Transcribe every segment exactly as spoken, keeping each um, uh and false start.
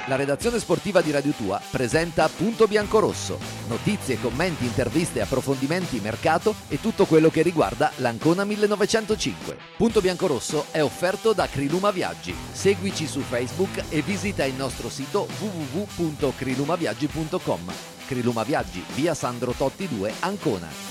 La redazione sportiva di Radio Tua presenta Punto Biancorosso. Notizie, commenti, interviste, approfondimenti, mercato e tutto quello che riguarda l'Ancona millenovecentocinque. Punto Biancorosso è offerto da Criluma Viaggi. Seguici su Facebook e visita il nostro sito w w w punto crilumaviaggi punto com. Criluma Viaggi, via Sandro Totti due, Ancona.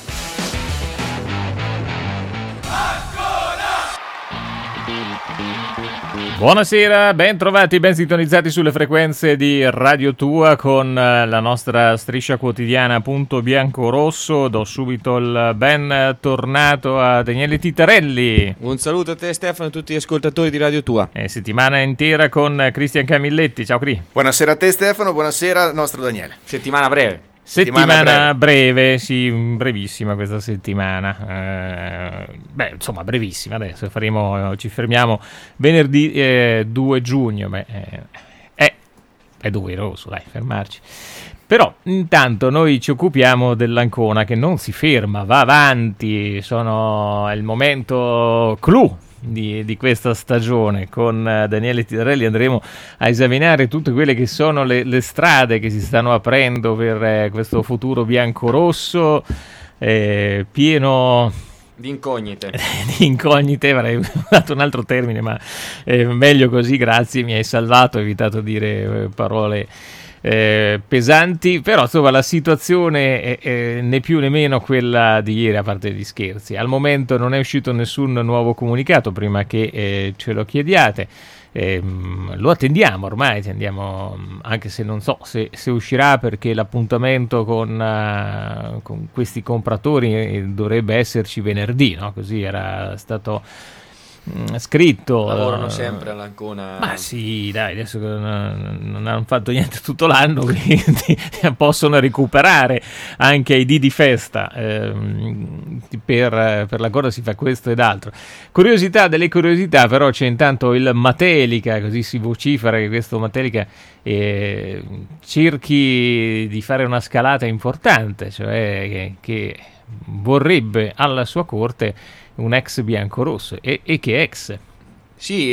Buonasera, ben trovati, ben sintonizzati sulle frequenze di Radio Tua con la nostra striscia quotidiana Punto Biancorosso. Do subito il ben tornato a Daniele Titarelli. Un saluto a te Stefano e a tutti gli ascoltatori di Radio Tua. E settimana intera con Cristian Camilletti. Ciao Cri. Buonasera a te Stefano, buonasera al nostro Daniele. Settimana breve. Settimana, settimana breve. breve, sì, brevissima questa settimana. Eh, beh, insomma, brevissima. Adesso faremo, ci fermiamo venerdì eh, due giugno. Beh, eh, è, è doveroso, dai, fermarci. Però intanto noi ci occupiamo dell'Ancona che non si ferma, va avanti. Sono è il momento clou Di, di questa stagione. Con Daniele Titarelli andremo a esaminare tutte quelle che sono le, le strade che si stanno aprendo per eh, questo futuro biancorosso eh, pieno di incognite. di incognite, avrei dato un altro termine, ma eh, meglio così, grazie, mi hai salvato, ho evitato di dire eh, parole Eh, pesanti, però insomma la situazione è, è né più né meno quella di ieri, a parte gli scherzi. Al momento non è uscito nessun nuovo comunicato prima che eh, ce lo chiediate. Eh, lo attendiamo ormai, attendiamo, anche se non so se, se uscirà, perché l'appuntamento con, uh, con questi compratori dovrebbe esserci venerdì, no? Così era stato scritto. Lavorano sempre all'Ancona. Ma sì, dai, adesso non, non hanno fatto niente tutto l'anno, quindi possono recuperare anche i dì di festa. ehm, per, per la cosa si fa questo ed altro. Curiosità delle curiosità, però c'è intanto il Matelica, così si vocifera che questo Matelica eh, cerchi di fare una scalata importante, cioè che, che vorrebbe alla sua corte un ex biancorosso. E, e che ex? Sì,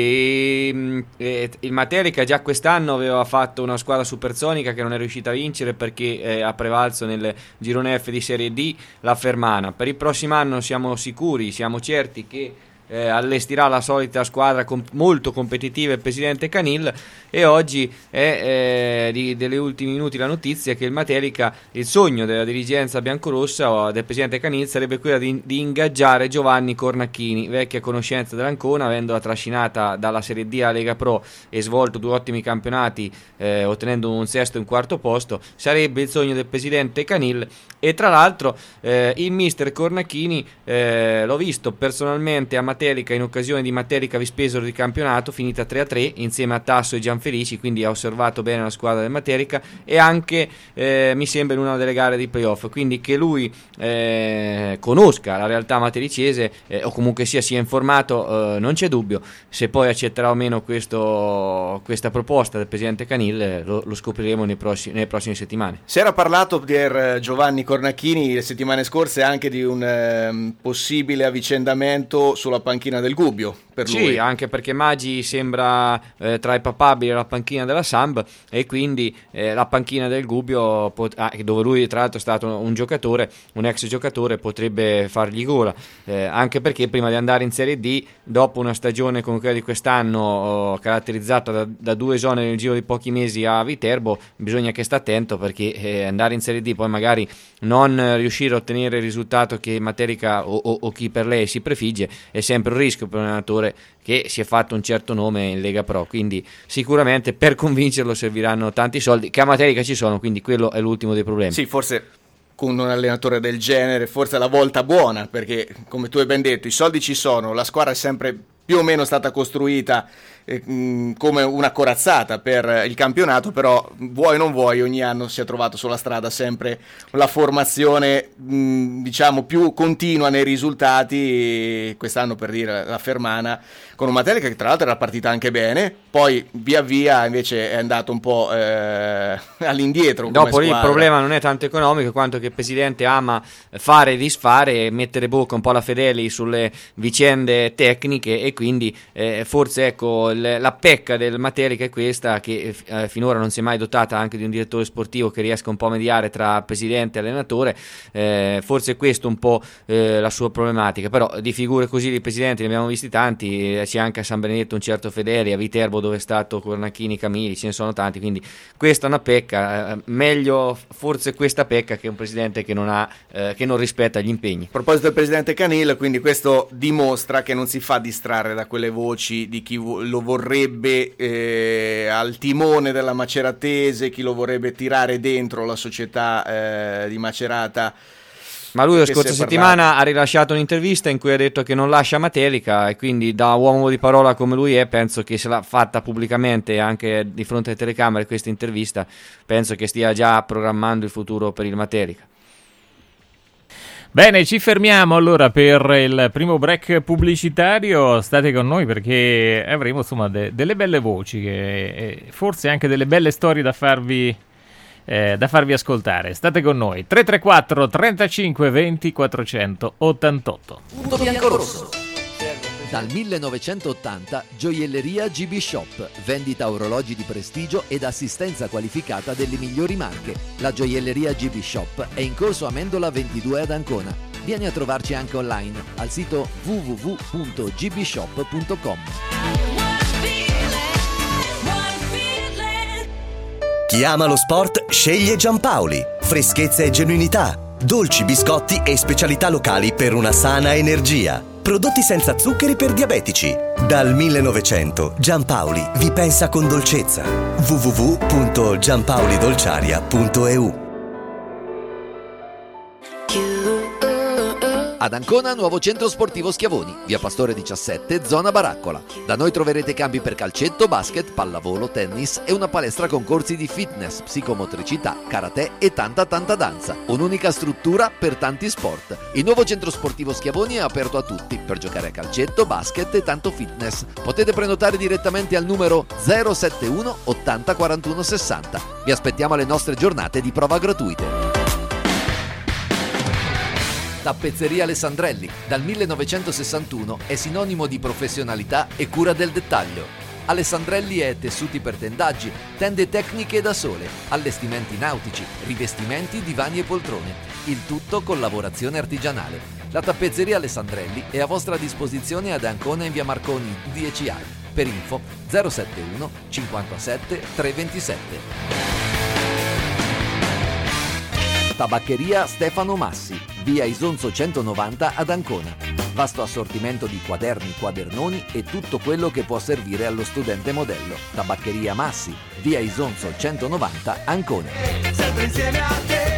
e, e, il Matelica già quest'anno aveva fatto una squadra supersonica che non è riuscita a vincere perché eh, ha prevalso nel girone F di Serie D la Fermana. Per il prossimo anno siamo sicuri, siamo certi che Eh, allestirà la solita squadra com- molto competitiva il presidente Canil, e oggi è eh, di, delle ultimi minuti la notizia che il Matelica, il sogno della dirigenza biancorossa o del presidente Canil sarebbe quella di, di ingaggiare Giovanni Cornacchini, vecchia conoscenza dell'Ancona, avendola trascinata dalla Serie D alla Lega Pro e svolto due ottimi campionati eh, ottenendo un sesto e un quarto posto. Sarebbe il sogno del presidente Canil, e tra l'altro eh, il mister Cornacchini eh, l'ho visto personalmente a Matelica in occasione di Matelica Vispesaro di campionato finita tre a tre insieme a Tasso e Gianfelici, quindi ha osservato bene la squadra del Matelica, e anche eh, mi sembra in una delle gare di playoff, quindi che lui eh, conosca la realtà matelicese eh, o comunque sia sia informato eh, non c'è dubbio. Se poi accetterà o meno questo, questa proposta del presidente Canil eh, lo, lo scopriremo nei prossimi, nelle prossime settimane. Si era parlato per Giovanni Cornacchini le settimane scorse anche di un eh, possibile avvicendamento sulla panchina del Gubbio per lui. Sì, anche perché Maggi sembra eh, tra i papabili alla panchina della Samb, e quindi eh, la panchina del Gubbio pot- ah, dove lui tra l'altro è stato un giocatore, un ex giocatore, potrebbe fargli gola, eh, anche perché prima di andare in Serie D, dopo una stagione come quella di quest'anno oh, caratterizzata da, da due esoneri nel giro di pochi mesi a Viterbo, bisogna che sta attento, perché eh, andare in Serie D poi magari non riuscire a ottenere il risultato che Matelica o, o, o chi per lei si prefigge è sempre un rischio per un allenatore che si è fatto un certo nome in Lega Pro, quindi sicuramente per convincerlo serviranno tanti soldi che a Matelica ci sono, quindi quello è l'ultimo dei problemi. Sì, forse con un allenatore del genere forse è la volta buona, perché come tu hai ben detto i soldi ci sono, la squadra è sempre più o meno stata costruita eh, mh, come una corazzata per il campionato, però vuoi o non vuoi ogni anno si è trovato sulla strada sempre la formazione mh, diciamo più continua nei risultati. Quest'anno, per dire, la Fermana con un Matelica che tra l'altro era partita anche bene, poi via via invece è andato un po' eh, all'indietro. Dopo lì il problema non è tanto economico quanto che il presidente ama fare e disfare e mettere bocca un po' alla Fedeli sulle vicende tecniche, e quindi eh, forse ecco l- la pecca del Matelica è questa, che eh, finora non si è mai dotata anche di un direttore sportivo che riesca un po' a mediare tra presidente e allenatore, eh, forse è questo un po' eh, la sua problematica, però di figure così di presidenti ne abbiamo visti tanti, eh, c'è anche a San Benedetto un certo Fedeli, a Viterbo dove è stato Cornacchini, Camilli, ce ne sono tanti, quindi questa è una pecca, eh, meglio forse questa pecca che un presidente che non ha eh, che non rispetta gli impegni. A proposito del presidente Canil, quindi questo dimostra che non si fa distrarre da quelle voci di chi vo- lo vorrebbe eh, al timone della Maceratese, chi lo vorrebbe tirare dentro la società eh, di Macerata. Ma lui la scorsa settimana ha rilasciato un'intervista in cui ha detto che non lascia Matelica, e quindi da uomo di parola come lui è, penso che se l'ha fatta pubblicamente anche di fronte alle telecamere questa intervista, penso che stia già programmando il futuro per il Matelica. Bene, ci fermiamo allora per il primo break pubblicitario. State con noi perché avremo insomma de- delle belle voci che, e forse anche delle belle storie da farvi eh, da farvi ascoltare. State con noi. tre tre quattro trentacinque venti quattrocentottantotto. Punto bianco-rosso. Dal millenovecentottanta Gioielleria G B Shop, vendita orologi di prestigio ed assistenza qualificata delle migliori marche. La Gioielleria G B Shop è in corso Amendola ventidue ad Ancona. Vieni a trovarci anche online al sito w w w punto g b shop punto com. Chi ama lo sport sceglie Giampaoli. Freschezza e genuinità, dolci, biscotti e specialità locali per una sana energia. Prodotti senza zuccheri per diabetici. Dal millenovecento Giampaoli vi pensa con dolcezza. w w w punto giampaolidolciaria punto e u. Ad Ancona, nuovo centro sportivo Schiavoni, via Pastore diciassette, zona Baraccola. Da noi troverete campi per calcetto, basket, pallavolo, tennis e una palestra con corsi di fitness, psicomotricità, karate e tanta tanta danza. Un'unica struttura per tanti sport. Il nuovo centro sportivo Schiavoni è aperto a tutti per giocare a calcetto, basket e tanto fitness. Potete prenotare direttamente al numero zero sette uno ottanta quarantuno sessanta. Vi aspettiamo alle nostre giornate di prova gratuite. Tappezzeria Alessandrelli, dal millenovecentosessantuno è sinonimo di professionalità e cura del dettaglio. Alessandrelli è tessuti per tendaggi, tende tecniche da sole, allestimenti nautici, rivestimenti, divani e poltrone. Il tutto con lavorazione artigianale. La tappezzeria Alessandrelli è a vostra disposizione ad Ancona in via Marconi dieci A. Per info zero sette uno cinquantasette trecentoventisette. Tabaccheria Stefano Massi, via Isonzo centonovanta ad Ancona. Vasto assortimento di quaderni, quadernoni e tutto quello che può servire allo studente modello. Tabaccheria Massi, via Isonzo centonovanta, Ancona. Sempre insieme a te.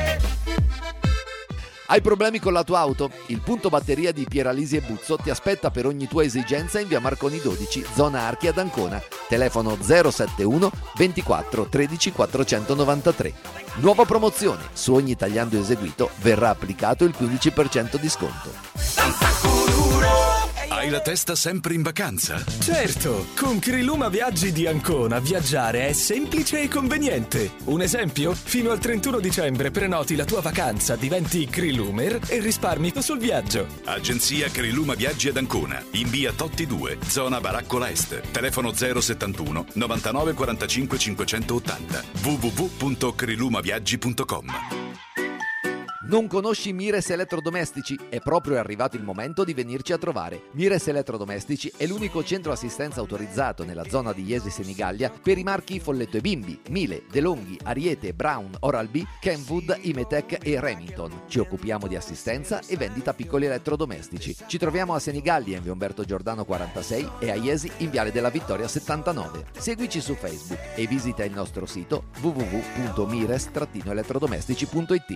Hai problemi con la tua auto? Il punto batteria di Pieralisi e Buzzo ti aspetta per ogni tua esigenza in via Marconi dodici, zona Archi ad Ancona. Telefono zero sette uno ventiquattro tredici quattrocentonovantatré. Nuova promozione, su ogni tagliando eseguito verrà applicato il quindici per cento di sconto. Hai la testa sempre in vacanza? Certo, con Criluma Viaggi di Ancona viaggiare è semplice e conveniente. Un esempio? Fino al trentuno dicembre prenoti la tua vacanza, diventi Crilumer e risparmi sul viaggio. Agenzia Criluma Viaggi ad Ancona, in via Totti due, zona Baraccola Est. Telefono zero settantuno novantanove quarantacinque cinquecentottanta. w w w punto crilumaviaggi punto com. Non conosci Mires Elettrodomestici? È proprio arrivato il momento di venirci a trovare. Mires Elettrodomestici è l'unico centro assistenza autorizzato nella zona di Iesi Senigallia per i marchi Folletto e Bimbi, Miele, DeLonghi, Ariete, Brown, Oral-B, Kenwood, Imetec e Remington. Ci occupiamo di assistenza e vendita piccoli elettrodomestici. Ci troviamo a Senigallia in via Umberto Giordano quarantasei e a Iesi in viale della Vittoria settantanove. Seguici su Facebook e visita il nostro sito w w w punto mires elettrodomestici punto i t.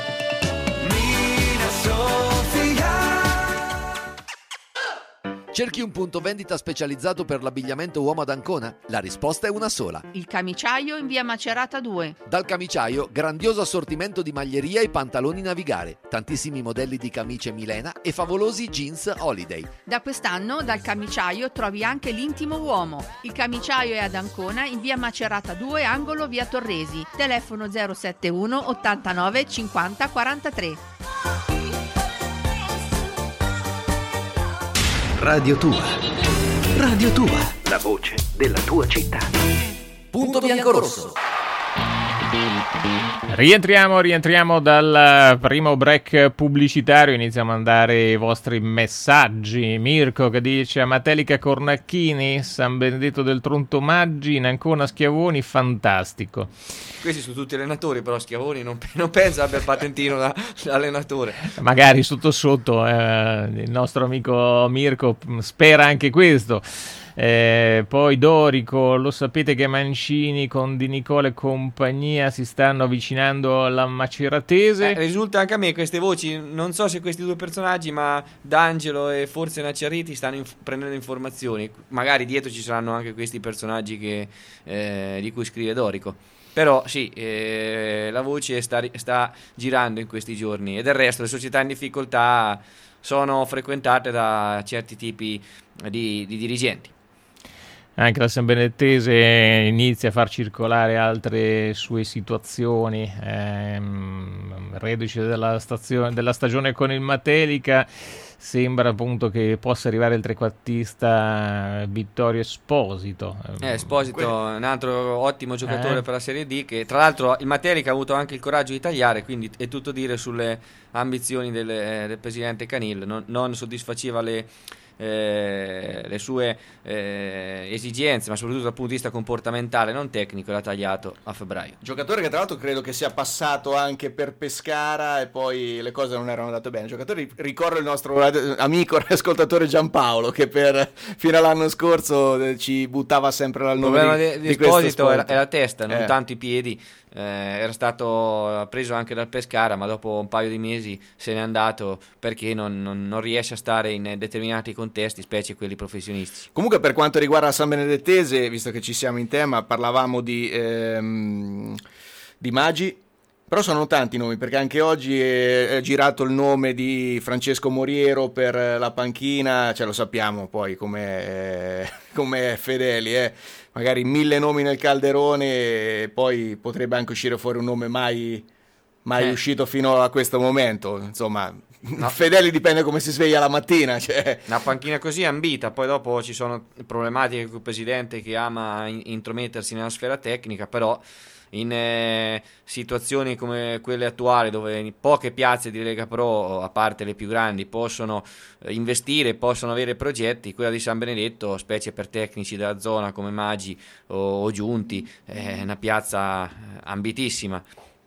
Cerchi un punto vendita specializzato per l'abbigliamento uomo ad Ancona? La risposta è una sola. Il Camiciaio in via Macerata due. Dal Camiciaio, grandioso assortimento di maglieria e pantaloni navigare, tantissimi modelli di camicie Milena e favolosi jeans Holiday. Da quest'anno dal Camiciaio trovi anche l'intimo uomo. Il Camiciaio è ad Ancona in via Macerata due, angolo via Torresi. Telefono zero sette uno ottantanove cinquanta quarantatré. Radio Tua. Radio Tua. La voce della tua città. Punto biancorosso. Rientriamo, rientriamo dal primo break pubblicitario, iniziamo a mandare i vostri messaggi. Mirko che dice: Amatelica Cornacchini, San Benedetto del Tronto Maggi, in Ancona Schiavoni, fantastico. Questi sono tutti allenatori, però Schiavoni non, non pensa abbia il patentino da, da allenatore. Magari sotto sotto eh, il nostro amico Mirko spera anche questo. Eh, poi Dorico, lo sapete che Mancini con Di Nicola e compagnia si stanno avvicinando alla Maceratese? Eh, risulta anche a me queste voci, non so se questi due personaggi, ma D'Angelo e forse Nacciariti stanno inf- prendendo informazioni. Magari dietro ci saranno anche questi personaggi che, eh, di cui scrive Dorico. Però sì, eh, la voce sta, sta girando in questi giorni, e del resto le società in difficoltà sono frequentate da certi tipi di, di dirigenti. Anche la San Benedettese inizia a far circolare altre sue situazioni, ehm, reduce della, stazione, della stagione con il Matelica, sembra appunto che possa arrivare il trequartista Vittorio Esposito. Eh, Esposito è un altro ottimo giocatore eh. per la Serie D, che tra l'altro il Matelica ha avuto anche il coraggio di tagliare, quindi è tutto dire sulle ambizioni del, del presidente Canil, non, non soddisfaceva le... Eh, le sue eh, esigenze, ma soprattutto dal punto di vista comportamentale, non tecnico, l'ha tagliato a febbraio. Giocatore che tra l'altro credo che sia passato anche per Pescara e poi le cose non erano andate bene. Giocatore, ricordo il nostro amico e ascoltatore Giampaolo, che per fino all'anno scorso ci buttava sempre al nome il problema di, di, di di Esposito è la, sport. è la testa, non eh. tanto i piedi. Eh, era stato preso anche dal Pescara, ma dopo un paio di mesi se n'è andato perché non, non, non riesce a stare in determinati contesti, specie quelli professionistici. Comunque, per quanto riguarda San Benedettese, visto che ci siamo in tema, parlavamo di, ehm, di Maggi, però sono tanti nomi, perché anche oggi è, è girato il nome di Francesco Moriero per la panchina, cioè lo sappiamo poi come come Fedeli, eh. Magari mille nomi nel calderone e poi potrebbe anche uscire fuori un nome mai, mai eh. uscito fino a questo momento, insomma. No. Fedeli dipende come si sveglia la mattina, cioè. Una panchina così ambita, poi dopo ci sono problematiche con il presidente che ama in- intromettersi nella sfera tecnica, però in eh, situazioni come quelle attuali, dove poche piazze di Lega Pro, a parte le più grandi, possono eh, investire, possono avere progetti, quella di San Benedetto, specie per tecnici della zona come Maggi o, o Giunti, è una piazza ambitissima.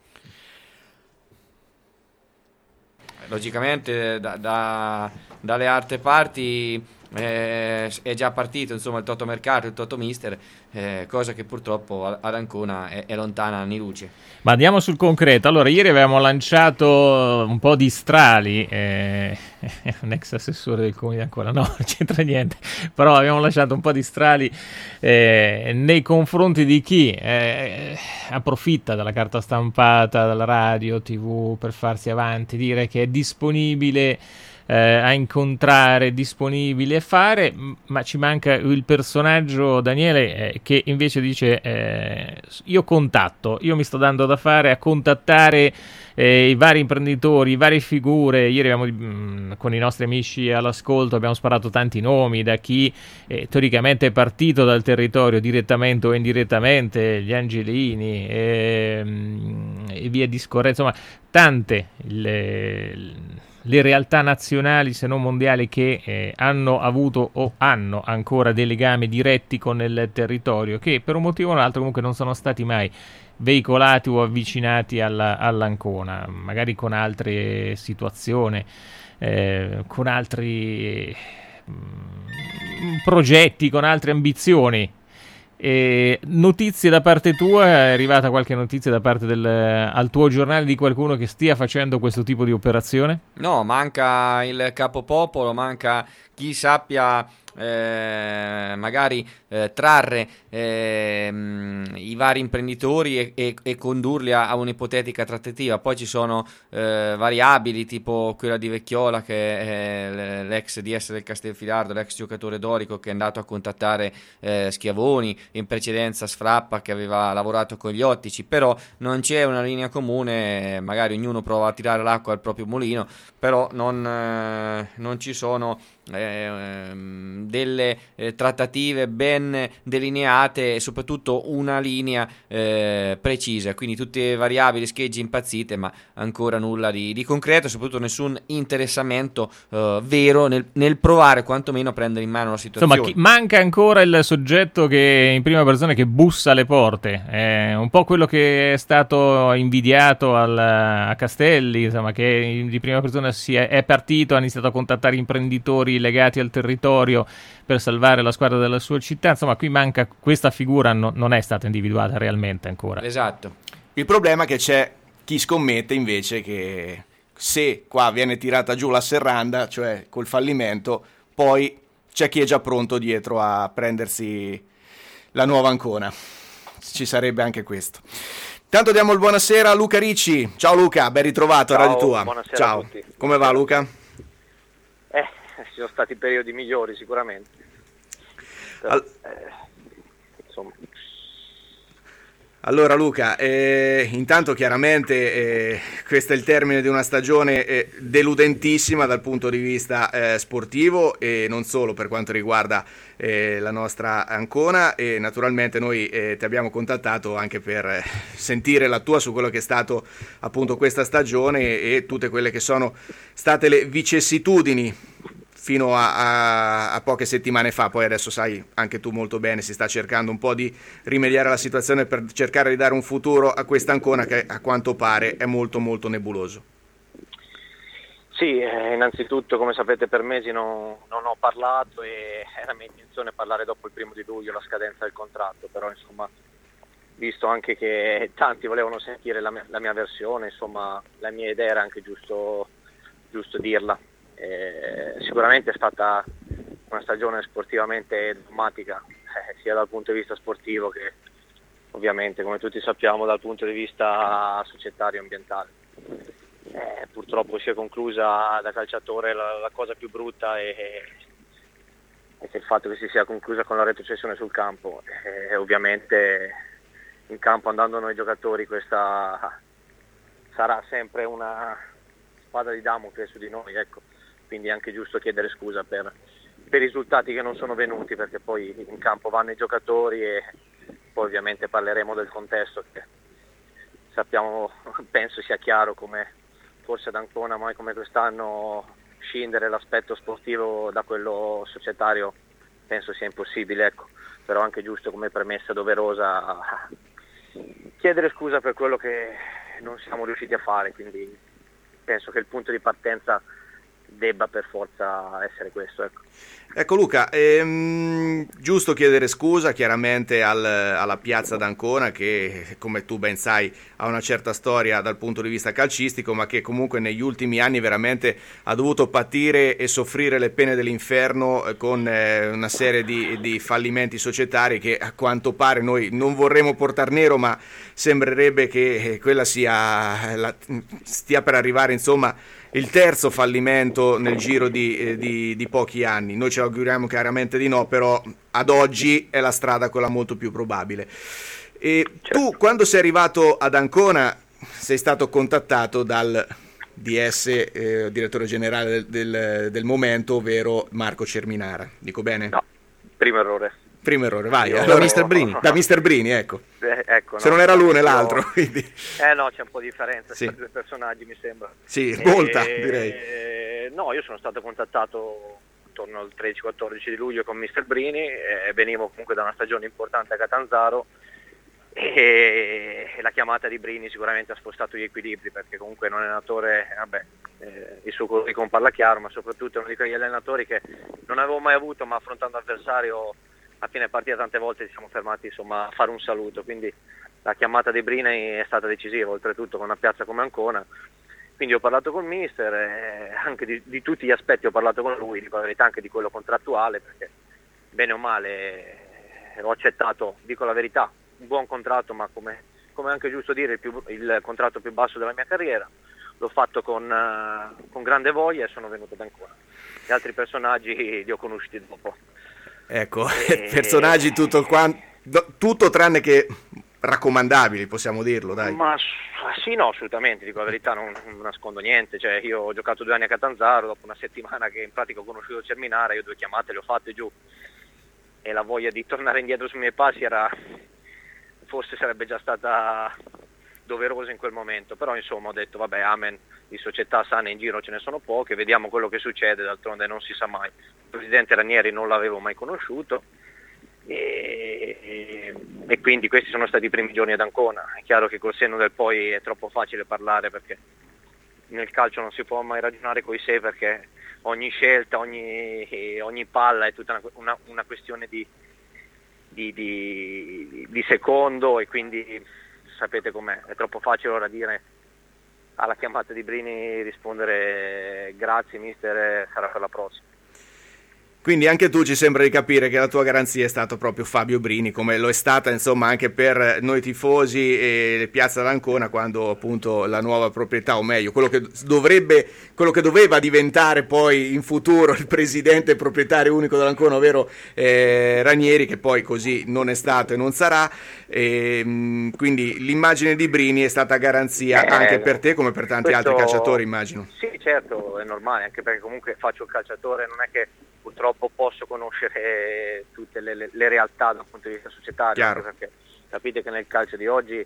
Logicamente da, da, dalle altre parti eh, è già partito insomma il Totomercato, il Totomister, eh, cosa che purtroppo ad Ancona è, è lontana anni luce. Ma andiamo sul concreto. Allora, ieri avevamo lanciato un po' di strali, eh, un ex assessore del Comune di Ancona, no, non c'entra niente, però abbiamo lasciato un po' di strali eh, nei confronti di chi eh, approfitta della carta stampata, dalla radio, tivù per farsi avanti, dire che è disponibile Eh, a incontrare, disponibile a fare, ma ci manca il personaggio Daniele eh, che invece dice eh, io contatto, io mi sto dando da fare a contattare eh, i vari imprenditori, i varie figure. Ieri abbiamo, mh, con i nostri amici all'ascolto abbiamo sparato tanti nomi, da chi eh, teoricamente è partito dal territorio direttamente o indirettamente, gli Angelini e, mh, e via discorrendo, insomma tante le, le realtà nazionali se non mondiali che eh, hanno avuto o hanno ancora dei legami diretti con il territorio, che per un motivo o un altro comunque non sono stati mai veicolati o avvicinati alla, all'Ancona, magari con altre situazioni, eh, con altri mh, progetti, con altre ambizioni. E notizie da parte tua? È arrivata qualche notizia da parte del al tuo giornale di qualcuno che stia facendo questo tipo di operazione? No, manca il capopopolo, manca chi sappia eh, magari eh, trarre eh, mh, i vari imprenditori e, e, e condurli a, a un'ipotetica trattativa. Poi ci sono eh, variabili tipo quella di Vecchiola, che è l'ex D S del Castelfidardo, l'ex giocatore dorico, che è andato a contattare eh, Schiavoni, in precedenza Sfrappa che aveva lavorato con gli ottici, però non c'è una linea comune, magari ognuno prova a tirare l'acqua al proprio mulino, però non, eh, non ci sono eh, delle eh, trattative ben delineate e soprattutto una linea eh, precisa, quindi tutte variabili, schegge impazzite, ma ancora nulla di, di concreto e soprattutto nessun interessamento eh, vero nel, nel provare quantomeno a prendere in mano la situazione. Insomma, chi, manca ancora il soggetto che in prima persona che bussa alle porte, è un po' quello che è stato invidiato al, a Castelli, insomma, che di prima persona si è, è partito, ha iniziato a contattare imprenditori legati al territorio per salvare la squadra della sua città. Insomma, qui manca questa figura, no, non è stata individuata realmente ancora. Esatto. Il problema è che c'è chi scommette invece che se qua viene tirata giù la serranda, cioè col fallimento, poi c'è chi è già pronto dietro a prendersi la nuova Ancona. Ci sarebbe anche questo. Tanto diamo il buonasera a Luca Ricci. Ciao Luca, ben ritrovato a Radio Tua. Buonasera. Ciao. A tutti. Come va Luca? Eh, ci sono stati periodi migliori sicuramente. Però, All- eh, insomma. Allora Luca, eh, intanto chiaramente eh, questo è il termine di una stagione eh, deludentissima dal punto di vista eh, sportivo e non solo per quanto riguarda eh, la nostra Ancona, e naturalmente noi eh, ti abbiamo contattato anche per eh, sentire la tua su quello che è stato appunto questa stagione e tutte quelle che sono state le vicissitudini fino a, a, a poche settimane fa. Poi adesso sai anche tu molto bene, si sta cercando un po' di rimediare alla situazione per cercare di dare un futuro a questa Ancona che a quanto pare è molto molto nebuloso. Sì, eh, innanzitutto come sapete per mesi non, non ho parlato e era mia intenzione parlare dopo il primo di luglio, la scadenza del contratto, però insomma visto anche che tanti volevano sentire la mia, la mia versione, insomma la mia idea era anche giusto, giusto dirla. Eh, sicuramente è stata una stagione sportivamente drammatica, eh, sia dal punto di vista sportivo che ovviamente, come tutti sappiamo, dal punto di vista societario e ambientale. Eh, purtroppo si è conclusa da calciatore la, la cosa più brutta è, è che il fatto che si sia conclusa con la retrocessione sul campo. Eh, ovviamente in campo andando noi giocatori questa sarà sempre una spada di Damocle su di noi, ecco. Quindi è anche giusto chiedere scusa per, per i risultati che non sono venuti, perché poi in campo vanno i giocatori e poi ovviamente parleremo del contesto che sappiamo, penso sia chiaro, come forse ad Ancona mai come quest'anno scindere l'aspetto sportivo da quello societario penso sia impossibile, ecco. Però anche giusto come premessa doverosa chiedere scusa per quello che non siamo riusciti a fare, quindi penso che il punto di partenza debba per forza essere questo, ecco. Ecco Luca, ehm, giusto chiedere scusa chiaramente al, alla piazza d'Ancona che, come tu ben sai, ha una certa storia dal punto di vista calcistico, ma che comunque negli ultimi anni veramente ha dovuto patire e soffrire le pene dell'inferno eh, con eh, una serie di, di fallimenti societari che a quanto pare noi non vorremmo portar nero, ma sembrerebbe che quella sia la, stia per arrivare, insomma, il terzo fallimento nel giro di, eh, di, di pochi anni. Noi ce l'auguriamo chiaramente di no, però ad oggi è la strada quella molto più probabile. E certo. Tu quando sei arrivato ad Ancona sei stato contattato dal D S, eh, direttore generale del, del, del momento, ovvero Marco Cerminara, dico bene? No, primo errore. Primo errore, vai. Io... Allora, mister Brini. Da mister Brini, ecco. Eh, ecco Se no, non era l'uno e io... l'altro. Quindi... Eh no, c'è un po' di differenza sì. tra i due personaggi, mi sembra. Sì, e... molta, direi. No, io sono stato contattato intorno al tredici quattordici di luglio con mister Brini, e venivo comunque da una stagione importante a Catanzaro e la chiamata di Brini sicuramente ha spostato gli equilibri, perché comunque è un allenatore, vabbè, eh, il suo curriculum parla chiaro, ma soprattutto è uno di quegli allenatori che non avevo mai avuto, ma affrontando l'avversario a fine partita tante volte ci siamo fermati, insomma, a fare un saluto, quindi la chiamata di Brini è stata decisiva, oltretutto con una piazza come Ancona. Quindi ho parlato con il mister, eh, anche di, di tutti gli aspetti ho parlato con lui, dico la verità, anche di quello contrattuale, perché bene o male eh, ho accettato, dico la verità, un buon contratto, ma come, come è anche giusto dire il, più, il contratto più basso della mia carriera. L'ho fatto con, uh, con grande voglia e sono venuto ad Ancona. Gli altri personaggi li ho conosciuti dopo. Ecco, e... personaggi tutto, il quanto, tutto tranne che raccomandabili, possiamo dirlo, dai. Ma Sì, no, assolutamente, dico la verità, non, non nascondo niente, cioè io ho giocato due anni a Catanzaro, dopo una settimana che in pratica ho conosciuto Cerminara, io due chiamate le ho fatte giù e la voglia di tornare indietro sui miei passi era, forse sarebbe già stata doverosa in quel momento, però insomma ho detto vabbè, amen, di società sane in giro ce ne sono poche, vediamo quello che succede, d'altronde non si sa mai. Il presidente Ranieri non l'avevo mai conosciuto e, e, e quindi questi sono stati i primi giorni ad Ancona. È chiaro che col senno del poi è troppo facile parlare, perché nel calcio non si può mai ragionare coi sé, perché ogni scelta, ogni, ogni palla è tutta una, una, una questione di, di, di, di secondo, e quindi sapete com'è, è troppo facile ora dire alla chiamata di Brini rispondere grazie mister, sarà per la prossima. Quindi anche tu ci sembra di capire che la tua garanzia è stato proprio Fabio Brini, come lo è stata insomma anche per noi tifosi e Piazza d'Ancona, quando appunto la nuova proprietà, o meglio quello che dovrebbe, quello che doveva diventare poi in futuro il presidente e proprietario unico dell'Ancona, ovvero eh, Ranieri, che poi così non è stato e non sarà, e, mh, quindi l'immagine di Brini è stata garanzia eh, anche per te come per tanti questo, altri calciatori, immagino. Sì, certo, è normale, anche perché comunque faccio il calciatore, non è che purtroppo posso conoscere tutte le, le, le realtà dal punto di vista societario, anche perché capite che nel calcio di oggi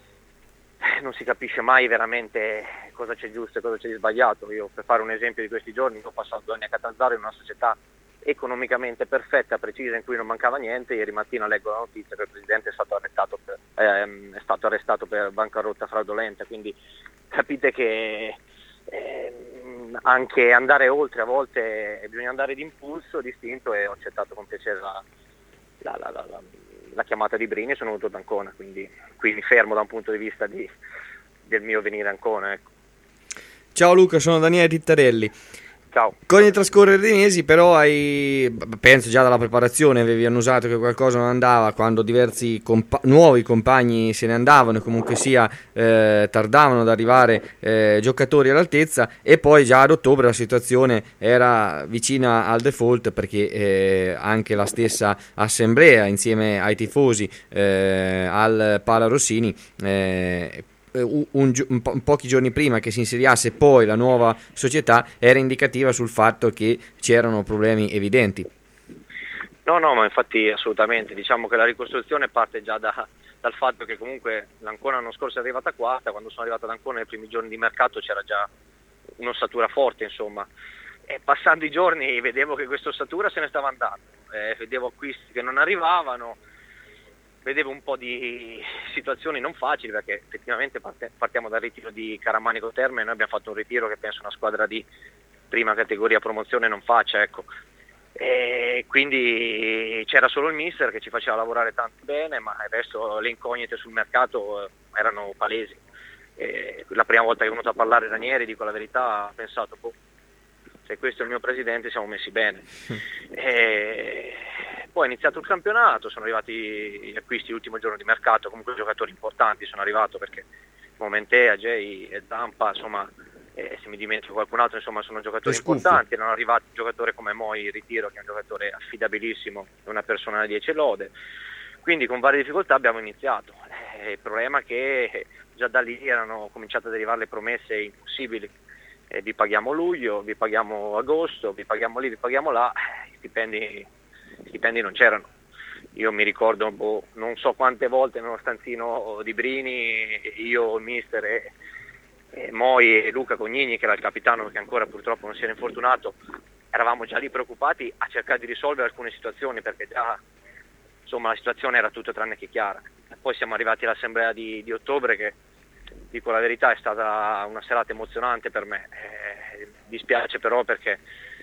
non si capisce mai veramente cosa c'è giusto e cosa c'è di sbagliato. Io, per fare un esempio di questi giorni, ho passato due anni a Catanzaro in una società economicamente perfetta, precisa, in cui non mancava niente. Ieri mattina leggo la notizia che il presidente è stato arrestato per, ehm, è stato arrestato per bancarotta fraudolenta, quindi capite che ehm, anche andare oltre a volte bisogna andare d'impulso, distinto, e ho accettato con piacere la, la, la, la, la, la chiamata di Brini e sono venuto ad Ancona, quindi qui mi fermo da un punto di vista di, del mio venire a Ancona, ecco. Ciao Luca, sono Daniele Tittarelli. Ciao. Con il trascorrere dei mesi però hai, penso già dalla preparazione avevi annusato che qualcosa non andava, quando diversi compa- nuovi compagni se ne andavano e comunque sia eh, tardavano ad arrivare eh, giocatori all'altezza, e poi già ad ottobre la situazione era vicina al default, perché eh, anche la stessa assemblea insieme ai tifosi eh, al Pala Rossini eh, Un, un, un po- pochi giorni prima che si insediasse poi la nuova società era indicativa sul fatto che c'erano problemi evidenti. No, no, ma infatti assolutamente, diciamo che la ricostruzione parte già da, dal fatto che comunque l'Ancona l'anno scorso è arrivata quarta. Quando sono arrivata ad Ancona nei primi giorni di mercato c'era già un'ossatura forte, insomma, e passando i giorni vedevo che questa ossatura se ne stava andando, eh, vedevo acquisti che non arrivavano, vedevo un po' di situazioni non facili, perché effettivamente parte, partiamo dal ritiro di Caramanico Terme e noi abbiamo fatto un ritiro che penso una squadra di prima categoria promozione non faccia, ecco. E quindi c'era solo il mister che ci faceva lavorare tanto bene, ma il resto le incognite sul mercato erano palesi. E la prima volta che è venuto a parlare Ranieri, dico la verità, ho pensato, boh, se questo è il mio presidente siamo messi bene. E poi è iniziato il campionato, sono arrivati gli acquisti l'ultimo giorno di mercato, comunque giocatori importanti sono arrivato, perché Momentea, Jay e Zampa, insomma, eh, se mi dimentico qualcun altro, insomma sono giocatori importanti. Erano arrivati un giocatore come Moi Ritiro, che è un giocatore affidabilissimo, una persona da dieci lode, quindi con varie difficoltà abbiamo iniziato. Eh, il problema è che già da lì erano cominciate ad arrivare le promesse impossibili. Eh, vi paghiamo luglio, vi paghiamo agosto, vi paghiamo lì, vi paghiamo là, eh, stipendi, stipendi non c'erano. Io mi ricordo, boh, non so quante volte nello stanzino di Brini, io, il mister e, e Moi e Luca Cognini, che era il capitano, che ancora purtroppo non si era infortunato, eravamo già lì preoccupati a cercare di risolvere alcune situazioni, perché già insomma la situazione era tutto tranne che chiara. E poi siamo arrivati all'assemblea di, di ottobre, che dico la verità è stata una serata emozionante per me. Eh, dispiace però, perché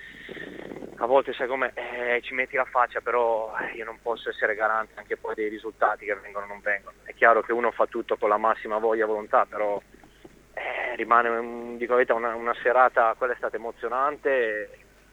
a volte sai come eh, ci metti la faccia, però io non posso essere garante anche poi dei risultati che vengono o non vengono. È chiaro che uno fa tutto con la massima voglia e volontà, però eh, rimane un, dico la verità, una, una serata, quella è stata emozionante,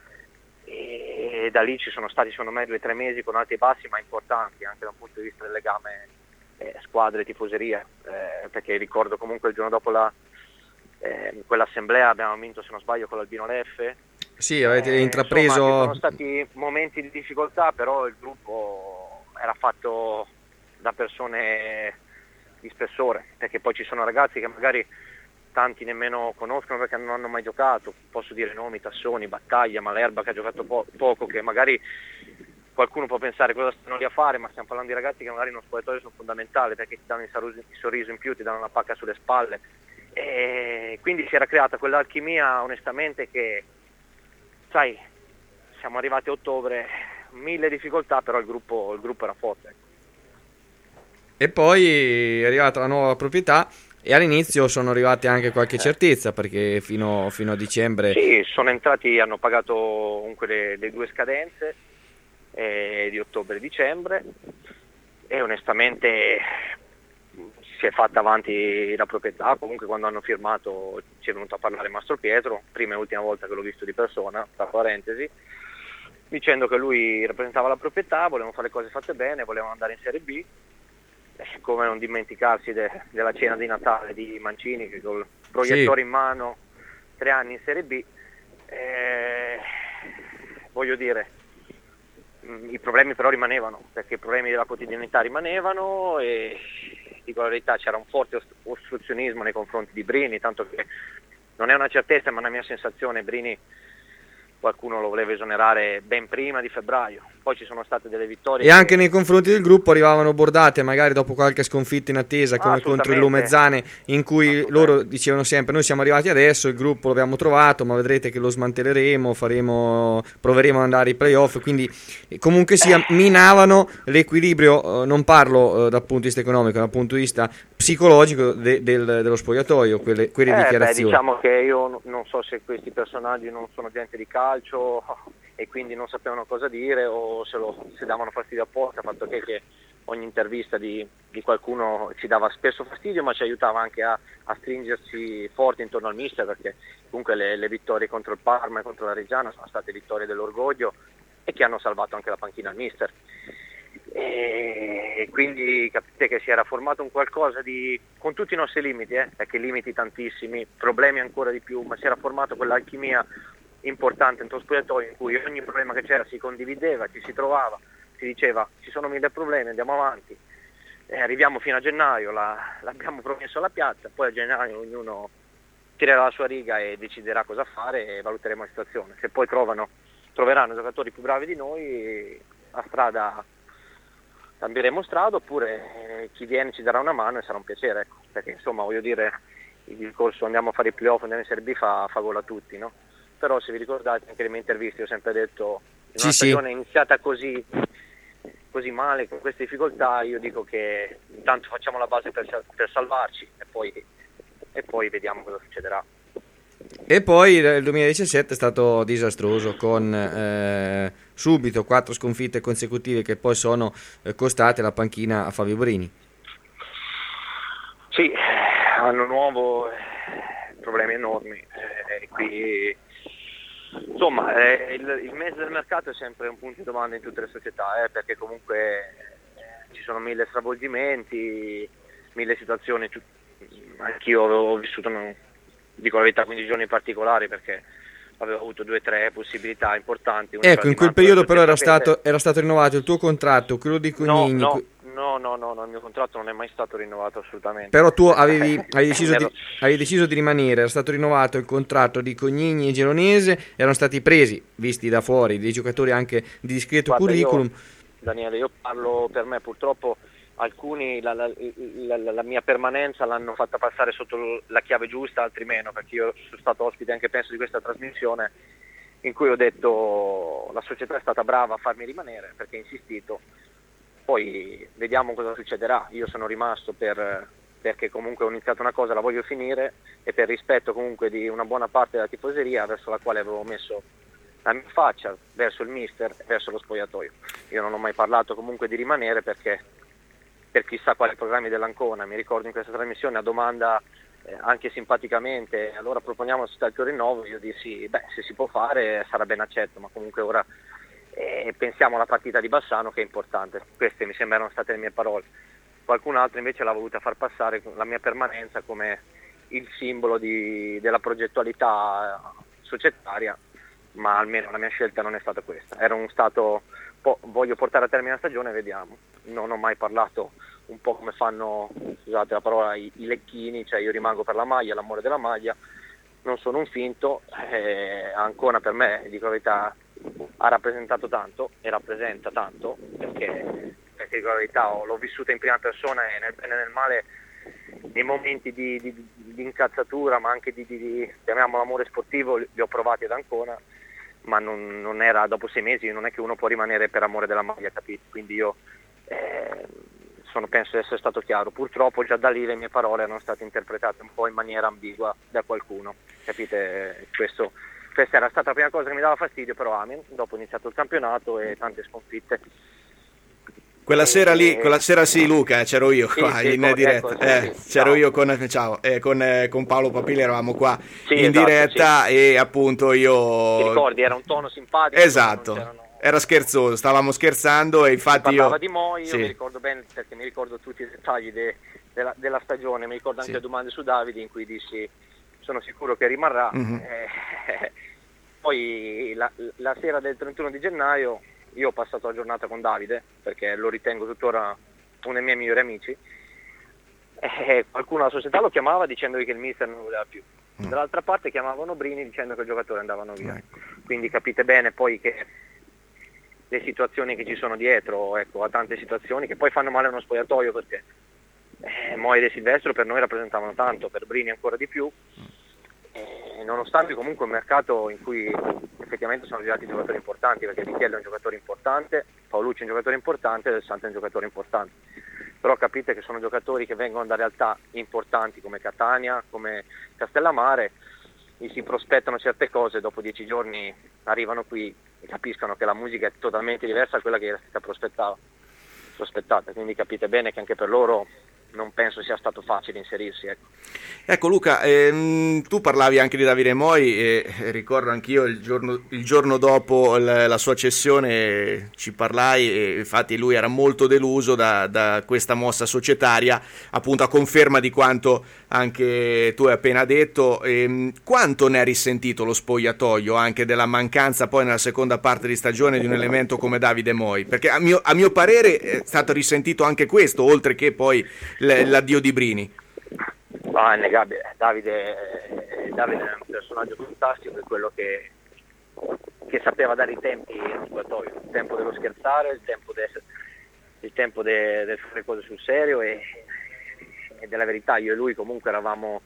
e, e da lì ci sono stati secondo me due o tre mesi con alti e bassi, ma importanti anche da un punto di vista del legame eh, squadre, tifoseria, eh, perché ricordo comunque il giorno dopo la, eh, quell'assemblea abbiamo vinto, se non sbaglio, con l'Albino Leffe. Sì, avete eh, intrapreso... Insomma, ci sono stati momenti di difficoltà, però il gruppo era fatto da persone di spessore, perché poi ci sono ragazzi che magari tanti nemmeno conoscono perché non hanno mai giocato, posso dire nomi, Tassoni, Battaglia, Malerba che ha giocato po- poco, che magari qualcuno può pensare cosa stanno lì a fare, ma stiamo parlando di ragazzi che magari in uno spogliatoio sono fondamentali perché ti danno il sorriso, il sorriso in più, ti danno una pacca sulle spalle, e quindi si era creata quell'alchimia onestamente che, sai, siamo arrivati a ottobre, mille difficoltà, però il gruppo, il gruppo era forte. E poi è arrivata la nuova proprietà e all'inizio sono arrivate anche qualche certezza, perché fino, fino a dicembre... Sì, sono entrati, hanno pagato comunque le, le due scadenze eh, di ottobre e dicembre, e onestamente si è fatta avanti la proprietà. Comunque quando hanno firmato ci è venuto a parlare Mastro Pietro, prima e ultima volta che l'ho visto di persona, tra parentesi, dicendo che lui rappresentava la proprietà, volevano fare le cose fatte bene, volevano andare in Serie B. Come non dimenticarsi de, della cena di Natale di Mancini, che col proiettore sì. in mano, tre anni in Serie B, eh, voglio dire, i problemi però rimanevano, perché i problemi della quotidianità rimanevano, e dico la verità, c'era un forte ostruzionismo nei confronti di Brini, tanto che non è una certezza, ma una mia sensazione, Brini qualcuno lo voleva esonerare ben prima di febbraio, poi ci sono state delle vittorie. E che... anche nei confronti del gruppo arrivavano bordate, magari dopo qualche sconfitta in attesa, come contro il Lumezzane, in cui loro dicevano sempre: noi siamo arrivati adesso, il gruppo lo abbiamo trovato, ma vedrete che lo smantelleremo, faremo, proveremo ad andare ai playoff, quindi comunque sia minavano l'equilibrio, eh, non parlo eh, dal punto di vista economico, dal punto di vista psicologico de, del, dello spogliatoio, quelle, quelle eh, dichiarazioni. Beh, diciamo che io non so se questi personaggi non sono gente di calcio e quindi non sapevano cosa dire, o se, lo, se davano fastidio apposta, fatto che, che ogni intervista di, di qualcuno ci dava spesso fastidio, ma ci aiutava anche a, a stringersi forti intorno al mister, perché comunque le, le vittorie contro il Parma e contro la Reggiana sono state vittorie dell'orgoglio e che hanno salvato anche la panchina al mister. E quindi capite che si era formato un qualcosa di, con tutti i nostri limiti, eh, perché limiti tantissimi, problemi ancora di più, ma si era formato quell'alchimia importante entro lo spogliatoio in cui ogni problema che c'era si condivideva, ci si trovava, si diceva ci sono mille problemi, andiamo avanti, eh, arriviamo fino a gennaio, la, l'abbiamo promesso alla piazza, poi a gennaio ognuno tirerà la sua riga e deciderà cosa fare e valuteremo la situazione. Se poi trovano, troveranno giocatori più bravi di noi, a strada cambieremo strada, oppure eh, chi viene ci darà una mano e sarà un piacere, ecco. Perché insomma voglio dire, il discorso andiamo a fare i playoff, andiamo in Serie B fa, fa gola a tutti, no? Però se vi ricordate anche le mie interviste ho sempre detto, in una sì, stagione sì. iniziata così, così male, con queste difficoltà, io dico che intanto facciamo la base per, per salvarci e poi, e poi vediamo cosa succederà. E poi il duemiladiciassette è stato disastroso, con eh, subito quattro sconfitte consecutive che poi sono eh, costate la panchina a Fabio Brini. Sì, anno nuovo, eh, problemi enormi, eh, qui insomma eh, il, il mese del mercato è sempre un punto di domanda in tutte le società, eh, perché comunque eh, ci sono mille stravolgimenti, mille situazioni, tu, anch'io ho vissuto un, dico la verità, quindici giorni particolari, perché avevo avuto due o tre possibilità importanti. Ecco, in quel periodo però era stato, era stato rinnovato il tuo contratto, quello di Cognini. No, no, no, no, no, il mio contratto non è mai stato rinnovato assolutamente. Però tu avevi, avevi, deciso di, avevi deciso di rimanere, era stato rinnovato il contratto di Cognini e Geronese, erano stati presi, visti da fuori, dei giocatori anche di discreto Guarda, curriculum. Io, Daniele, io parlo per me, purtroppo alcuni la, la, la, la mia permanenza l'hanno fatta passare sotto la chiave giusta, altri meno, perché io sono stato ospite anche penso di questa trasmissione in cui ho detto la società è stata brava a farmi rimanere perché ha insistito, poi vediamo cosa succederà. Io sono rimasto per, perché comunque ho iniziato una cosa, la voglio finire, e per rispetto comunque di una buona parte della tifoseria verso la quale avevo messo la mia faccia, verso il mister e verso lo spogliatoio. Io non ho mai parlato comunque di rimanere perché per chissà quali programmi dell'Ancona. Mi ricordo in questa trasmissione a domanda eh, anche simpaticamente, allora proponiamo il tuo rinnovo, io dissi beh, se si può fare sarà ben accetto, ma comunque ora eh, pensiamo alla partita di Bassano che è importante. Queste mi sembrano state le mie parole. Qualcun altro invece l'ha voluta far passare la mia permanenza come il simbolo di, della progettualità societaria, ma almeno la mia scelta non è stata questa. Era un stato po- voglio portare a termine la stagione, vediamo. Non ho mai parlato un po' come fanno, scusate la parola, i, i lecchini, cioè io rimango per la maglia, l'amore della maglia, non sono un finto. eh, Ancona per me, dico la verità, ha rappresentato tanto e rappresenta tanto, perché, perché dico la verità, ho, l'ho vissuta in prima persona e nel bene e nel male, nei momenti di, di, di incazzatura, ma anche di, di, di chiamiamolo amore sportivo, li ho provati ad Ancona, ma non, non era dopo sei mesi, non è che uno può rimanere per amore della maglia, capito? Quindi io eh, sono, penso di essere stato chiaro. Purtroppo già da lì le mie parole erano state interpretate un po' in maniera ambigua da qualcuno, capite? Questo, questa era stata la prima cosa che mi dava fastidio, però amen, dopo ho iniziato il campionato e tante sconfitte. Quella sera lì, quella sera sì, Luca, c'ero io Sì, qua sì, in ecco, diretta, ecco, sì, eh, sì, c'ero ciao. io con, ciao, eh, con, eh, con Paolo Papilli, eravamo qua Sì, in esatto, diretta sì. e appunto io... Ti ricordi, era un tono simpatico. Esatto, non c'erano- era scherzoso, stavamo scherzando e infatti Si parlava io... di Moi, io sì. mi ricordo bene perché mi ricordo tutti i dettagli de- della, della stagione, mi ricordo anche Sì. le domande su Davide in cui dissi sono sicuro che rimarrà. Mhm. Eh, poi la, la sera del trentuno di gennaio io ho passato la giornata con Davide, perché lo ritengo tuttora uno dei miei migliori amici, e qualcuno alla società lo chiamava dicendogli che il mister non lo voleva più. Mm. Dall'altra parte chiamavano Brini dicendo che il giocatore andavano via. Ecco. Quindi capite bene poi che le situazioni che ci sono dietro, ecco, a tante situazioni che poi fanno male a uno spogliatoio, perché eh, Moi e Silvestro per noi rappresentavano tanto, per Brini ancora di più, eh, nonostante comunque un mercato in cui effettivamente sono arrivati giocatori importanti, perché Michele è un giocatore importante, Paolucci è un giocatore importante e Del Santo è un giocatore importante, però capite che sono giocatori che vengono da realtà importanti come Catania, come Castellammare, e si prospettano certe cose, dopo dieci giorni arrivano qui e capiscono che la musica è totalmente diversa da quella che era stata prospettata, prospettata. Quindi capite bene che anche per loro non penso sia stato facile inserirsi. Ecco, Ecco Luca, ehm, tu parlavi anche di Davide Moi e ricordo anch'io il giorno, il giorno dopo la, la sua cessione ci parlai e infatti lui era molto deluso da, da questa mossa societaria, appunto a conferma di quanto anche tu hai appena detto. Ehm, quanto ne ha risentito lo spogliatoio anche della mancanza poi nella seconda parte di stagione di un elemento come Davide Moi? Perché a mio, a mio parere è stato risentito anche questo, oltre che poi l- l'addio di Brini. ah, è innegabile, Davide, Davide è un personaggio fantastico, è quello che, che sapeva dare i tempi allo spogliatoio, il tempo dello scherzare, il tempo, de, il tempo de, del fare cose sul serio e, e della verità. Io e lui comunque eravamo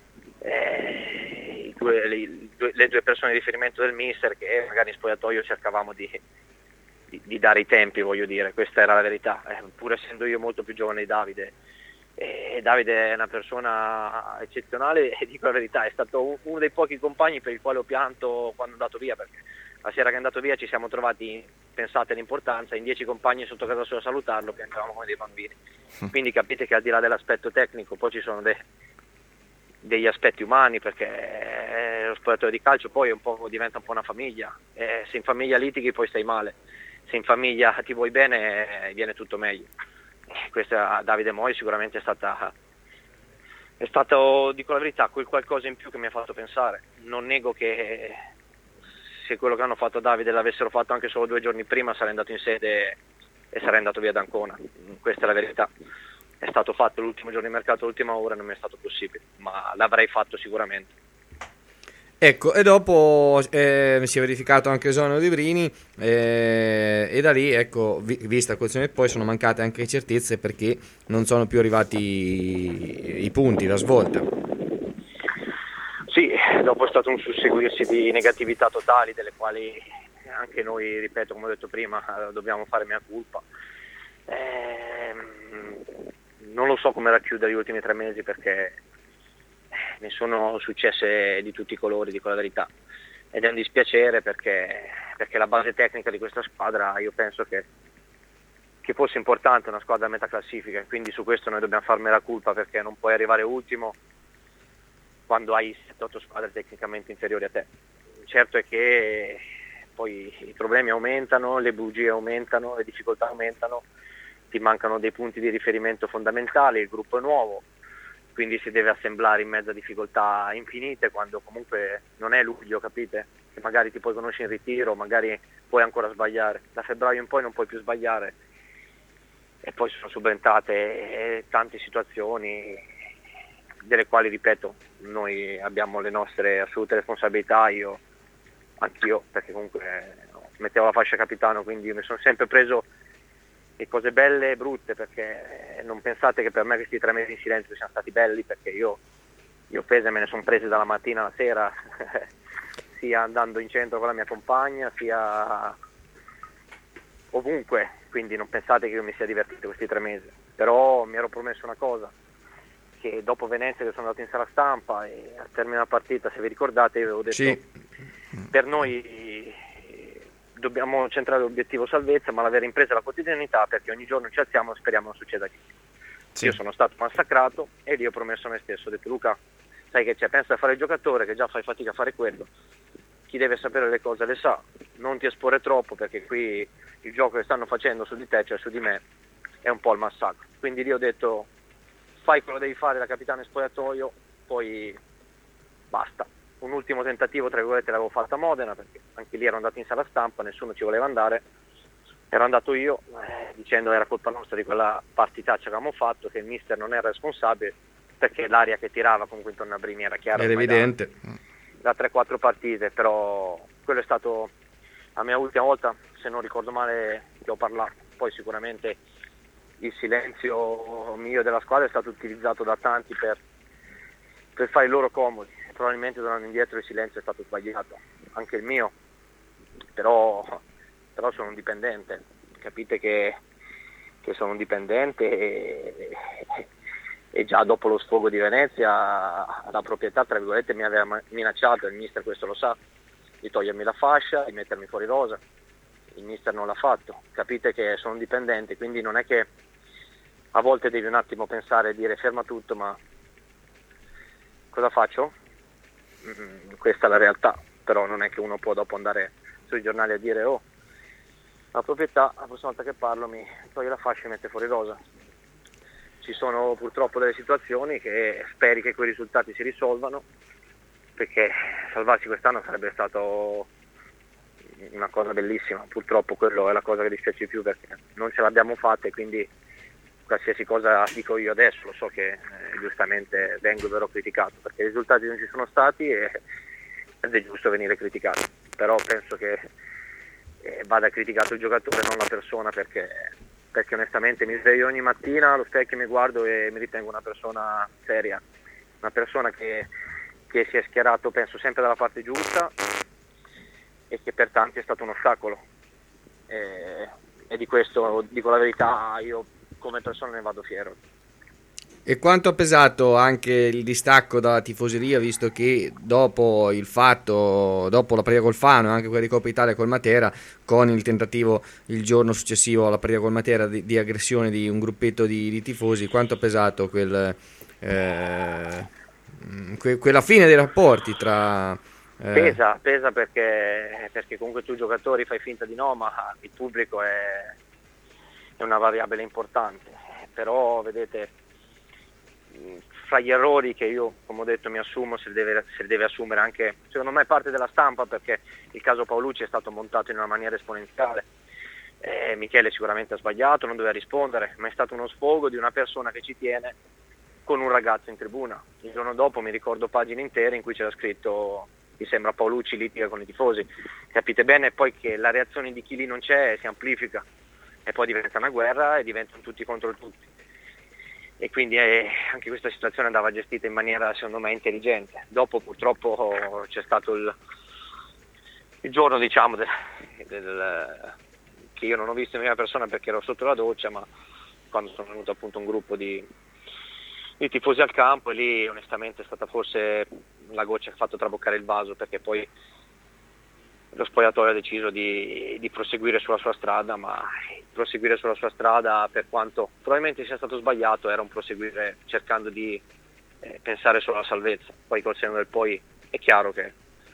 eh, i due, le, due, le due persone di riferimento del mister, che magari in spogliatoio cercavamo di, di, di dare i tempi, voglio dire, questa era la verità, eh, pur essendo io molto più giovane di Davide. E Davide è una persona eccezionale e dico la verità, è stato uno dei pochi compagni per il quale ho pianto quando è andato via, perché la sera che è andato via ci siamo trovati, pensate all'importanza, in dieci compagni sotto casa sua a salutarlo, piangevamo come dei bambini. Quindi capite che al di là dell'aspetto tecnico poi ci sono de- degli aspetti umani, perché lo spogliatoio di calcio poi è un po', diventa un po' una famiglia, e se in famiglia litighi poi stai male, se in famiglia ti vuoi bene viene tutto meglio. Questa Davide Moi sicuramente è stata è stato, dico la verità, quel qualcosa in più che mi ha fatto pensare. Non nego che se quello che hanno fatto a Davide l'avessero fatto anche solo due giorni prima sarei andato in sede e sarei andato via da Ancona, questa è la verità. È stato fatto l'ultimo giorno di mercato, l'ultima ora, non mi è stato possibile, ma l'avrei fatto sicuramente. Ecco, e dopo eh, si è verificato anche l'esonero di Brini eh, e da lì, ecco, vi, vista la questione, poi sono mancate anche certezze perché non sono più arrivati i, i punti, la svolta. Sì, dopo è stato un susseguirsi di negatività totali, delle quali anche noi, ripeto, come ho detto prima, dobbiamo fare mea culpa. Eh, non lo so come racchiudere gli ultimi tre mesi, perché ne sono successe di tutti i colori, dico la verità, ed è un dispiacere perché, perché la base tecnica di questa squadra io penso che, che fosse importante, una squadra a metà classifica, quindi su questo noi dobbiamo farne la colpa, perché non puoi arrivare ultimo quando hai sette otto squadre tecnicamente inferiori a te. Certo è che poi i problemi aumentano, le bugie aumentano, le difficoltà aumentano, ti mancano dei punti di riferimento fondamentali, il gruppo è nuovo, quindi si deve assemblare in mezzo a difficoltà infinite, quando comunque non è luglio, capite? Che magari ti puoi conoscere in ritiro, magari puoi ancora sbagliare. Da febbraio in poi non puoi più sbagliare. e poi sono subentrate eh, tante situazioni delle quali, ripeto, noi abbiamo le nostre assolute responsabilità, io anch'io, perché comunque eh, mettevo la fascia capitano, quindi io mi sono sempre preso le cose belle e brutte, perché non pensate che per me questi tre mesi in silenzio siano stati belli, perché io io pese me ne sono prese dalla mattina alla sera sia andando in centro con la mia compagna sia ovunque, quindi non pensate che io mi sia divertito questi tre mesi, però mi ero promesso una cosa, che dopo Venezia che sono andato in sala stampa e al termine della partita, se vi ricordate, io avevo detto Sì. per noi dobbiamo centrare l'obiettivo salvezza, ma l'avere impresa la quotidianità, perché ogni giorno ci alziamo e speriamo non succeda niente. Sì. Io sono stato massacrato e lì ho promesso a me stesso, ho detto Luca, sai che c'è, pensa a fare il giocatore che già fai fatica a fare quello, chi deve sapere le cose le sa, non ti esporre troppo, perché qui il gioco che stanno facendo su di te, cioè su di me, è un po' il massacro. Quindi lì ho detto fai quello che devi fare da capitano in spogliatoio, poi basta. Un ultimo tentativo, tra virgolette, l'avevo fatta a Modena, perché anche lì ero andato in sala stampa, nessuno ci voleva andare, ero andato io eh, dicendo era colpa nostra di quella partitaccia che avevamo fatto, che il mister non era responsabile, perché l'aria che tirava comunque intorno a Brini era chiara, Era evidente da, da tre quattro partite, però quello è stato la mia ultima volta, se non ricordo male, che ho parlato. Poi sicuramente il silenzio mio della squadra è stato utilizzato da tanti per, per fare i loro comodi, probabilmente tornando indietro il silenzio è stato sbagliato, anche il mio, però, però sono un dipendente, capite che, che sono un dipendente e, e già dopo lo sfogo di Venezia la proprietà, tra virgolette, mi aveva minacciato, il mister questo lo sa, di togliermi la fascia, di mettermi fuori rosa. Il mister non l'ha fatto, capite che sono un dipendente, quindi non è che a volte devi un attimo pensare e dire ferma tutto, ma cosa faccio? Mm, questa è la realtà, però non è che uno può dopo andare sui giornali a dire oh, la proprietà la prossima volta che parlo mi toglie la fascia e mi mette fuori rosa. Ci sono purtroppo delle situazioni che speri che quei risultati si risolvano, perché salvarsi quest'anno sarebbe stato una cosa bellissima, purtroppo quello è la cosa che dispiace di più, perché non ce l'abbiamo fatta e quindi qualsiasi cosa dico io adesso lo so che eh, giustamente vengo e verrò criticato, perché i risultati non ci sono stati e, ed è giusto venire criticato, però penso che eh, vada criticato il giocatore, non la persona, perché, perché onestamente mi sveglio ogni mattina allo specchio, mi guardo e mi ritengo una persona seria, una persona che, che si è schierato penso sempre dalla parte giusta e che per tanti è stato un ostacolo e, e di questo dico la verità, io come persona ne vado fiero. E quanto ha pesato anche il distacco dalla tifoseria, visto che dopo il fatto, dopo la partita col Fano e anche quella di Coppa Italia col Matera, con il tentativo il giorno successivo alla partita col Matera di, di aggressione di un gruppetto di, di tifosi, quanto ha pesato quel, eh, que, quella fine dei rapporti tra... Eh... Pesa, pesa perché, perché comunque tu giocatori fai finta di no, ma il pubblico è, è una variabile importante, però vedete, fra gli errori che io, come ho detto, mi assumo, se deve, se deve assumere anche, secondo me, parte della stampa, perché il caso Paolucci è stato montato in una maniera esponenziale. Eh, Michele sicuramente ha sbagliato, non doveva rispondere, ma è stato uno sfogo di una persona che ci tiene con un ragazzo in tribuna. Il giorno dopo mi ricordo pagine intere in cui c'era scritto mi sembra Paolucci litiga con i tifosi. Capite bene poi che la reazione di chi lì non c'è si amplifica e poi diventa una guerra e diventano tutti contro tutti. E quindi eh, anche questa situazione andava gestita in maniera secondo me intelligente. Dopo purtroppo c'è stato il, il giorno diciamo del, del, che io non ho visto in prima persona perché ero sotto la doccia, ma quando sono venuto appunto un gruppo di, di tifosi al campo, e lì onestamente è stata forse la goccia che ha fatto traboccare il vaso, perché poi lo spogliatoio ha deciso di, di proseguire sulla sua strada, ma proseguire sulla sua strada, per quanto probabilmente sia stato sbagliato, era un proseguire cercando di eh, pensare solo alla salvezza. Poi col senno del poi è chiaro che,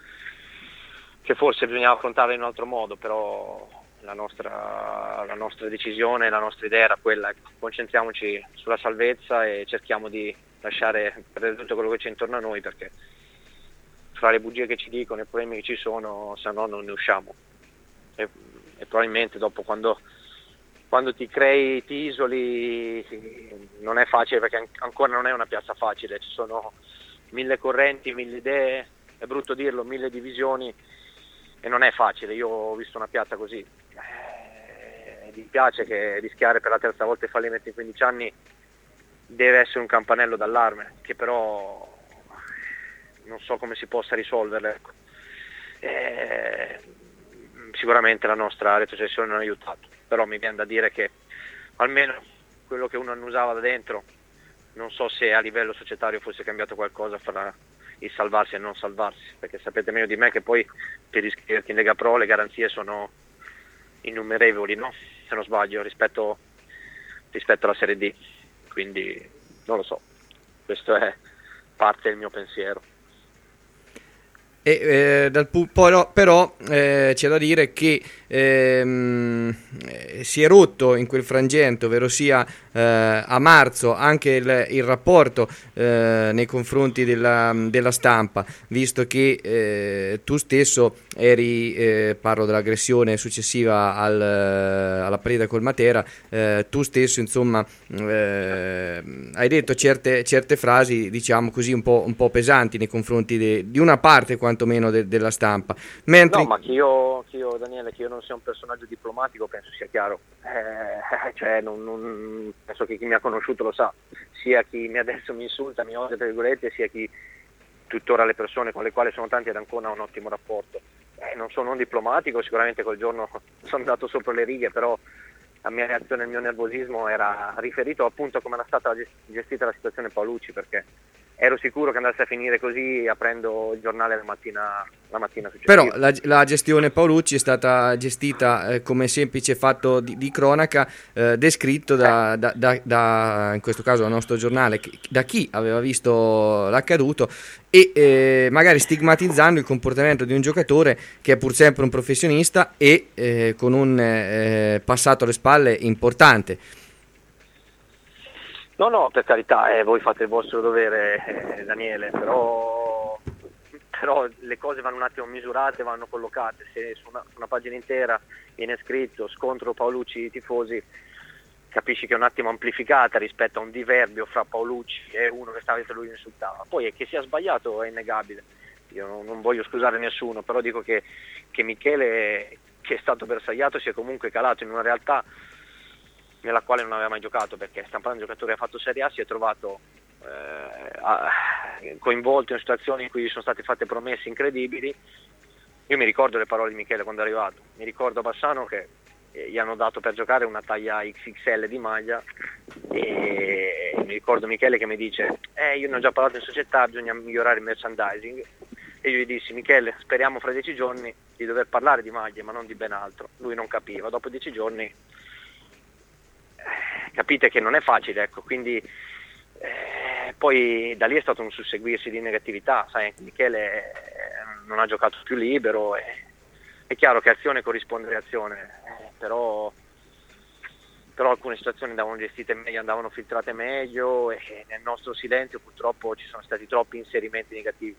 che forse bisognava affrontarla in un altro modo, però la nostra, la nostra decisione, la nostra idea era quella, concentriamoci sulla salvezza e cerchiamo di lasciare perdere tutto quello che c'è intorno a noi, perché fra le bugie che ci dicono e i problemi che ci sono, se no non ne usciamo. E, e probabilmente dopo quando quando ti crei, ti isoli, non è facile, perché ancora non è una piazza facile, ci sono mille correnti, mille idee, è brutto dirlo, mille divisioni, e non è facile. Io ho visto una piazza così, eh, mi piace che rischiare per la terza volta il fallimento in quindici anni deve essere un campanello d'allarme, che però non so come si possa risolverle, ecco. Eh, sicuramente la nostra retrocessione non ha aiutato, però mi viene da dire che almeno quello che uno annusava da dentro, non so se a livello societario fosse cambiato qualcosa fra il salvarsi e non salvarsi, perché sapete meglio di me che poi per iscriverti in Lega Pro le garanzie sono innumerevoli, no? Se non sbaglio, rispetto, rispetto alla Serie D, quindi non lo so, questo è parte del mio pensiero. E, eh, dal pu- però, però eh, c'è da dire che ehm, eh, si è rotto in quel frangente, ovvero sia eh, a marzo, anche il, il rapporto eh, nei confronti della, della stampa, visto che eh, tu stesso eri, eh, parlo dell'aggressione successiva al, alla partita col Matera, eh, tu stesso insomma eh, hai detto certe, certe frasi, diciamo così, un po', un po' pesanti nei confronti de, di una parte quantomeno de, della stampa. Mentre... No, ma che io, che io, Daniele, che io non sia un personaggio diplomatico penso sia chiaro, eh, cioè non, non, penso che chi mi ha conosciuto lo sa, sia chi mi adesso mi insulta, mi odia tra virgolette, sia chi tuttora le persone con le quali sono tanti ad Ancona ha un ottimo rapporto. Eh, non sono un diplomatico, sicuramente quel giorno sono andato sopra le righe, però la mia reazione, il mio nervosismo era riferito appunto a come era stata gestita la situazione Paolucci, perché ero sicuro che andasse a finire così aprendo il giornale la mattina, la mattina successiva. Però la, la gestione Paolucci è stata gestita eh, come semplice fatto di, di cronaca, eh, descritto da, da, da, da, in questo caso dal nostro giornale, da chi aveva visto l'accaduto, e eh, magari stigmatizzando il comportamento di un giocatore che è pur sempre un professionista e eh, con un eh, passato alle spalle importante. No, no, per carità, eh, voi fate il vostro dovere, eh, Daniele, però, però le cose vanno un attimo misurate, vanno collocate. Se su una, su una pagina intera viene scritto scontro Paolucci tifosi, capisci che è un attimo amplificata rispetto a un diverbio fra Paolucci e uno che stava dietro lui insultava. Poi è che sia sbagliato è innegabile, io non, non voglio scusare nessuno, però dico che, che Michele, che è stato bersagliato, si è comunque calato in una realtà nella quale non aveva mai giocato, perché stiamo parlando di un giocatore che ha fatto Serie A, si è trovato eh, a, coinvolto in situazioni in cui sono state fatte promesse incredibili. Io mi ricordo le parole di Michele quando è arrivato, mi ricordo a Bassano che eh, gli hanno dato per giocare una taglia X X L di maglia, e mi ricordo Michele che mi dice eh, io ne ho già parlato in società, bisogna migliorare il merchandising, e io gli dissi Michele, speriamo fra dieci giorni di dover parlare di maglie ma non di ben altro. Lui non capiva, dopo dieci giorni capite che non è facile, ecco, quindi eh, poi da lì è stato un susseguirsi di negatività, sai, Michele eh, non ha giocato più libero, e, è chiaro che azione corrisponde reazione, eh, però, però alcune situazioni andavano gestite meglio, andavano filtrate meglio, e nel nostro silenzio purtroppo ci sono stati troppi inserimenti negativi,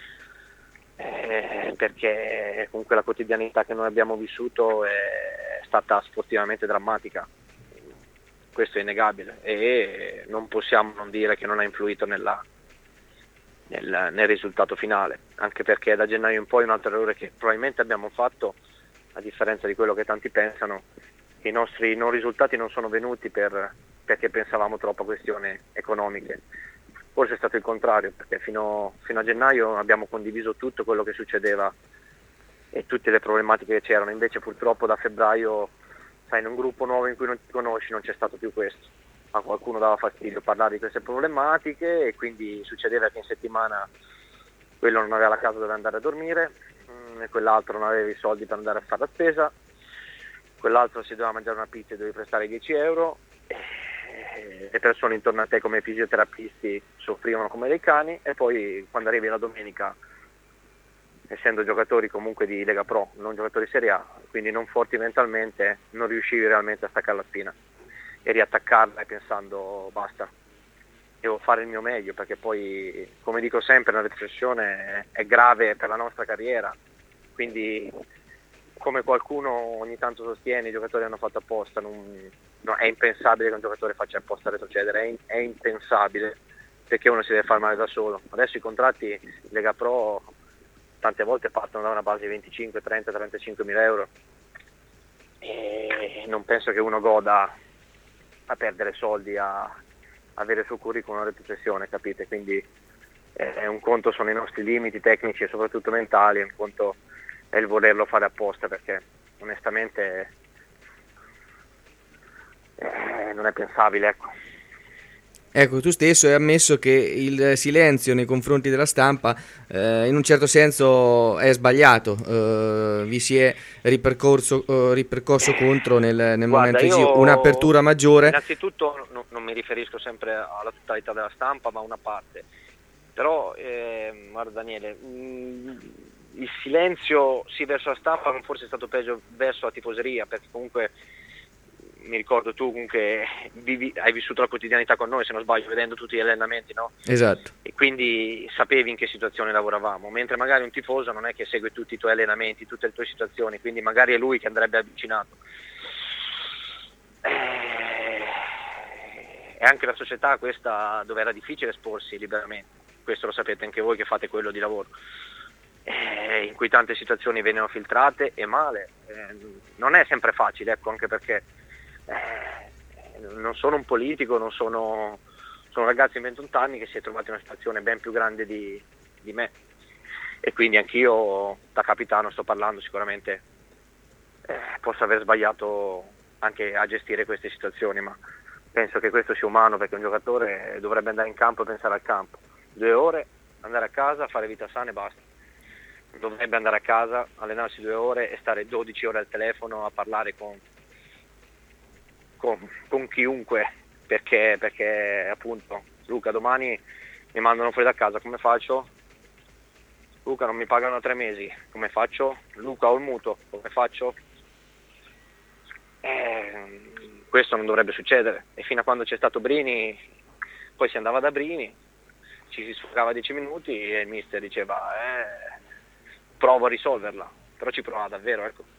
eh, perché comunque la quotidianità che noi abbiamo vissuto è stata sportivamente drammatica. Questo è innegabile e non possiamo non dire che non ha influito nella, nel, nel risultato finale, anche perché da gennaio in poi un altro errore che probabilmente abbiamo fatto, a differenza di quello che tanti pensano, che i nostri non risultati non sono venuti per, perché pensavamo troppo a questioni economiche. Forse è stato il contrario, perché fino, fino a gennaio abbiamo condiviso tutto quello che succedeva e tutte le problematiche che c'erano, invece purtroppo da febbraio, sai, in un gruppo nuovo in cui non ti conosci non c'è stato più questo, a qualcuno dava fastidio parlare di queste problematiche, e quindi succedeva che in settimana quello non aveva la casa dove andare a dormire, e quell'altro non aveva i soldi per andare a fare la spesa, quell'altro si doveva mangiare una pizza e dovevi prestare dieci euro, e le persone intorno a te come fisioterapisti soffrivano come dei cani, e poi quando arrivi la domenica, essendo giocatori comunque di Lega Pro, non giocatori Serie A, quindi non forti mentalmente, non riuscivi realmente a staccare la spina e riattaccarla pensando basta, devo fare il mio meglio, perché poi, come dico sempre, la retrocessione è grave per la nostra carriera, quindi come qualcuno ogni tanto sostiene, i giocatori hanno fatto apposta, non, no, è impensabile che un giocatore faccia apposta a retrocedere, è, in, è impensabile, perché uno si deve fare male da solo. Adesso i contratti in Lega Pro tante volte partono da una base di venticinque, trenta, trentacinque mila euro e non penso che uno goda a perdere soldi a avere sul curriculum una retrocessione, capite? Quindi eh, un conto sono i nostri limiti tecnici e soprattutto mentali, un conto è il volerlo fare apposta, perché onestamente eh, non è pensabile, ecco. Ecco, tu stesso hai ammesso che il silenzio nei confronti della stampa eh, in un certo senso è sbagliato, eh, vi si è ripercorso, eh, ripercorso contro nel, nel Guarda, momento di io un'apertura maggiore. Innanzitutto no, non mi riferisco sempre alla totalità della stampa, ma a una parte. Però, eh, guarda Daniele, mh, il silenzio sì verso la stampa non forse è stato peggio verso la tifoseria, perché comunque mi ricordo tu comunque vivi, hai vissuto la quotidianità con noi, se non sbaglio, vedendo tutti gli allenamenti, no? Esatto. E quindi sapevi in che situazione lavoravamo, mentre magari un tifoso non è che segue tutti i tuoi allenamenti, tutte le tue situazioni, quindi magari è lui che andrebbe avvicinato. Eh, e anche la società questa dove era difficile esporsi liberamente, questo lo sapete anche voi che fate quello di lavoro, eh, in cui tante situazioni vengono filtrate e male. Eh, non è sempre facile, ecco, anche perché Eh, non sono un politico, non sono, sono un ragazzo di ventuno anni che si è trovato in una situazione ben più grande di, di me, e quindi anch'io da capitano sto parlando, sicuramente eh, posso aver sbagliato anche a gestire queste situazioni, ma penso che questo sia umano, perché un giocatore dovrebbe andare in campo e pensare al campo, due ore, andare a casa, fare vita sana e basta. Dovrebbe andare a casa, allenarsi due ore e stare dodici ore al telefono a parlare con Con, con chiunque, perché, perché appunto Luca, domani mi mandano fuori da casa, come faccio? Luca, non mi pagano tre mesi, come faccio? Luca, ho il mutuo, come faccio? Eh, questo non dovrebbe succedere, e fino a quando c'è stato Brini, poi si andava da Brini, ci si sfogava dieci minuti e il mister diceva eh, provo a risolverla, però ci prova davvero, ecco.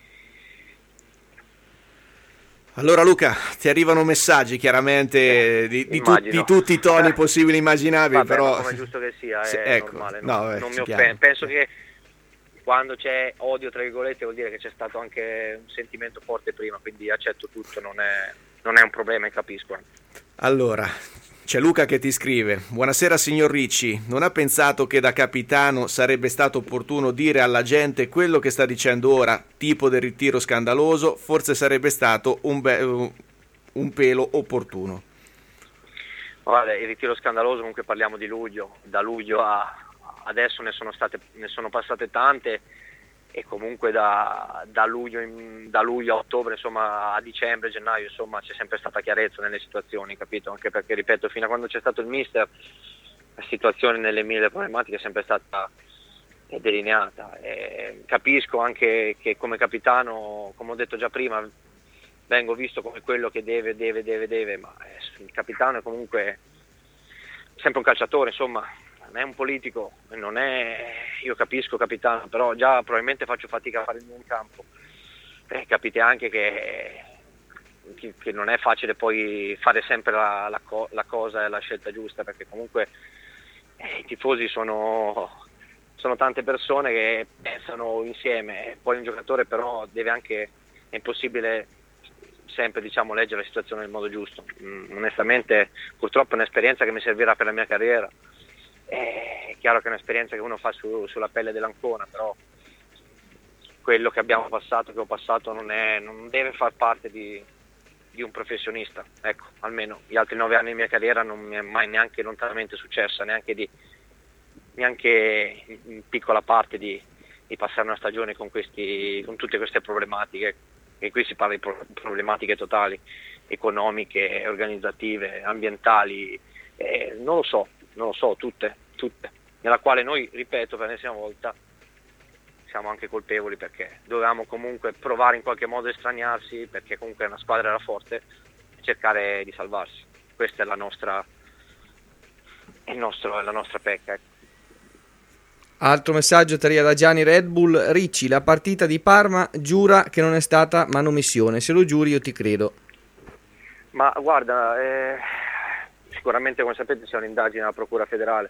Allora Luca, ti arrivano messaggi chiaramente di, di, tu, di tutti i toni possibili e immaginabili. Vabbè, però come è giusto che sia, è sì, ecco, normale, no, non, beh, non mi chiaro. offendo. Penso che quando c'è odio tra virgolette vuol dire che c'è stato anche un sentimento forte prima, quindi accetto tutto, non è, non è un problema e capisco. Allora, c'è Luca che ti scrive: buonasera signor Ricci, non ha pensato che da capitano sarebbe stato opportuno dire alla gente quello che sta dicendo ora, tipo del ritiro scandaloso? Forse sarebbe stato un, be- un pelo opportuno. Guarda, il ritiro scandaloso, comunque parliamo di luglio, da luglio a adesso ne sono state, ne sono passate tante, e comunque da, da, luglio in, da luglio a ottobre, insomma a dicembre, gennaio, insomma c'è sempre stata chiarezza nelle situazioni, capito? Anche perché, ripeto, fino a quando c'è stato il mister la situazione nelle mille problematiche è sempre stata delineata. E capisco anche che come capitano, come ho detto già prima, vengo visto come quello che deve, deve, deve, deve, ma il capitano è comunque sempre un calciatore, insomma, non è un politico, non è, io capisco capitano, però già probabilmente faccio fatica a fare il mio in campo. Eh, capite anche che, che non è facile poi fare sempre la, la, co- la cosa e la scelta giusta, perché comunque eh, i tifosi sono, sono tante persone che pensano insieme, poi un giocatore però deve anche, è impossibile sempre, diciamo, leggere la situazione nel modo giusto. Mm, onestamente purtroppo è un'esperienza che mi servirà per la mia carriera. È chiaro che è un'esperienza che uno fa su, sulla pelle dell'Ancona, però quello che abbiamo passato, che ho passato, non, è, non deve far parte di, di un professionista. Ecco, almeno gli altri nove anni di mia carriera non mi è mai neanche lontanamente successa, neanche, di, neanche in piccola parte di, di passare una stagione con, questi, con tutte queste problematiche, e qui si parla di problematiche totali, economiche, organizzative, ambientali, eh, non lo so. Non lo so, tutte, tutte, nella quale noi, ripeto per l'ennesima volta, siamo anche colpevoli, perché dovevamo comunque provare in qualche modo a estraniarsi, perché comunque una squadra era forte, e cercare di salvarsi. Questa è la nostra, è il nostro, è la nostra pecca. Ecco. Altro messaggio da Gianni Red Bull. Ricci, la partita di Parma giura che non è stata manomissione, se lo giuri io ti credo. Ma guarda, eh, sicuramente come sapete c'è un'indagine alla Procura federale.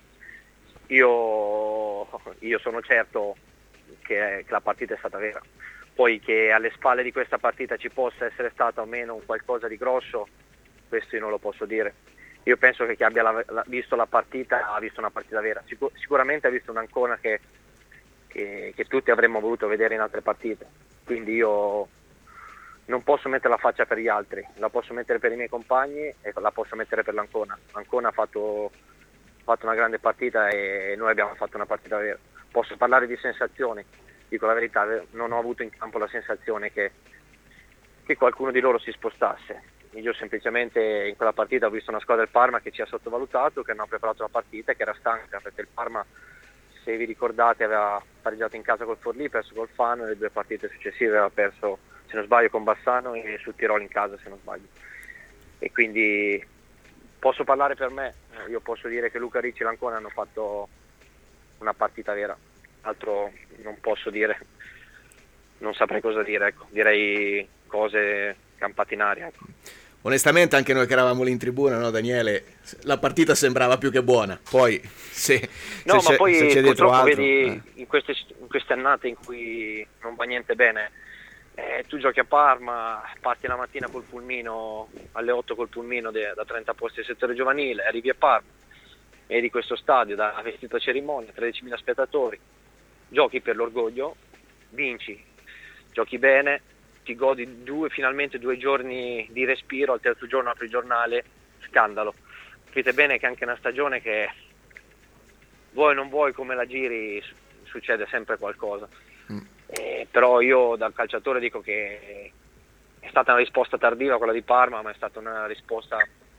Io, io sono certo che, che la partita è stata vera. Poi che alle spalle di questa partita ci possa essere stato o meno un qualcosa di grosso, questo io non lo posso dire. Io penso che chi abbia la, la, visto la partita ha visto una partita vera. Sicur- sicuramente ha visto un'Ancona che, che, che tutti avremmo voluto vedere in altre partite. Quindi io non posso mettere la faccia per gli altri, la posso mettere per i miei compagni e la posso mettere per l'Ancona. L'Ancona ha fatto, fatto una grande partita e noi abbiamo fatto una partita vera. Posso parlare di sensazioni, dico la verità, non ho avuto in campo la sensazione che, che qualcuno di loro si spostasse. Io semplicemente in quella partita ho visto una squadra del Parma che ci ha sottovalutato, che non ha preparato la partita e che era stanca, perché il Parma, se vi ricordate, aveva pareggiato in casa col Forlì, perso col Fano e le due partite successive aveva perso, se non sbaglio, con Bassano e sul Tirolo in casa, se non sbaglio. E quindi posso parlare per me, io posso dire che Luca Ricci e l'Ancona hanno fatto una partita vera, altro non posso dire, non saprei cosa dire, ecco. Direi cose campate in aria, ecco. Onestamente anche noi che eravamo lì in tribuna, no Daniele, la partita sembrava più che buona, poi se, no, se ma poi se c'è dietro purtroppo altro, vedi eh. in, queste, in queste annate in cui non va niente bene, eh, tu giochi a Parma, parti la mattina col pulmino alle otto col pulmino de, da trenta posti del settore giovanile, arrivi a Parma, vedi questo stadio da vestito a cerimonia, tredicimila spettatori, giochi per l'orgoglio, vinci, giochi bene, ti godi due, finalmente due giorni di respiro, al terzo giorno apri il giornale, scandalo. Capite bene che anche una stagione che vuoi o non vuoi, come la giri, succede sempre qualcosa. Mm. Eh, però io da calciatore dico che è stata una risposta tardiva quella di Parma, ma è stata una risposta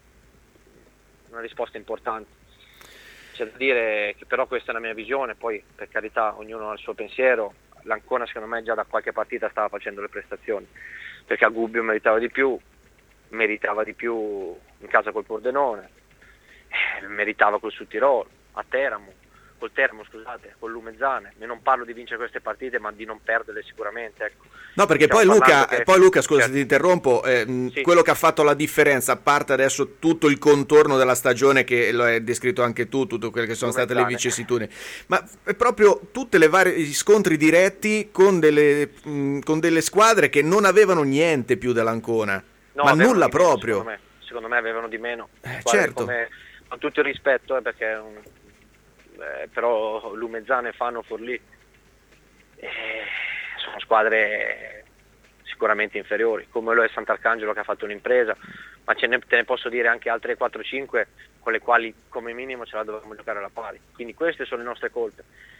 una risposta importante. C'è da dire che però questa è la mia visione, poi per carità ognuno ha il suo pensiero. L'Ancona secondo me già da qualche partita stava facendo le prestazioni, perché a Gubbio meritava di più, meritava di più in casa col Pordenone, eh, meritava col Sud Tirolo, a Teramo, col Teramo scusate, con Lumezzane. E non parlo di vincere queste partite, ma di non perderle sicuramente, ecco. No, perché Stiamo poi Luca, che... poi Luca, scusa certo. se ti interrompo, eh, sì. quello che ha fatto la differenza, a parte adesso tutto il contorno della stagione che lo hai descritto anche tu, tutte quelle che sono Come state zane. le vicissitudini, ma è proprio tutte le varie gli scontri diretti con delle, mh, con delle squadre che non avevano niente più dell'Ancona, no, ma nulla meno, proprio. Secondo me, secondo me avevano di meno. Eh, Squadre certo. Come, con tutto il rispetto, eh, perché un, eh, però Lumezzane, Fano, Forlì eh, sono squadre sicuramente inferiori, come lo è Sant'Arcangelo che ha fatto un'impresa, ma ce ne, te ne posso dire anche altre quattro cinque con le quali come minimo ce la dovevamo giocare alla pari, quindi queste sono le nostre colpe.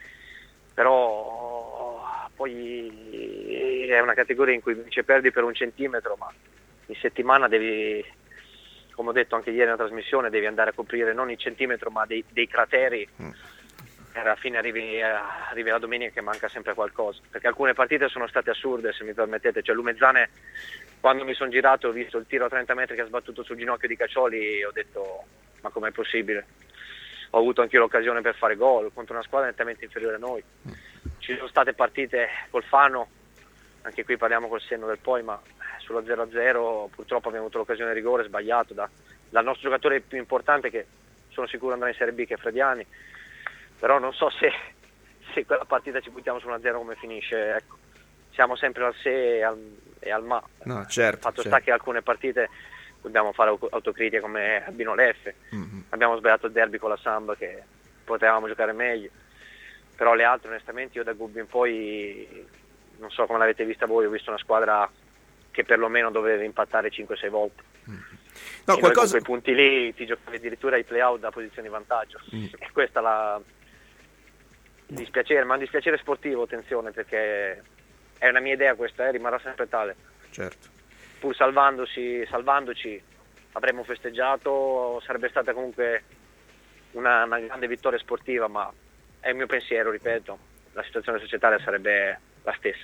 Però poi è una categoria in cui vinci e perdi per un centimetro, ma in settimana devi, come ho detto anche ieri nella trasmissione, devi andare a coprire non il centimetro ma dei, dei crateri. Mm. E alla fine arrivi, arrivi la domenica che manca sempre qualcosa, perché alcune partite sono state assurde, se mi permettete. Cioè Lumezzane, quando mi sono girato ho visto il tiro a trenta metri che ha sbattuto sul ginocchio di Caccioli, ho detto ma com'è possibile? Ho avuto anche l'occasione per fare gol contro una squadra nettamente inferiore a noi. Ci sono state partite col Fano, anche qui parliamo col senno del poi, ma sullo zero a zero purtroppo abbiamo avuto l'occasione di rigore sbagliato da, dal nostro giocatore più importante, che sono sicuro andrà in Serie B, che è Frediani. Però non so se, se quella partita ci buttiamo su uno a zero come finisce, ecco. Siamo sempre al se e al, e al ma. No, certo, fatto certo. sta che alcune partite dobbiamo fare autocritica, come Albino Leffe, mm-hmm. abbiamo sbagliato il derby con la Samba che potevamo giocare meglio, però le altre onestamente io da Gubbio in poi non so come l'avete vista voi, ho visto una squadra che perlomeno doveva impattare cinque sei volte. Mm-hmm. No, e qualcosa... con quei punti lì ti giocavi addirittura ai play-out da posizione di vantaggio, mm. e questa la dispiacere, ma un dispiacere sportivo, attenzione, perché è una mia idea questa, eh, rimarrà sempre tale. Certo. Pur salvandosi, salvandoci avremmo festeggiato, sarebbe stata comunque una, una grande vittoria sportiva, ma è il mio pensiero, ripeto, la situazione societaria sarebbe la stessa.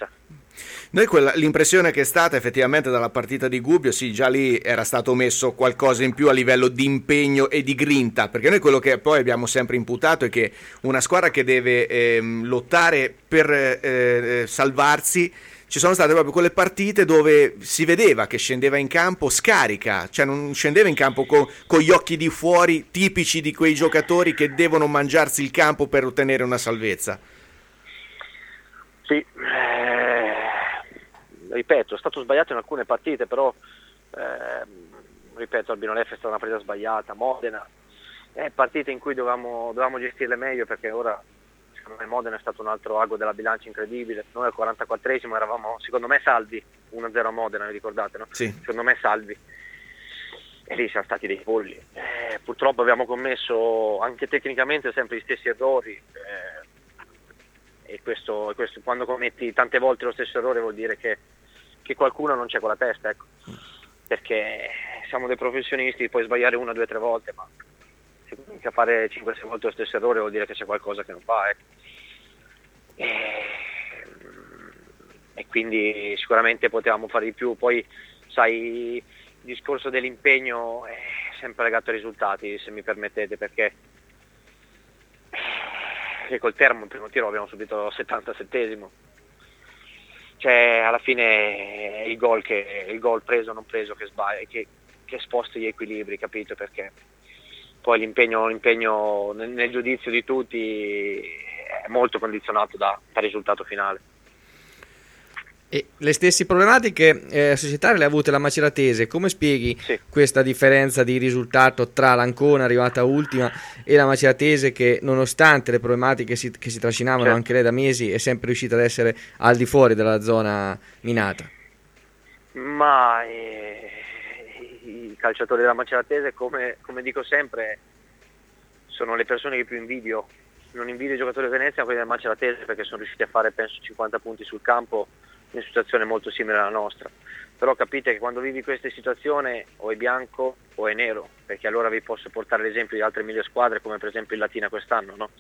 Noi quella, l'impressione che è stata effettivamente dalla partita di Gubbio, sì, già lì era stato messo qualcosa in più a livello di impegno e di grinta, perché noi quello che poi abbiamo sempre imputato è che una squadra che deve ehm, lottare per eh, salvarsi, ci sono state proprio quelle partite dove si vedeva che scendeva in campo scarica, cioè non scendeva in campo con, con gli occhi di fuori, tipici di quei giocatori che devono mangiarsi il campo per ottenere una salvezza. Sì, eh, ripeto, è stato sbagliato in alcune partite, però eh, ripeto, Albino Leffe è stata una presa sbagliata, Modena, eh, partite in cui dovevamo, dovevamo gestirle meglio, perché ora secondo me Modena è stato un altro ago della bilancia incredibile. Noi al quarantaquattresimo eravamo, secondo me, salvi, uno a zero a Modena, vi ricordate, no? Sì. Secondo me salvi, e lì siamo stati dei polli. Eh, purtroppo abbiamo commesso anche tecnicamente sempre gli stessi errori, eh, e questo, questo quando commetti tante volte lo stesso errore vuol dire che, che qualcuno non c'è con la testa, ecco. Perché siamo dei professionisti, puoi sbagliare una, due, tre volte, ma se cominci a fare cinque sei volte lo stesso errore vuol dire che c'è qualcosa che non va, ecco. e, e quindi sicuramente potevamo fare di più. Poi sai, il discorso dell'impegno è sempre legato ai risultati, se mi permettete, perché che col Teramo il primo tiro abbiamo subito al settantasettesimo, cioè alla fine è il gol che il gol preso o non preso che sbaglia, che, che sposta gli equilibri, capito? Perché poi l'impegno, l'impegno nel, nel giudizio di tutti è molto condizionato da, dal risultato finale. E le stesse problematiche eh, societarie le ha avute la Maceratese. Come spieghi sì. questa differenza di risultato tra l'Ancona arrivata ultima e la Maceratese, che nonostante le problematiche si, che si trascinavano certo. anche lei da mesi è sempre riuscita ad essere al di fuori della zona minata? Ma eh, i calciatori della Maceratese, come, come dico sempre, sono le persone che più invidio. Non invidio i giocatori di Venezia, ma quelli della Maceratese, perché sono riusciti a fare penso cinquanta punti sul campo in una situazione molto simile alla nostra. Però capite che quando vivi queste situazioni o è bianco o è nero, perché allora vi posso portare l'esempio di altre mille squadre, come per esempio il Latina quest'anno, no?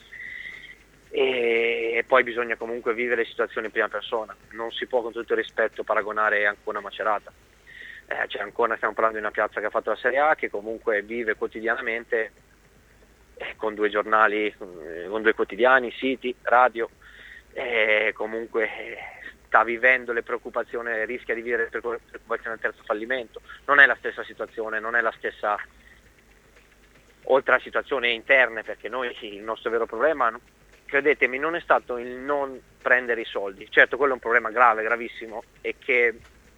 E, e poi bisogna comunque vivere le situazioni in prima persona, non si può con tutto il rispetto paragonare Ancona a Macerata. Eh, cioè Ancona, stiamo parlando di una piazza che ha fatto la Serie A, che comunque vive quotidianamente eh, con due giornali, eh, con due quotidiani, siti, radio, eh, comunque eh, sta vivendo le preoccupazioni, rischia di vivere le preoccupazioni del terzo fallimento. Non è la stessa situazione, non è la stessa, oltre a situazioni interne, perché noi il nostro vero problema, credetemi, non è stato il non prendere i soldi. Certo, quello è un problema grave, gravissimo, e che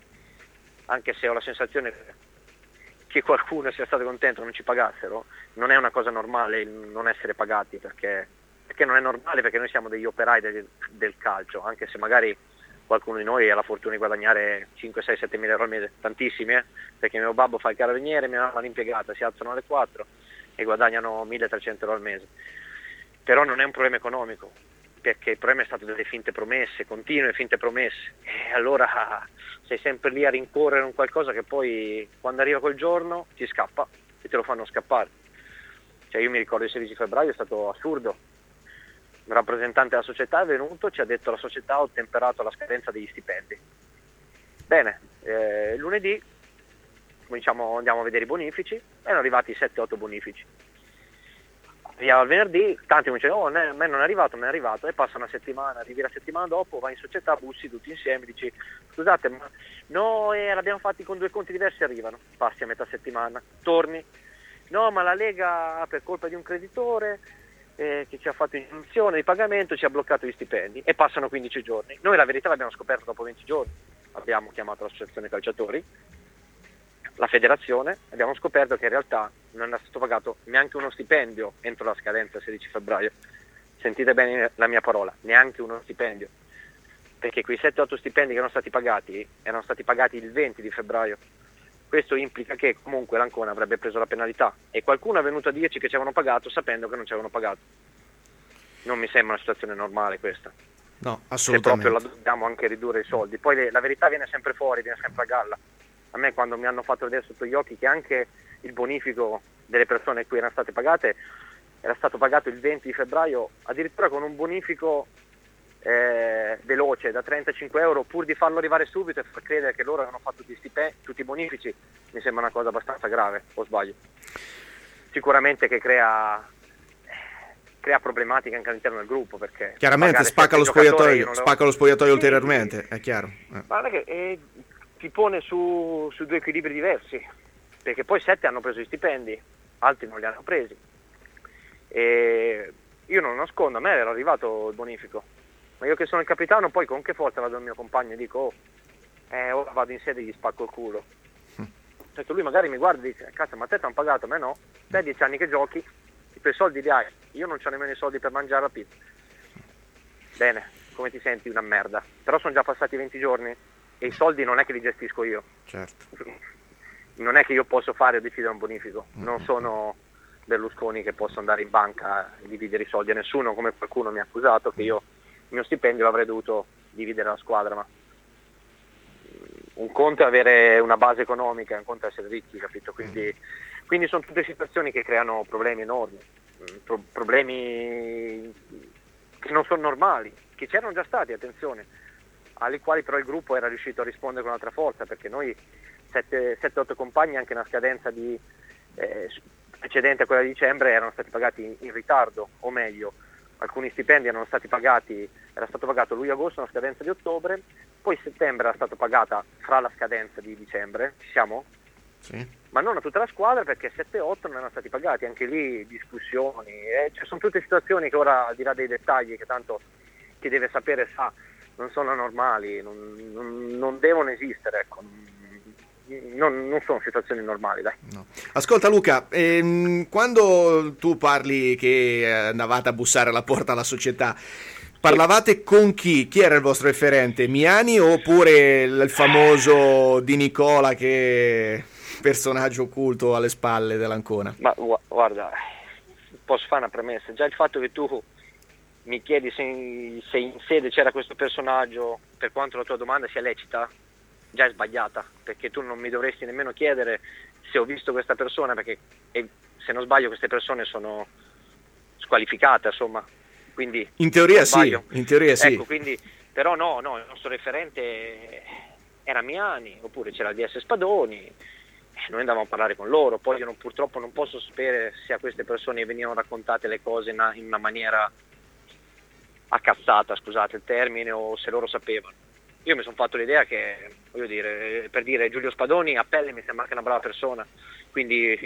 anche se ho la sensazione che qualcuno sia stato contento che non ci pagassero, non è una cosa normale il non essere pagati, perché, perché non è normale, perché noi siamo degli operai del, del calcio, anche se magari qualcuno di noi ha la fortuna di guadagnare cinque, sei, sette mila euro al mese, tantissimi, eh? Perché mio babbo fa il carabiniere, mia mamma l'impiegata, si alzano alle quattro e guadagnano milletrecento euro al mese. Però non è un problema economico, perché il problema è stato delle finte promesse, continue finte promesse, e allora sei sempre lì a rincorrere un qualcosa che poi quando arriva quel giorno ti scappa e te lo fanno scappare. Cioè io mi ricordo il sedici febbraio, è stato assurdo. Un rappresentante della società è venuto, ci ha detto la società ha ottemperato la scadenza degli stipendi. Bene, eh, lunedì cominciamo, andiamo a vedere i bonifici, erano arrivati sette otto bonifici. Arriviamo al venerdì, tanti mi dicono, oh, a me non è arrivato, non è arrivato, e passa una settimana, arrivi la settimana dopo, vai in società, bussi tutti insieme, dici, scusate, ma no, eh, l'abbiamo fatti con due conti diversi, arrivano, passi a metà settimana, torni, no, ma la Lega per colpa di un creditore eh, che ci ha fatto ingiunzione di pagamento ci ha bloccato gli stipendi, e passano quindici giorni. Noi la verità l'abbiamo scoperto dopo venti giorni, abbiamo chiamato l'associazione calciatori, la federazione, abbiamo scoperto che in realtà non è stato pagato neanche uno stipendio entro la scadenza il sedici febbraio. Sentite bene la mia parola, neanche uno stipendio, perché quei sette otto stipendi che erano stati pagati erano stati pagati il venti di febbraio. Questo implica che comunque l'Ancona avrebbe preso la penalità, e qualcuno è venuto a dirci che ci avevano pagato sapendo che non ci avevano pagato. Non mi sembra una situazione normale questa. No, assolutamente. Se proprio la dobbiamo anche ridurre i soldi. Poi le, la verità viene sempre fuori, viene sempre a galla. A me quando mi hanno fatto vedere sotto gli occhi che anche il bonifico delle persone cui erano state pagate era stato pagato il venti di febbraio, addirittura con un bonifico eh, veloce da trentacinque euro pur di farlo arrivare subito e far credere che loro hanno fatto tutti, stipendi, tutti i bonifici, mi sembra una cosa abbastanza grave, o sbaglio? Sicuramente che crea crea problematiche anche all'interno del gruppo, perché chiaramente spacca lo spogliatoio, spacca lo spogliatoio ulteriormente, è chiaro. Eh. Guarda che eh, ti pone su, su due equilibri diversi, perché poi sette hanno preso gli stipendi, altri non li hanno presi. E io non nascondo, a me era arrivato il bonifico, ma io che sono il capitano poi con che forza vado al mio compagno e dico oh, eh, ora vado in sede e gli spacco il culo. Mm. Perché lui magari mi guarda e dice cazzo, ma te ti hanno pagato, a me no, te hai dieci anni che giochi, i tuoi soldi li hai, io non c'ho nemmeno i soldi per mangiare la pizza. Bene, come ti senti? Una merda. Però sono già passati venti giorni e i soldi non è che li gestisco io. Certo. Non è che io posso fare o decidere un bonifico, non sono Berlusconi che posso andare in banca e dividere i soldi a nessuno, come qualcuno mi ha accusato che io il mio stipendio l'avrei dovuto dividere la squadra, ma un conto è avere una base economica, un conto è essere ricchi, capito? Quindi, quindi sono tutte situazioni che creano problemi enormi, pro- problemi che non sono normali, che c'erano già stati, attenzione, alle quali però il gruppo era riuscito a rispondere con un'altra forza, perché noi sette otto compagni anche una scadenza di eh, precedente a quella di dicembre erano stati pagati in, in ritardo, o meglio alcuni stipendi erano stati pagati, era stato pagato luglio agosto una scadenza di ottobre, poi settembre era stata pagata fra la scadenza di dicembre, ci siamo? Sì. Ma non a tutta la squadra, perché sette otto non erano stati pagati, anche lì discussioni, eh, cioè sono tutte situazioni che ora, al di là dei dettagli che tanto chi deve sapere sa, non sono normali, non, non, non devono esistere, ecco. Non, non sono situazioni normali, dai. No. Ascolta Luca, ehm, quando tu parli che andavate a bussare alla porta alla società, parlavate con chi? Chi era il vostro referente? Miani oppure il famoso Di Nicola, che personaggio occulto alle spalle dell'Ancona? Ma guarda, posso fare una premessa, già il fatto che tu mi chiedi se, se in sede c'era questo personaggio, per quanto la tua domanda sia lecita, già è sbagliata, perché tu non mi dovresti nemmeno chiedere se ho visto questa persona, perché e, se non sbaglio queste persone sono squalificate, insomma, quindi in teoria sì, in teoria sì. Ecco, quindi, però no, no, il nostro referente era Miani, oppure c'era il D S Spadoni, noi andavamo a parlare con loro, poi io non, purtroppo non posso sapere se a queste persone venivano raccontate le cose in una, in una maniera accazzata, scusate il termine, o se loro sapevano. Io mi sono fatto l'idea che, voglio dire, per dire Giulio Spadoni a pelle mi sembra anche una brava persona, quindi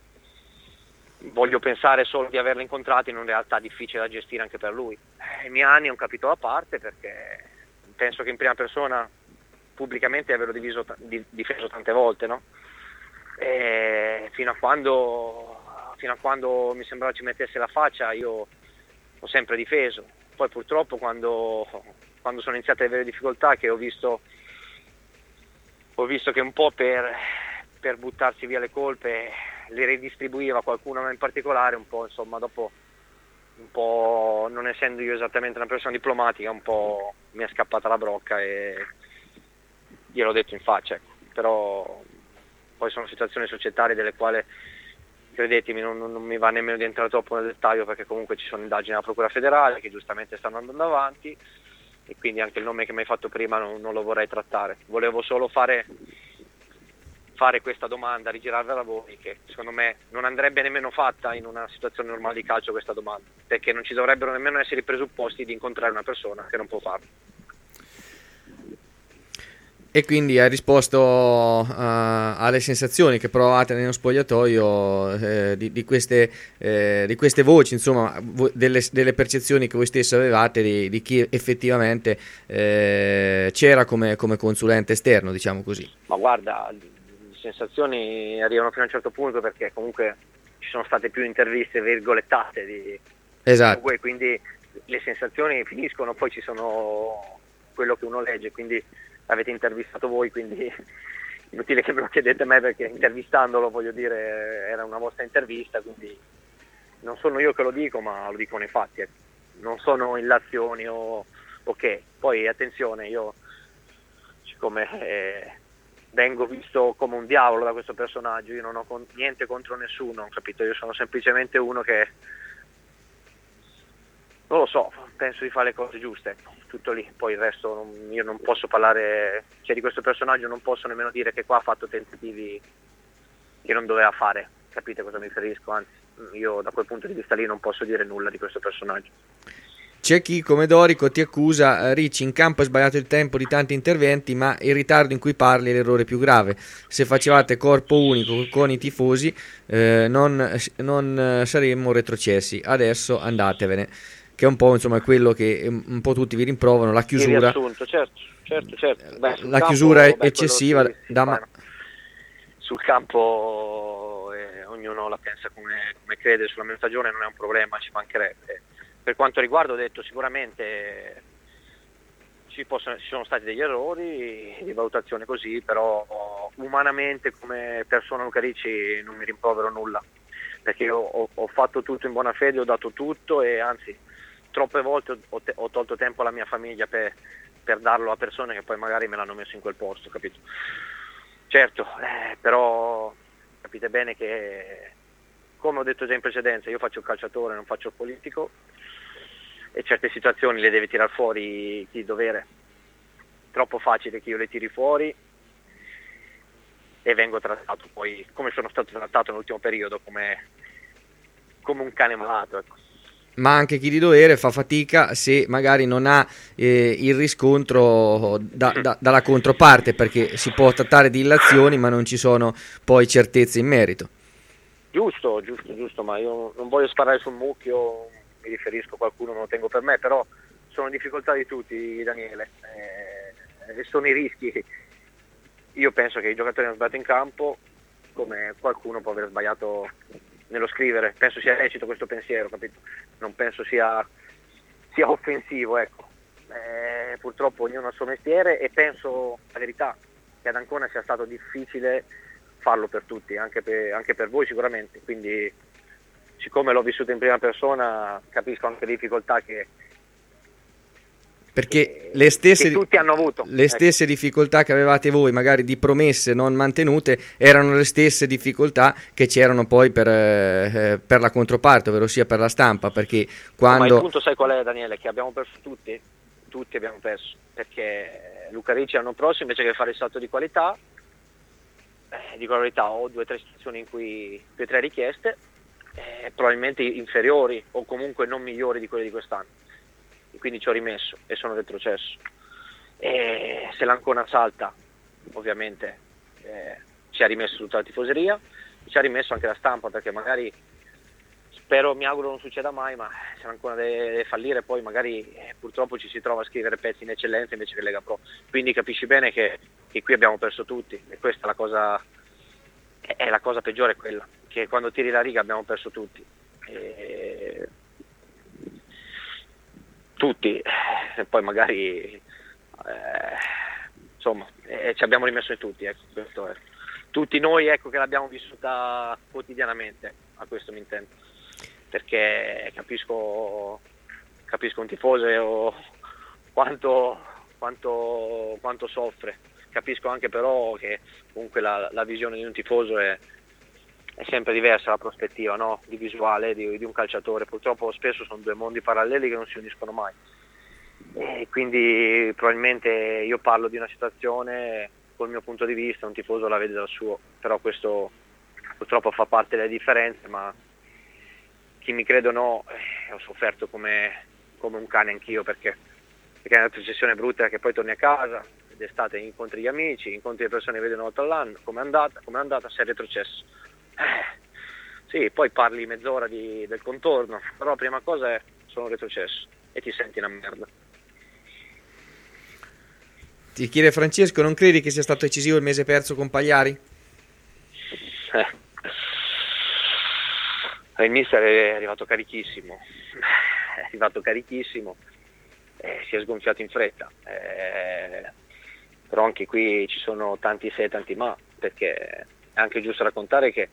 voglio pensare solo di averlo incontrato in una realtà difficile da gestire anche per lui. Eh, Miani è un capitolo a parte, perché penso che in prima persona pubblicamente averlo diviso, di, difeso tante volte, no? E fino a quando fino a quando mi sembrava ci mettesse la faccia io ho sempre difeso. Poi purtroppo quando quando sono iniziate le vere difficoltà, che ho visto ho visto che un po' per, per buttarsi via le colpe le ridistribuiva qualcuno in particolare, un po' insomma dopo un po', non essendo io esattamente una persona diplomatica, un po' mi è scappata la brocca e gliel'ho detto in faccia, ecco. Però poi sono situazioni societarie delle quali, credetemi, non, non mi va nemmeno di entrare troppo nel dettaglio, perché comunque ci sono indagini alla Procura Federale che giustamente stanno andando avanti, e quindi anche il nome che mi hai fatto prima non, non lo vorrei trattare. Volevo solo fare, fare questa domanda, rigirarvela a voi, che secondo me non andrebbe nemmeno fatta in una situazione normale di calcio questa domanda, perché non ci dovrebbero nemmeno essere i presupposti di incontrare una persona che non può farlo. E quindi hai risposto uh, alle sensazioni che provate nello spogliatoio, eh, di, di, queste, eh, di queste voci, insomma, vo- delle, delle percezioni che voi stesso avevate di, di chi effettivamente eh, c'era come, come consulente esterno, diciamo così. Ma guarda, le sensazioni arrivano fino a un certo punto, perché comunque ci sono state più interviste virgolettate di esatto. Voi, quindi le sensazioni finiscono, poi ci sono quello che uno legge, quindi avete intervistato voi, quindi inutile che me lo chiedete a me, perché intervistandolo, voglio dire, era una vostra intervista, quindi non sono io che lo dico, ma lo dicono i fatti, eh. Non sono illazioni o ok. Poi attenzione, io siccome eh, vengo visto come un diavolo da questo personaggio, io non ho con- niente contro nessuno, capito? Io sono semplicemente uno che Non lo so, penso di fare le cose giuste, tutto lì, poi il resto non, io non posso parlare, cioè di questo personaggio non posso nemmeno dire che qua ha fatto tentativi che non doveva fare, capite cosa mi riferisco? Anzi, io da quel punto di vista lì non posso dire nulla di questo personaggio. C'è chi come Dorico ti accusa, Ricci in campo hai sbagliato il tempo di tanti interventi, ma il ritardo in cui parli è l'errore più grave. Se facevate corpo unico con i tifosi eh, non, non saremmo retrocessi, adesso andatevene, che è un po' insomma quello che un po' tutti vi rimprovano, la chiusura, riassunto, certo, certo, certo. Beh, la campo, chiusura beh, eccessiva sì, sì, da ma... sul campo eh, ognuno la pensa come, come crede, sulla mia stagione non è un problema, ci mancherebbe. Per quanto riguarda, ho detto, sicuramente ci, possono, ci sono stati degli errori di valutazione così, però umanamente come persona Luca Ricci non mi rimprovero nulla, perché io ho, ho fatto tutto in buona fede, ho dato tutto e anzi troppe volte ho, te, ho tolto tempo alla mia famiglia per, per darlo a persone che poi magari me l'hanno messo in quel posto, capito? Certo, eh, però capite bene che, come ho detto già in precedenza, io faccio il calciatore, non faccio il politico, e certe situazioni le deve tirar fuori chi dovere. Troppo facile che io le tiri fuori e vengo trattato poi come sono stato trattato nell'ultimo periodo, come, come un cane malato, ecco. Ma anche chi di dovere fa fatica se magari non ha eh, il riscontro da, da, dalla controparte, perché si può trattare di illazioni ma non ci sono poi certezze in merito. Giusto, giusto, giusto, ma io non voglio sparare sul mucchio, mi riferisco a qualcuno, non lo tengo per me, però sono difficoltà di tutti, Daniele, eh, sono i rischi. Io penso che i giocatori hanno sbagliato in campo come qualcuno può aver sbagliato nello scrivere, penso sia lecito questo pensiero, capito? Non penso sia, sia offensivo, ecco. Eh, purtroppo ognuno ha il suo mestiere e penso, la verità, che ad Ancona sia stato difficile farlo per tutti, anche per, anche per voi sicuramente, quindi siccome l'ho vissuto in prima persona capisco anche le difficoltà che perché le stesse, che tutti hanno avuto. Le stesse ecco. difficoltà che avevate voi, magari di promesse non mantenute, erano le stesse difficoltà che c'erano poi per, eh, per la controparte, ovvero sia per la stampa, perché quando... Ma il punto sai qual è, Daniele? Che abbiamo perso tutti, tutti abbiamo perso, perché Luca Ricci l'anno prossimo invece che fare il salto di qualità, eh, di qualità ho due o tre situazioni in cui due o tre richieste, eh, probabilmente inferiori o comunque non migliori di quelle di quest'anno. Quindi ci ho rimesso e sono retrocesso, e se l'Ancona salta ovviamente eh, ci ha rimesso tutta la tifoseria, ci ha rimesso anche la stampa, perché magari spero, mi auguro non succeda mai, ma se l'Ancona deve fallire poi magari eh, purtroppo ci si trova a scrivere pezzi in eccellenza invece che Lega Pro, quindi capisci bene che, che qui abbiamo perso tutti e questa è la cosa, è la cosa peggiore, quella che quando tiri la riga abbiamo perso tutti. E... tutti, e poi magari eh, insomma eh, ci abbiamo rimesso in tutti, ecco, questo è. Tutti noi, ecco, che l'abbiamo vissuta quotidianamente, a questo mi intendo, perché capisco capisco un tifoso quanto, quanto, quanto soffre, capisco anche però che comunque la, la visione di un tifoso è è sempre diversa, la prospettiva, no? Di visuale di, di un calciatore, purtroppo spesso sono due mondi paralleli che non si uniscono mai, e quindi probabilmente io parlo di una situazione col mio punto di vista, un tifoso la vede dal suo, però questo purtroppo fa parte delle differenze, ma chi mi crede o no, eh, ho sofferto come, come un cane anch'io, perché, perché è una successione brutta che poi torni a casa, d'estate incontri gli amici, incontri le persone che vedi una volta all'anno, com'è andata, com'è andata, sei retrocesso. Eh, sì, poi parli mezz'ora di, del contorno, però la prima cosa è sono retrocesso e ti senti una merda. Ti chiede Francesco, non credi che sia stato decisivo il mese perso con Pagliari? Eh. Il mister è arrivato carichissimo, è arrivato carichissimo, eh, si è sgonfiato in fretta, eh, però anche qui ci sono tanti se e tanti ma, perché è anche giusto raccontare che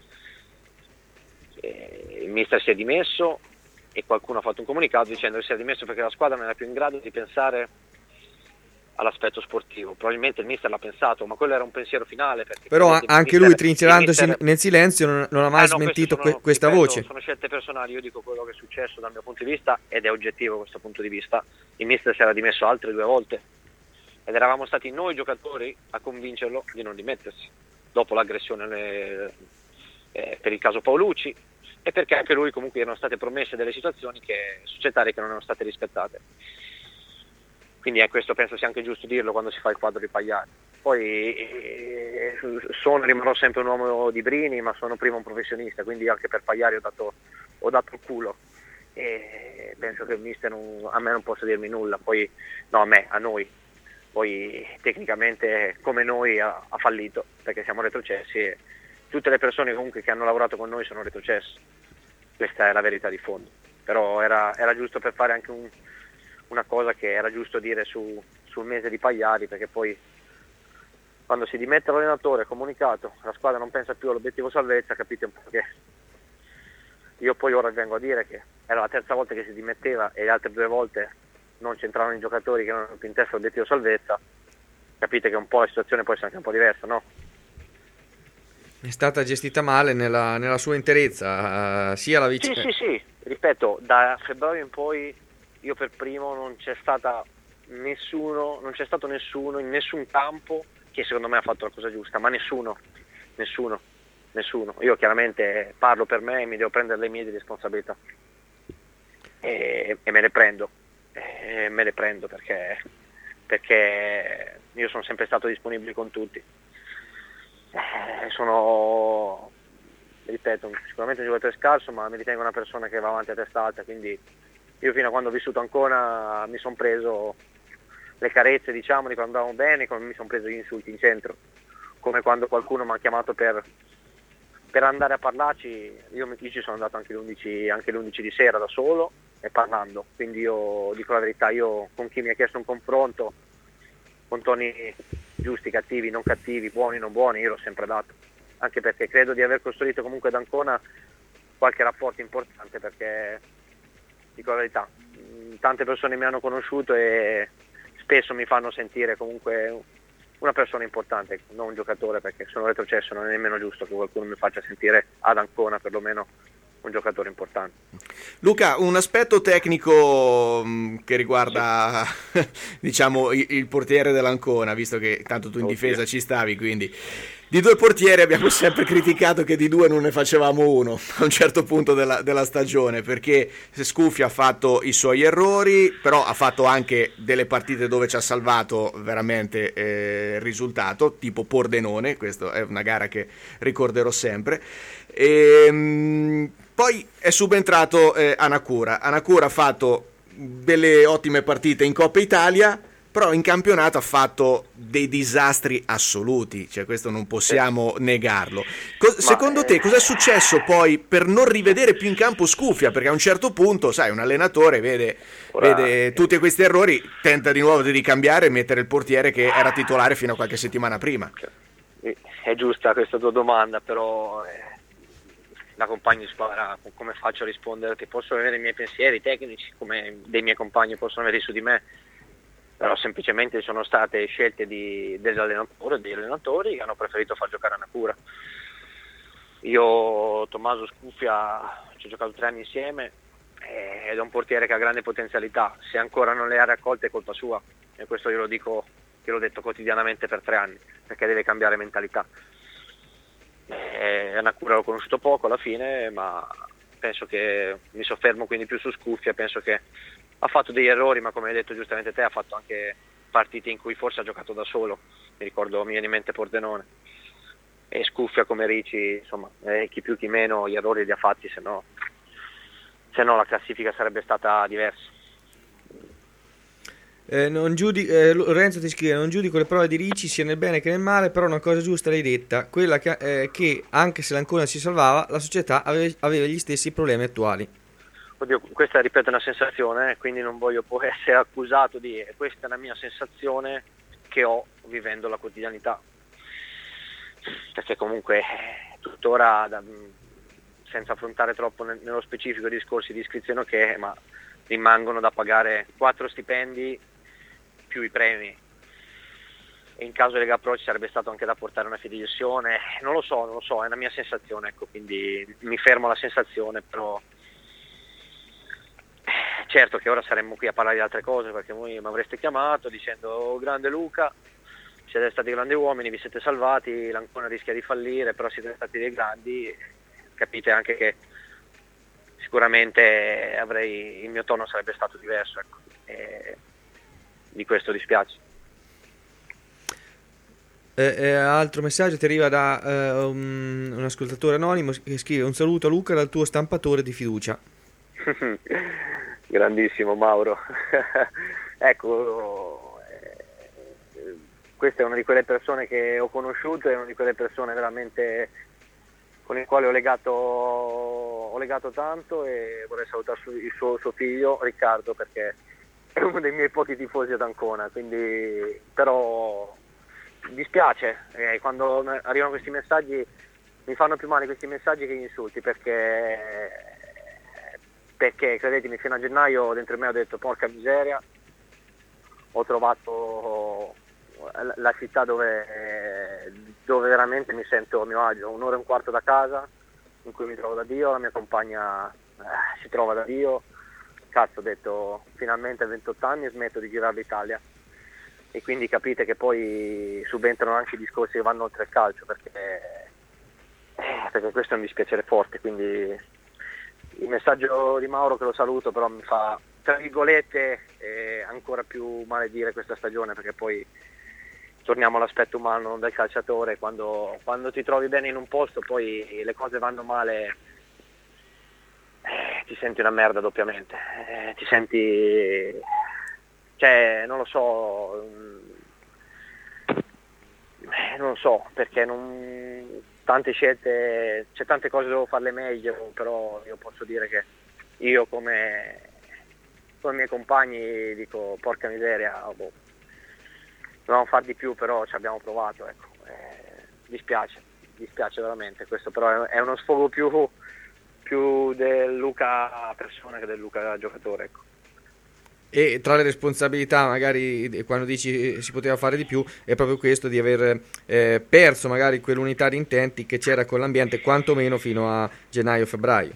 il mister si è dimesso e qualcuno ha fatto un comunicato dicendo che si è dimesso perché la squadra non era più in grado di pensare all'aspetto sportivo. Probabilmente il mister l'ha pensato, ma quello era un pensiero finale. Però anche mister, lui trincerandosi mister... nel silenzio non, non ha mai ah, no, smentito sono, que- questa ripeto, voce. Sono scelte personali, io dico quello che è successo dal mio punto di vista ed è oggettivo questo punto di vista. Il mister si era dimesso altre due volte ed eravamo stati noi giocatori a convincerlo di non dimettersi dopo l'aggressione le, eh, per il caso Paolucci e perché anche lui comunque erano state promesse delle situazioni che, societarie che non erano state rispettate. Quindi eh, questo penso sia anche giusto dirlo quando si fa il quadro di Pagliari. Poi eh, sono, rimarrò sempre un uomo di Brini, ma sono prima un professionista, quindi anche per Pagliari ho dato, ho dato il culo e penso che il mister non, a me non possa dirmi nulla, poi no a me, a noi, poi tecnicamente come noi ha, ha fallito perché siamo retrocessi e tutte le persone comunque che hanno lavorato con noi sono retrocessi, questa è la verità di fondo, però era, era giusto per fare anche un una cosa che era giusto dire su, sul mese di Pagliari, perché poi quando si dimette l'allenatore comunicato, la squadra non pensa più all'obiettivo salvezza, capite un po' che io poi ora vengo a dire che era la terza volta che si dimetteva e le altre due volte non c'entravano i giocatori che non erano più in testa all'obiettivo salvezza, capite che un po' la situazione può essere anche un po' diversa, no? È stata gestita male nella, nella sua interezza, uh, sia la vice... Sì, sì, sì, ripeto, da febbraio in poi io per primo non c'è stata nessuno, non c'è stato nessuno in nessun campo che secondo me ha fatto la cosa giusta, ma nessuno, nessuno, nessuno. Io chiaramente parlo per me e mi devo prendere le mie responsabilità e, e me le prendo, e me le prendo perché, perché io sono sempre stato disponibile con tutti. Eh, sono, ripeto, sicuramente un giocatore scarso, ma mi ritengo una persona che va avanti a testa alta, quindi io fino a quando ho vissuto Ancona mi sono preso le carezze, diciamo, di quando andavamo bene, come mi sono preso gli insulti in centro, come quando qualcuno mi ha chiamato per, per andare a parlarci, io, io ci sono andato anche l'undici, anche l'undici di sera da solo e parlando, quindi io dico la verità, io con chi mi ha chiesto un confronto, con toni giusti, cattivi, non cattivi, buoni, non buoni, io l'ho sempre dato, anche perché credo di aver costruito comunque ad Ancona qualche rapporto importante, perché dico la verità, tante persone mi hanno conosciuto e spesso mi fanno sentire comunque una persona importante, non un giocatore, perché sono retrocesso, non è nemmeno giusto che qualcuno mi faccia sentire ad Ancona perlomeno un giocatore importante. Luca, un aspetto tecnico mh, che riguarda sì. diciamo il, il portiere dell'Ancona, visto che tanto tu in Oddio. difesa ci stavi, quindi di due portieri abbiamo sempre criticato che di due non ne facevamo uno a un certo punto della, della stagione, perché Scuffia ha fatto i suoi errori, però ha fatto anche delle partite dove ci ha salvato veramente eh, il risultato, tipo Pordenone, questa è una gara che ricorderò sempre. E, mh, poi è subentrato eh, Anacura. Anacura ha fatto delle ottime partite in Coppa Italia, però in campionato ha fatto dei disastri assoluti, cioè questo non possiamo negarlo. Co- secondo te cosa è successo poi per non rivedere più in campo Scuffia? Perché a un certo punto, sai, un allenatore vede, vede tutti questi errori, tenta di nuovo di cambiare e mettere il portiere che era titolare fino a qualche settimana prima. È giusta questa tua domanda, però eh, da compagno di squadra come faccio a risponderti? Posso avere i miei pensieri tecnici come dei miei compagni possono avere su di me, però semplicemente sono state scelte di, dell'allenatore, degli allenatori che hanno preferito far giocare Anacura. Io Tommaso Scuffia ci ho giocato tre anni insieme eh, ed è un portiere che ha grande potenzialità, se ancora non le ha raccolte è colpa sua e questo io lo dico, io l'ho detto quotidianamente per tre anni, perché deve cambiare mentalità. Eh, Anacura l'ho conosciuto poco alla fine, ma penso che mi soffermo quindi più su Scuffia, penso che ha fatto degli errori, ma come hai detto giustamente te ha fatto anche partite in cui forse ha giocato da solo, mi ricordo, mi viene in mente Pordenone, e Scuffia come Ricci, insomma, eh, chi più chi meno gli errori li ha fatti, se no, se no la classifica sarebbe stata diversa. Eh, non giudi- eh, Lorenzo ti scrive: non giudico le prove di Ricci sia nel bene che nel male, però una cosa giusta l'hai detta, quella che, eh, che anche se l'Ancona si salvava la società aveva, aveva gli stessi problemi attuali. Oddio, questa ripeto è una sensazione, eh, quindi non voglio poi essere accusato di questa è la mia sensazione che ho vivendo la quotidianità, perché comunque eh, tuttora da, senza affrontare troppo ne- nello specifico discorsi di iscrizione che ma rimangono da pagare quattro stipendi più i premi, e in caso Lega Pro ci sarebbe stato anche da portare una fideiussione, non lo so, non lo so, è una mia sensazione, ecco, quindi mi fermo alla sensazione, però certo che ora saremmo qui a parlare di altre cose, perché voi mi avreste chiamato dicendo oh, grande Luca, siete stati grandi uomini, vi siete salvati, l'Ancona rischia di fallire, però siete stati dei grandi, capite anche che sicuramente avrei, il mio tono sarebbe stato diverso, ecco, e di questo dispiace. Eh, eh, altro messaggio ti arriva da eh, un, un ascoltatore anonimo che scrive: un saluto a Luca dal tuo stampatore di fiducia. Grandissimo Mauro. Ecco, eh, questa è una di quelle persone che ho conosciuto, è una di quelle persone veramente con il quale ho legato, ho legato tanto, e vorrei salutare su, il suo, suo figlio Riccardo, perché è uno dei miei pochi tifosi ad Ancona, quindi però dispiace, eh, quando arrivano questi messaggi mi fanno più male questi messaggi che gli insulti, perché perché credetemi, fino a gennaio dentro me ho detto porca miseria, ho trovato la città dove, dove veramente mi sento a mio agio, un'ora e un quarto da casa in cui mi trovo da Dio, la mia compagna eh, si trova da Dio, cazzo, ho detto finalmente a ventotto anni smetto di girare l'Italia. E quindi capite che poi subentrano anche i discorsi che vanno oltre il calcio, perché, eh, perché questo è un dispiacere forte, quindi il messaggio di Mauro, che lo saluto, però mi fa, tra virgolette, eh, ancora più maledire questa stagione, perché poi torniamo all'aspetto umano del calciatore, quando, quando ti trovi bene in un posto poi le cose vanno male, eh, ti senti una merda doppiamente, eh, ti senti... Cioè, non lo so, non lo so, perché non, tante scelte, c'è tante cose che devo farle meglio, però io posso dire che io come, come i miei compagni dico porca miseria, oh, boh, dovevamo far di più, però ci abbiamo provato, ecco. Eh, dispiace, dispiace veramente, questo però è uno sfogo più, più del Luca persona che del Luca giocatore, ecco. E tra le responsabilità, magari quando dici si poteva fare di più, è proprio questo di aver eh, perso magari quell'unità di intenti che c'era con l'ambiente, quantomeno fino a gennaio-febbraio.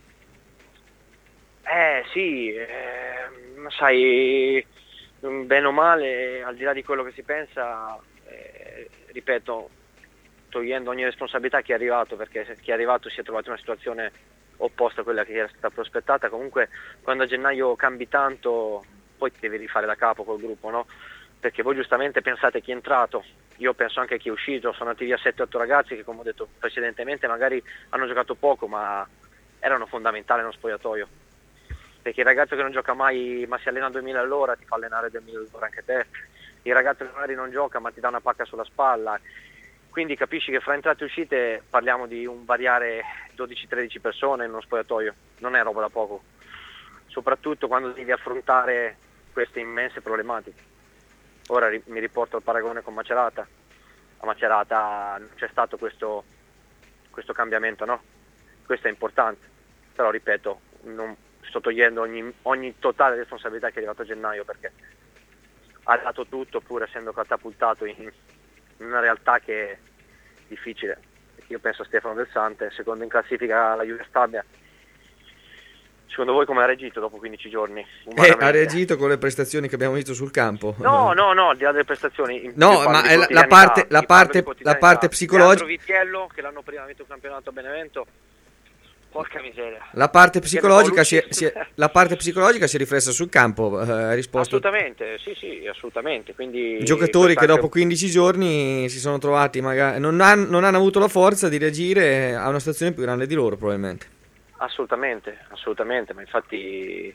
Eh sì, eh, sai, bene o male, al di là di quello che si pensa, eh, ripeto, togliendo ogni responsabilità a chi è arrivato, perché chi è arrivato si è trovato in una situazione opposta a quella che era stata prospettata. Comunque quando a gennaio cambi tanto poi ti devi rifare da capo col gruppo, no? Perché voi giustamente pensate chi è entrato, io penso anche chi è uscito, sono andati via sette otto ragazzi che, come ho detto precedentemente, magari hanno giocato poco ma erano fondamentali nello spogliatoio, perché il ragazzo che non gioca mai ma si allena a duemila all'ora ti fa allenare duemila all'ora anche te, il ragazzo che magari non gioca ma ti dà una pacca sulla spalla. Quindi capisci che fra entrate e uscite parliamo di un variare dodici tredici persone in uno spogliatoio, non è roba da poco, soprattutto quando devi affrontare queste immense problematiche. Ora ri- mi riporto al paragone con Macerata, a Macerata non c'è stato questo, questo cambiamento, no? Questo è importante, però ripeto, non sto togliendo ogni, ogni totale responsabilità che è arrivato a gennaio, perché ha dato tutto pur essendo catapultato in una realtà che è difficile. Io penso a Stefano Del Sante, secondo in classifica la Juve Stabia. Secondo voi come ha reagito dopo quindici giorni? Eh, ha reagito con le prestazioni che abbiamo visto sul campo. No, no, no, al di là delle prestazioni. No, ma è la, la parte, la parte, la parte psicologica. Vitiello, che l'anno prima ha vinto il campionato a Benevento. Porca miseria. La parte psicologica si è, si è, la parte psicologica si è riflessa sul campo, eh, ha risposto. Assolutamente, sì, sì, assolutamente. Quindi i giocatori che dopo quindici giorni si sono trovati, magari non hanno, non hanno avuto la forza di reagire a una situazione più grande di loro, probabilmente. Assolutamente, assolutamente, ma infatti,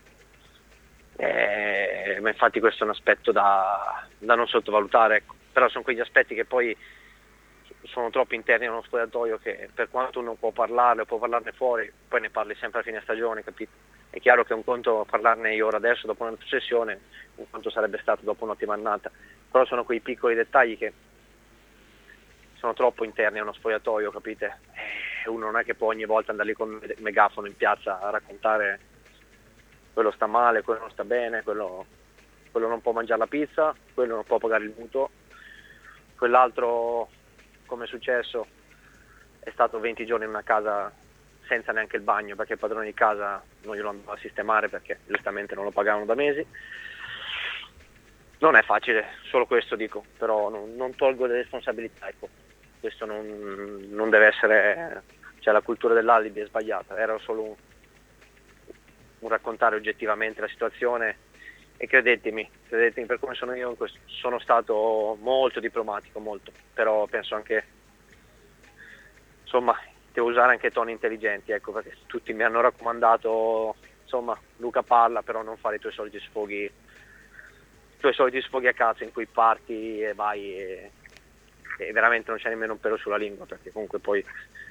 eh, ma infatti questo è un aspetto da, da non sottovalutare, ecco. Però sono quegli aspetti che poi sono troppo interni a uno spogliatoio, che per quanto uno può parlarne o può parlarne fuori, poi ne parli sempre a fine stagione, capito? È chiaro che è un conto parlarne io ora adesso dopo una sessione, un conto sarebbe stato dopo un'ottima annata, però sono quei piccoli dettagli che sono troppo interni a uno spogliatoio, capite? E uno non è che può ogni volta andare lì con il megafono in piazza a raccontare quello sta male, quello non sta bene, quello, quello non può mangiare la pizza, quello non può pagare il mutuo. quell'altro, come è successo, è stato venti giorni in una casa senza neanche il bagno, perché il padrone di casa non glielo andava a sistemare perché giustamente non lo pagavano da mesi. Non è facile, solo questo dico, però non, non tolgo le responsabilità, ecco. Questo non, non deve essere, cioè la cultura dell'alibi è sbagliata, era solo un, un raccontare oggettivamente la situazione, e credetemi, credetemi per come sono io, in questo, sono stato molto diplomatico, molto, però penso anche, insomma, devo usare anche toni intelligenti, ecco, perché tutti mi hanno raccomandato, insomma, Luca parla, però non fare i tuoi soliti sfoghi, i tuoi soliti sfoghi a cazzo in cui parti e vai e, e veramente non c'è nemmeno un pelo sulla lingua, perché comunque poi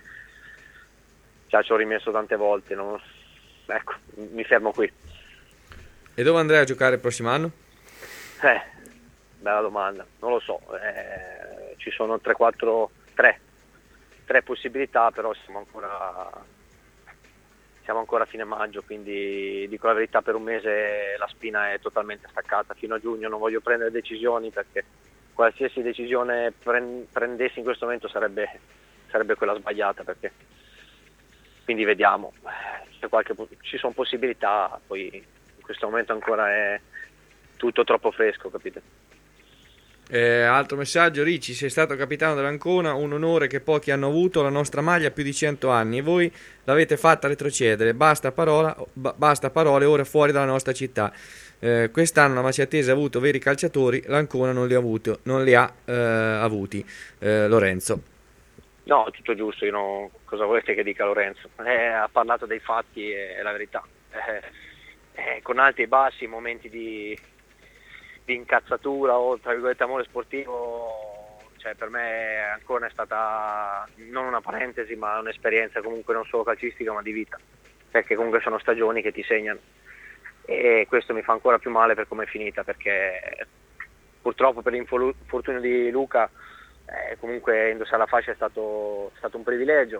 già ci ho rimesso tante volte, no? Ecco, mi fermo qui. E dove andrai a giocare il prossimo anno? Eh, bella domanda, non lo so, eh, ci sono tre quattro, tre tre possibilità, però siamo ancora siamo ancora a fine maggio, quindi dico la verità, per un mese la spina è totalmente staccata. Fino a giugno non voglio prendere decisioni, perché qualsiasi decisione prendessi in questo momento sarebbe, sarebbe quella sbagliata, perché quindi vediamo, c'è qualche, ci sono possibilità, poi in questo momento ancora è tutto troppo fresco, capite? Eh, altro messaggio: Ricci, sei stato capitano dell'Ancona, un onore che pochi hanno avuto, la nostra maglia ha più di cento anni e voi l'avete fatta retrocedere, basta, parola, b- basta parole ora fuori dalla nostra città. Eh, quest'anno la Maciatese ha avuto veri calciatori, l'Ancona non li ha avuti, non li ha eh, avuti. Eh, Lorenzo. No, tutto giusto, io non, cosa volete che dica Lorenzo? Eh, ha parlato dei fatti e è la verità. Eh, eh, con alti e bassi, momenti di, di incazzatura o tra virgolette amore sportivo, cioè per me ancora è stata non una parentesi ma un'esperienza comunque non solo calcistica ma di vita, perché comunque sono stagioni che ti segnano, e questo mi fa ancora più male per come è finita, perché purtroppo per l'infortunio di Luca eh, comunque indossare la fascia è stato, è stato un privilegio.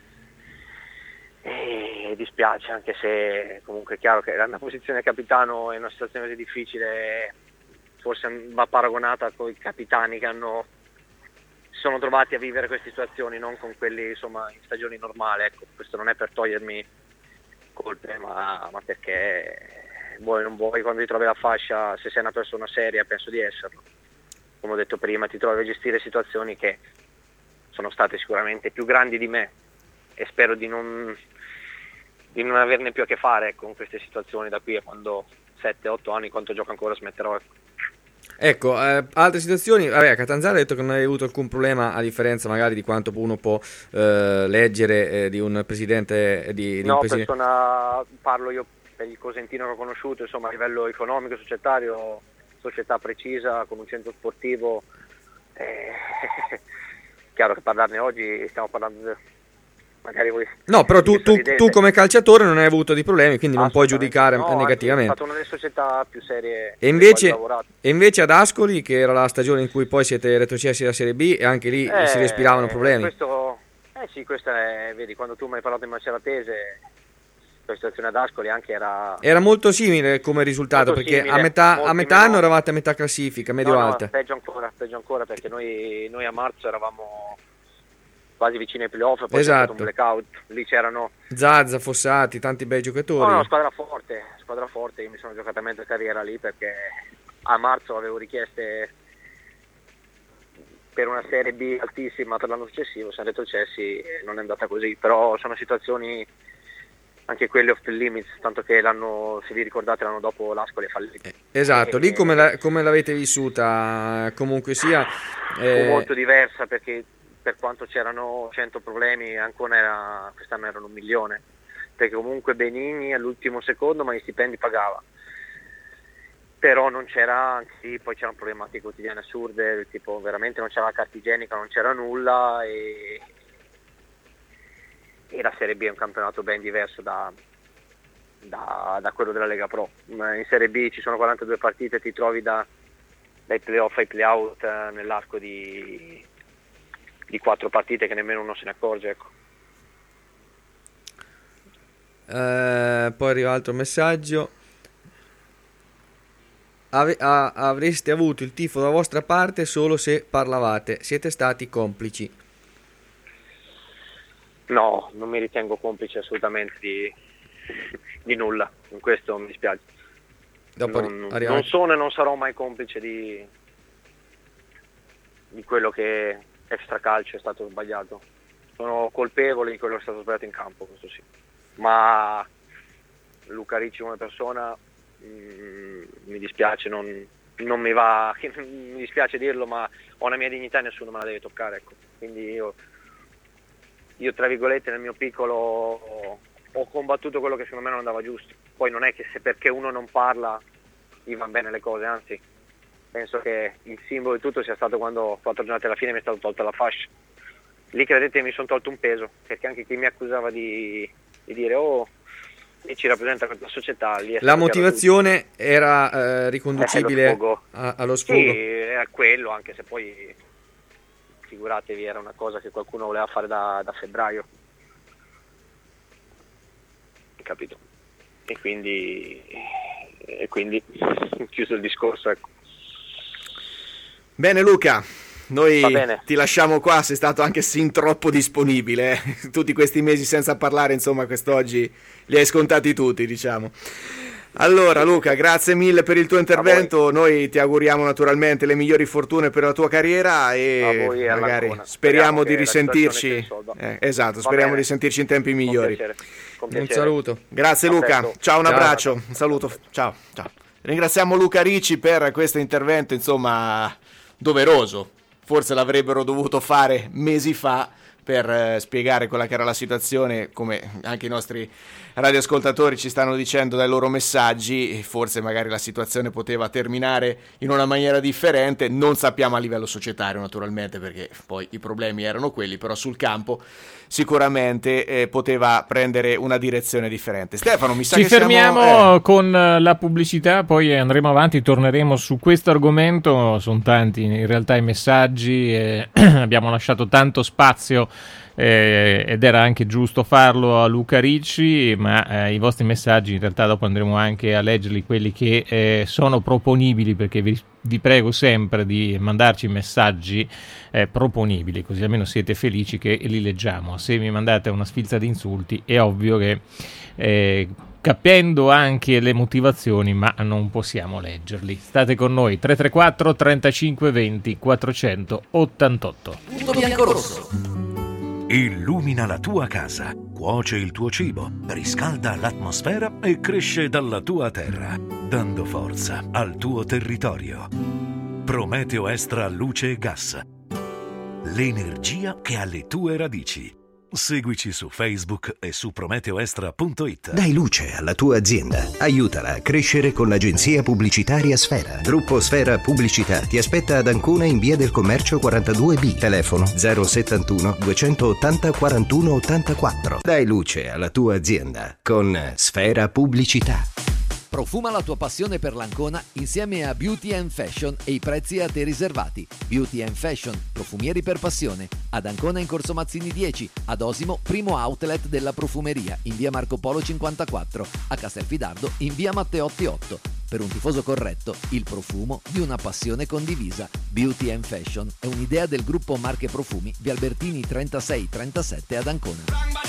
E dispiace, anche se comunque è chiaro che la mia posizione capitano in una situazione così difficile forse va paragonata con i capitani che hanno, si sono trovati a vivere queste situazioni, non con quelli insomma in stagioni normali. Ecco, questo non è per togliermi colpe, ma, ma perché vuoi non vuoi, quando ti trovi la fascia, se sei una persona seria, penso di esserlo, come ho detto prima, ti trovi a gestire situazioni che sono state sicuramente più grandi di me, e spero di non di non averne più a che fare, ecco, con queste situazioni da qui a quando sette otto anni, quanto gioco ancora, smetterò. Ecco, ecco eh, altre situazioni, vabbè, Catanzaro ha detto che non hai avuto alcun problema, a differenza magari di quanto uno può eh, leggere eh, di un presidente di, di no, un presidente. Persona, parlo io per il Cosentino che ho conosciuto, insomma a livello economico, societario, società precisa, con un centro sportivo, eh, chiaro che parlarne oggi stiamo parlando di, magari voi no, però tu, tu, tu come calciatore non hai avuto di problemi, quindi non puoi giudicare no, negativamente. È stata una delle società più serie e invece, e invece ad Ascoli, che era la stagione in cui poi siete retrocessi alla Serie B, e anche lì eh, si respiravano problemi. Questo, eh sì, questa è, vedi, quando tu mi hai parlato di Maceratese, la situazione ad Ascoli anche era era molto simile come risultato, molto perché simile, a metà, a metà anno meno, eravate a metà classifica, medio-alta. No, no, peggio ancora, peggio ancora, perché noi, noi a marzo eravamo quasi vicini ai playoff, poi esatto. c'è stato un blackout, lì c'erano Zazza, Fossati, tanti bei giocatori. No, no, squadra forte, squadra forte, io mi sono giocato a mezza carriera lì, perché a marzo avevo richieste per una Serie B altissima per l'anno successivo, siamo retrocessi e non è andata così, però sono situazioni anche quelle off the limits, tanto che l'anno, se vi ricordate, l'anno dopo l'Ascoli è fallito. Esatto, e, lì come, la, come l'avete vissuta? Comunque sia eh, molto diversa, perché per quanto c'erano cento problemi, ancora era, quest'anno erano un milione, perché comunque Benigni all'ultimo secondo ma gli stipendi pagava, però non c'era, sì, poi c'erano problematiche quotidiane assurde, tipo veramente non c'era la carta igienica, non c'era nulla, e, e la Serie B è un campionato ben diverso da, da, da quello della Lega Pro. In Serie B ci sono quarantadue partite, ti trovi da, dai playoff ai playout eh, nell'arco di di quattro partite che nemmeno uno se ne accorge, ecco. Eh, poi arriva altro messaggio. ave- a- avreste avuto il tifo dalla vostra parte solo se parlavate. Siete stati complici. No, non mi ritengo complice assolutamente di, di nulla, in questo mi dispiace. Dopo non, arriviamo- non sono e non sarò mai complice di, di quello che extracalcio è stato sbagliato. Sono colpevole di quello che è stato sbagliato in campo, questo sì. Ma Luca Ricci come persona mh, mi dispiace, non, non mi va, mi dispiace dirlo, ma ho una mia dignità e nessuno me la deve toccare, ecco. Quindi io, io tra virgolette nel mio piccolo ho, ho combattuto quello che secondo me non andava giusto. Poi non è che se perché uno non parla gli vanno bene le cose, anzi penso che il simbolo di tutto sia stato quando quattro giornate alla fine mi è stato tolto la fascia. Lì credete mi sono tolto un peso, perché anche chi mi accusava di, di dire oh e ci rappresenta questa società lì è La stato motivazione era eh, riconducibile Eh, allo sfogo. a- allo sfogo. Sì, era quello, anche se poi figuratevi era una cosa che qualcuno voleva fare da, da febbraio, capito? E quindi e quindi chiuso il discorso, ecco. Bene Luca, noi Va bene. ti lasciamo qua, sei stato anche sin troppo disponibile, eh. Tutti questi mesi senza parlare, insomma quest'oggi li hai scontati tutti, diciamo. Allora Luca, grazie mille per il tuo intervento, noi ti auguriamo naturalmente le migliori fortune per la tua carriera A e voi e magari all'Ancona. speriamo Speriamo di che la risentirci, situazione si risolva. eh, esatto, Va speriamo bene. di sentirci in tempi migliori. Con piacere, con Un piacere. saluto. Grazie A Luca, presto. ciao, un Ciao. abbraccio, un saluto, ciao, ciao. Ringraziamo Luca Ricci per questo intervento, insomma, doveroso. Forse l'avrebbero dovuto fare mesi fa per eh, spiegare quella che era la situazione, come anche i nostri radioascoltatori ci stanno dicendo dai loro messaggi, forse magari la situazione poteva terminare in una maniera differente, non sappiamo a livello societario naturalmente perché poi i problemi erano quelli, però sul campo sicuramente eh, poteva prendere una direzione differente. Stefano, mi sa Ci che fermiamo siamo... eh, con la pubblicità, poi andremo avanti, torneremo su questo argomento. Sono tanti in realtà i messaggi, eh, abbiamo lasciato tanto spazio eh, ed era anche giusto farlo a Luca Ricci, ma eh, i vostri messaggi in realtà dopo andremo anche a leggerli, quelli che eh, sono proponibili, perché vi, vi prego sempre di mandarci messaggi eh, proponibili, così almeno siete felici che li leggiamo. Se mi mandate una sfilza di insulti è ovvio che eh, capendo anche le motivazioni, ma non possiamo leggerli. State con noi, tre tre quattro trentacinque venti quattrocentottantotto. Punto biancorosso. Illumina la tua casa, cuoce il tuo cibo, riscalda l'atmosfera e cresce dalla tua terra, dando forza al tuo territorio. Prometeo Extra Luce e Gas. L'energia che ha le tue radici. Seguici su Facebook e su prometeoextra punto it. Dai luce alla tua azienda. Aiutala a crescere con l'agenzia pubblicitaria Sfera. Gruppo Sfera Pubblicità ti aspetta ad Ancona in via del Commercio quarantadue B. Telefono zero settantuno duecentottanta quarantuno ottantaquattro. Dai luce alla tua azienda con Sfera Pubblicità. Profuma la tua passione per l'Ancona insieme a Beauty and Fashion e i prezzi a te riservati. Beauty and Fashion, profumieri per passione. Ad Ancona in Corso Mazzini dieci, ad Osimo, primo outlet della profumeria, in via Marco Polo cinquantaquattro, a Castelfidardo in via Matteotti otto. Per un tifoso corretto, il profumo di una passione condivisa. Beauty and Fashion è un'idea del gruppo Marche Profumi, via Albertini trentasei trentasette ad Ancona.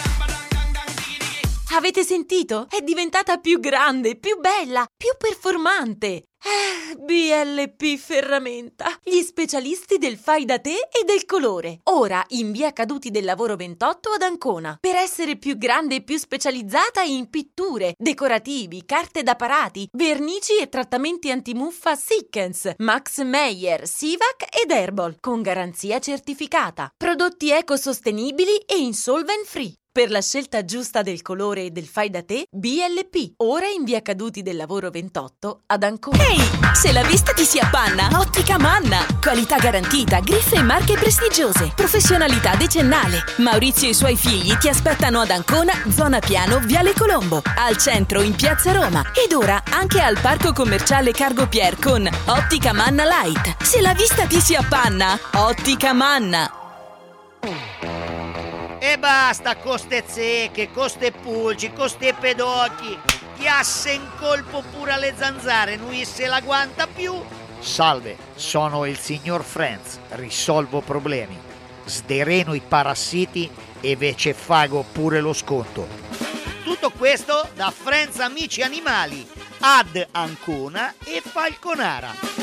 Avete sentito? È diventata più grande, più bella, più performante. Eh, B L P Ferramenta, gli specialisti del fai da te e del colore. Ora in via Caduti del Lavoro ventotto ad Ancona. Per essere più grande e più specializzata in pitture, decorativi, carte da parati, vernici e trattamenti antimuffa Sikkens, Max Meyer, Sivac ed Herbal, con garanzia certificata. Prodotti ecosostenibili e insolvent free. Per la scelta giusta del colore e del fai da te, B L P, ora in via Caduti del Lavoro ventotto ad Ancona. Ehi, se la vista ti si appanna, Ottica Manna. Qualità garantita, griffe e marche prestigiose, professionalità decennale. Maurizio e i suoi figli ti aspettano ad Ancona, zona Piano, Viale Colombo, al centro in Piazza Roma ed ora anche al Parco Commerciale Cargo Pier con Ottica Manna Light. Se la vista ti si appanna, Ottica Manna. E basta con ste zecche, con ste pulci, con ste pedocchi. Chiasse in colpo pure alle zanzare, lui se la guanta più. Salve, sono il signor Franz, risolvo problemi. Sdereno i parassiti e ve ce fago pure lo sconto. Tutto questo da Franz Amici Animali, ad Ancona e Falconara.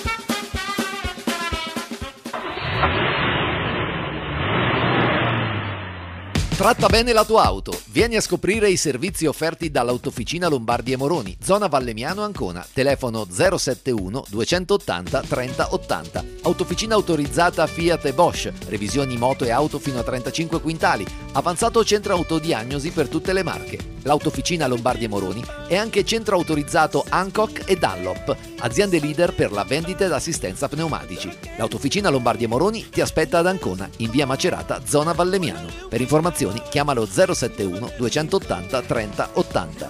Tratta bene la tua auto. Vieni a scoprire i servizi offerti dall'Autofficina Lombardi e Moroni, zona Vallemiano Ancona. Telefono zero sette uno duecentottanta trenta ottanta. Autofficina autorizzata Fiat e Bosch. Revisioni moto e auto fino a trentacinque quintali. Avanzato centro autodiagnosi per tutte le marche. L'Autofficina Lombardi e Moroni è anche centro autorizzato Hancock e Dunlop, aziende leader per la vendita ed assistenza pneumatici. L'Autofficina Lombardi e Moroni ti aspetta ad Ancona, in via Macerata, zona Vallemiano. Per informazioni chiamalo zero sette uno duecentottanta trenta ottanta.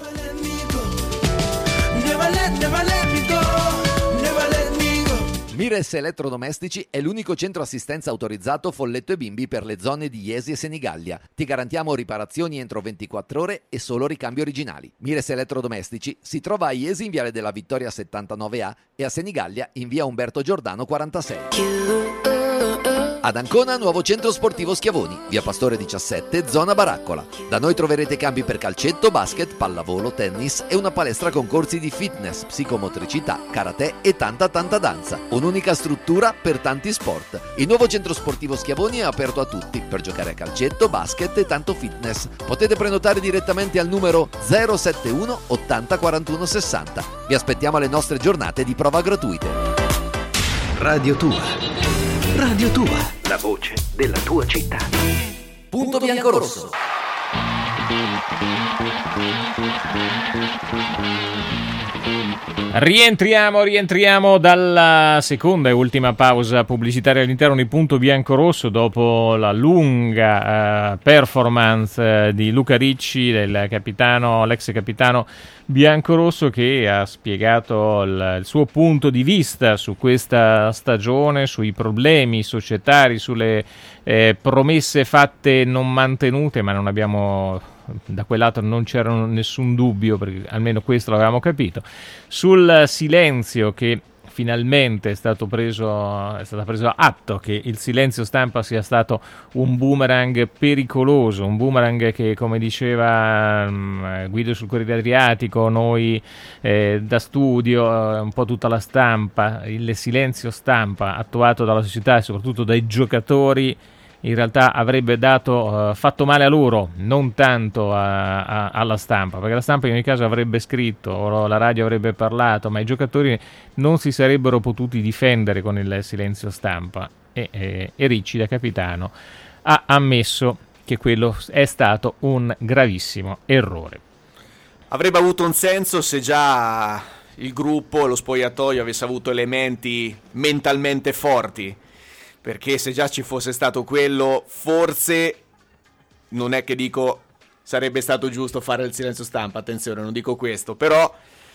Mires Elettrodomestici è l'unico centro assistenza autorizzato Folletto e Bimbi per le zone di Iesi e Senigallia. Ti garantiamo riparazioni entro ventiquattro ore e solo ricambi originali. Mires Elettrodomestici si trova a Iesi in Viale della Vittoria settantanove A e a Senigallia in via Umberto Giordano quarantasei. Ad Ancona, nuovo centro sportivo Schiavoni, via Pastore diciassette, zona Baraccola. Da noi troverete campi per calcetto, basket, pallavolo, tennis e una palestra con corsi di fitness, psicomotricità, karate e tanta tanta danza. Un'unica struttura per tanti sport. Il nuovo centro sportivo Schiavoni è aperto a tutti per giocare a calcetto, basket e tanto fitness. Potete prenotare direttamente al numero zero sette uno ottanta quarantuno sessanta. Vi aspettiamo alle nostre giornate di prova gratuite. Radio Tua. Radio Tua, la voce della tua città. Punto biancorosso. Rientriamo, rientriamo dalla seconda e ultima pausa pubblicitaria all'interno di Punto Biancorosso dopo la lunga uh, performance uh, di Luca Ricci, del capitano, l'ex capitano biancorosso, che ha spiegato il, il suo punto di vista su questa stagione, sui problemi societari, sulle eh, promesse fatte non mantenute, ma non abbiamo... da quel lato non c'era nessun dubbio, perché almeno questo l'avevamo capito, sul silenzio che finalmente è stato preso, è stato preso atto che il silenzio stampa sia stato un boomerang pericoloso, un boomerang che, come diceva um, Guido sul Corriere Adriatico, noi eh, da studio, eh, un po' tutta la stampa, il silenzio stampa attuato dalla società e soprattutto dai giocatori in realtà avrebbe dato uh, fatto male a loro, non tanto a, a, alla stampa, perché la stampa in ogni caso avrebbe scritto o la radio avrebbe parlato, ma i giocatori non si sarebbero potuti difendere con il silenzio stampa e, e, e Ricci, da capitano, ha ammesso che quello è stato un gravissimo errore. Avrebbe avuto un senso se già il gruppo, lo spogliatoio avesse avuto elementi mentalmente forti, perché se già ci fosse stato quello, forse non è che dico sarebbe stato giusto fare il silenzio stampa, attenzione, non dico questo, però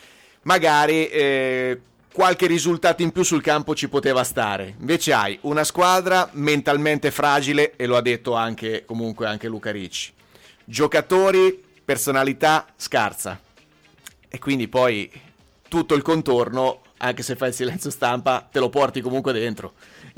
magari eh, qualche risultato in più sul campo ci poteva stare. Invece hai una squadra mentalmente fragile, e lo ha detto anche comunque anche Luca Ricci, giocatori, personalità scarsa, e quindi poi tutto il contorno, anche se fai il silenzio stampa, te lo porti comunque dentro,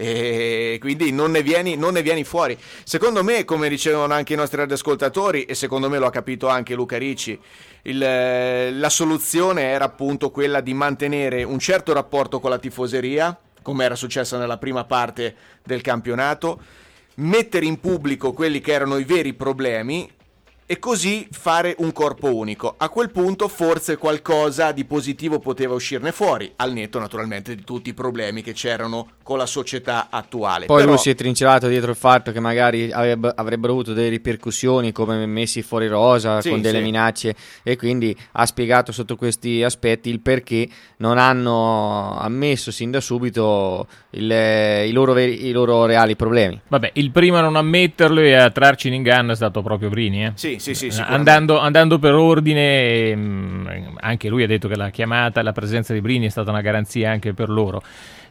e quindi non ne vieni, non ne vieni fuori. Secondo me, come dicevano anche i nostri radioascoltatori, e secondo me lo ha capito anche Luca Ricci, il, la soluzione era appunto quella di mantenere un certo rapporto con la tifoseria, come era successo nella prima parte del campionato, mettere in pubblico quelli che erano i veri problemi e così fare un corpo unico. A quel punto forse qualcosa di positivo poteva uscirne fuori, al netto naturalmente di tutti i problemi che c'erano con la società attuale. Poi Però... lui si è trincerato dietro il fatto che magari avrebbe, avrebbero avuto delle ripercussioni, come messi fuori rosa, sì, con delle sì. minacce, e quindi ha spiegato sotto questi aspetti il perché non hanno ammesso sin da subito il, i, loro veri, i loro reali problemi. Vabbè, il primo a non ammetterlo e a trarci in inganno è stato proprio Brini, eh? Sì, sì, sì, andando, andando per ordine, mh, anche lui ha detto che la chiamata e la presenza di Brini è stata una garanzia anche per loro.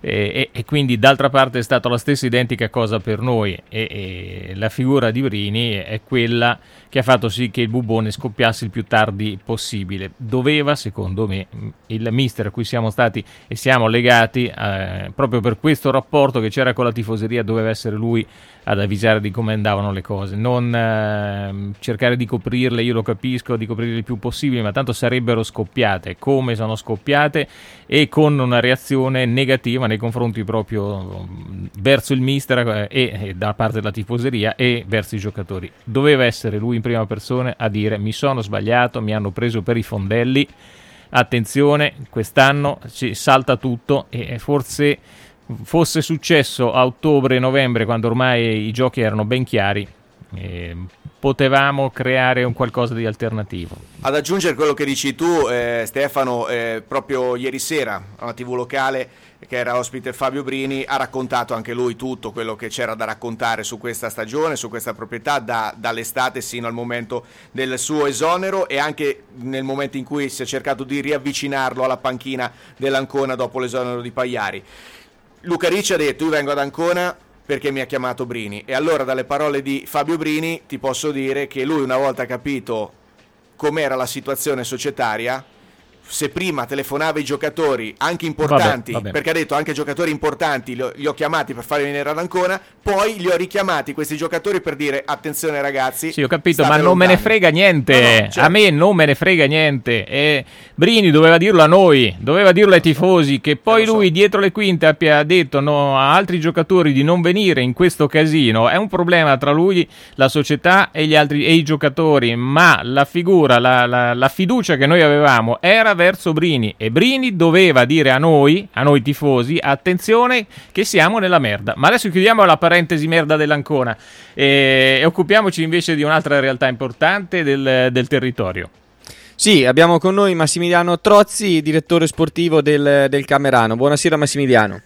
E, e, e quindi d'altra parte è stata la stessa identica cosa per noi e, e la figura di Brini è quella che ha fatto sì che il bubone scoppiasse il più tardi possibile. Doveva, secondo me, il mister a cui siamo stati e siamo legati eh, proprio per questo rapporto che c'era con la tifoseria, doveva essere lui ad avvisare di come andavano le cose, non eh, cercare di coprirle, io lo capisco, di coprirle il più possibile, ma tanto sarebbero scoppiate come sono scoppiate e con una reazione negativa nei confronti proprio verso il mister e, e da parte della tifoseria e verso i giocatori. Doveva essere lui in prima persona a dire: mi sono sbagliato, mi hanno preso per i fondelli, attenzione, quest'anno ci salta tutto. E forse fosse successo a ottobre-novembre, quando ormai i giochi erano ben chiari, eh, potevamo creare un qualcosa di alternativo. Ad aggiungere quello che dici tu, eh, Stefano, eh, proprio ieri sera alla tivù locale, che era ospite Fabio Brini, ha raccontato anche lui tutto quello che c'era da raccontare su questa stagione, su questa proprietà, da, dall'estate sino al momento del suo esonero e anche nel momento in cui si è cercato di riavvicinarlo alla panchina dell'Ancona dopo l'esonero di Pagliari. Luca Ricci ha detto: io vengo ad Ancona perché mi ha chiamato Brini, e allora dalle parole di Fabio Brini ti posso dire che lui, una volta capito com'era la situazione societaria, se prima telefonava i giocatori anche importanti, vabbè, vabbè. perché ha detto anche giocatori importanti li ho, li ho chiamati per farli venire ad Ancona, poi li ho richiamati questi giocatori per dire: attenzione ragazzi, sì, ho capito, ma state non me ne lontani. frega niente, No, no, certo. a me non me ne frega niente. E Brini doveva dirlo a noi, doveva dirlo ai tifosi, che poi lui so. dietro le quinte abbia detto no, a altri giocatori di non venire in questo casino. È un problema tra lui, la società e gli altri e i giocatori, ma la figura, la, la, la fiducia che noi avevamo era verso Brini, e Brini doveva dire a noi, a noi tifosi: attenzione che siamo nella merda. Ma adesso chiudiamo la parentesi merda dell'Ancona e, e occupiamoci invece di un'altra realtà importante del, del territorio. Sì, abbiamo con noi Massimiliano Trozzi, direttore sportivo del, del Camerano. Buonasera Massimiliano.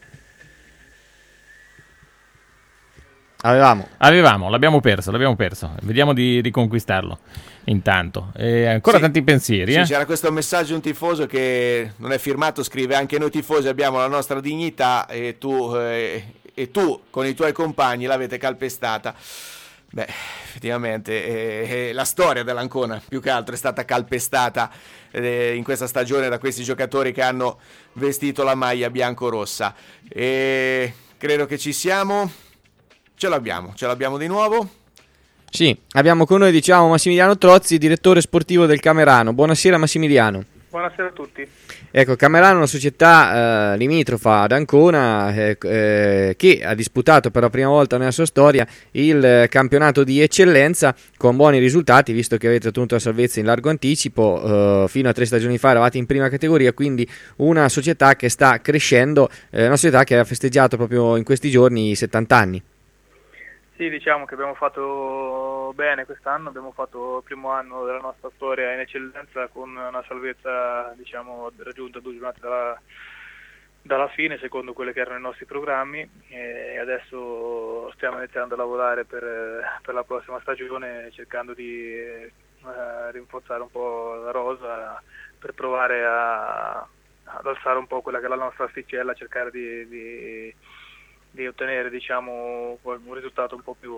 Avevamo. Avevamo, l'abbiamo perso, l'abbiamo perso. Vediamo di riconquistarlo intanto. E ancora Sì, tanti pensieri. sì, eh? c'era questo messaggio di un tifoso che non è firmato, scrive: anche noi tifosi abbiamo la nostra dignità e tu, eh, e tu con i tuoi compagni l'avete calpestata. Beh, effettivamente eh, eh, la storia dell'Ancona più che altro è stata calpestata eh, in questa stagione da questi giocatori che hanno vestito la maglia bianco-rossa. E credo che ci siamo. Ce l'abbiamo, ce l'abbiamo di nuovo. Sì, abbiamo con noi, diciamo, Massimiliano Trozzi, direttore sportivo del Camerano. Buonasera Massimiliano. Buonasera a tutti. Ecco, Camerano è una società eh, limitrofa ad Ancona eh, eh, che ha disputato per la prima volta nella sua storia il eh, campionato di eccellenza con buoni risultati, visto che avete ottenuto la salvezza in largo anticipo. Eh, fino a tre stagioni fa eravate in prima categoria, quindi una società che sta crescendo, eh, una società che ha festeggiato proprio in questi giorni i settanta anni. Sì, diciamo che abbiamo fatto bene quest'anno, abbiamo fatto il primo anno della nostra storia in eccellenza con una salvezza, diciamo, raggiunta due giornate dalla, dalla fine, secondo quelli che erano i nostri programmi, e adesso stiamo iniziando a lavorare per, per la prossima stagione, cercando di eh, rinforzare un po' la rosa per provare a, ad alzare un po' quella che è la nostra asticella, cercare di... di di ottenere, diciamo, un risultato un po' più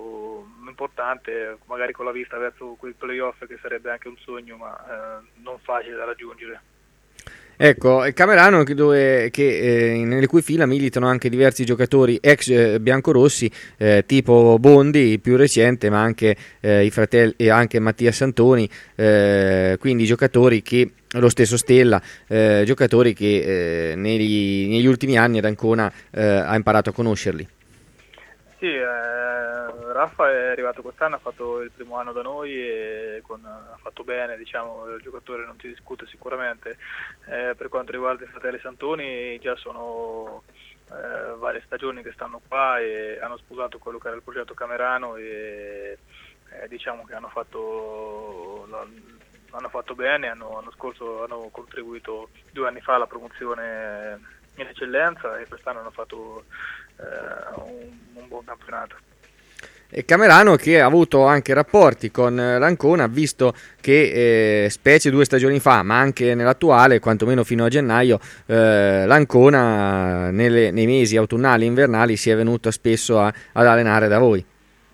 importante, magari con la vista verso quei playoff, che sarebbe anche un sogno, ma eh, non facile da raggiungere. Ecco, il Camerano dove, che, eh, nelle cui fila militano anche diversi giocatori ex eh, biancorossi, eh, tipo Bondi, il più recente, ma anche eh, i fratelli e anche Mattia Santoni, eh, quindi giocatori che lo stesso Stella, eh, giocatori che eh, negli, negli ultimi anni ad Ancona eh, ha imparato a conoscerli. Sì, eh, Raffa è arrivato quest'anno, ha fatto il primo anno da noi e con, ha fatto bene, diciamo, il giocatore non si discute sicuramente. Eh, per quanto riguarda i fratelli Santoni, già sono eh, varie stagioni che stanno qua e hanno sposato quello che era il progetto Camerano e eh, diciamo che hanno fatto... La, hanno fatto bene, hanno, l'anno scorso hanno contribuito due anni fa alla promozione in eccellenza e quest'anno hanno fatto eh, un, un buon campionato. E Camerano che ha avuto anche rapporti con l'Ancona, visto che eh, specie due stagioni fa, ma anche nell'attuale, quantomeno fino a gennaio, eh, l'Ancona nelle, nei mesi autunnali e invernali si è venuta spesso a, ad allenare da voi.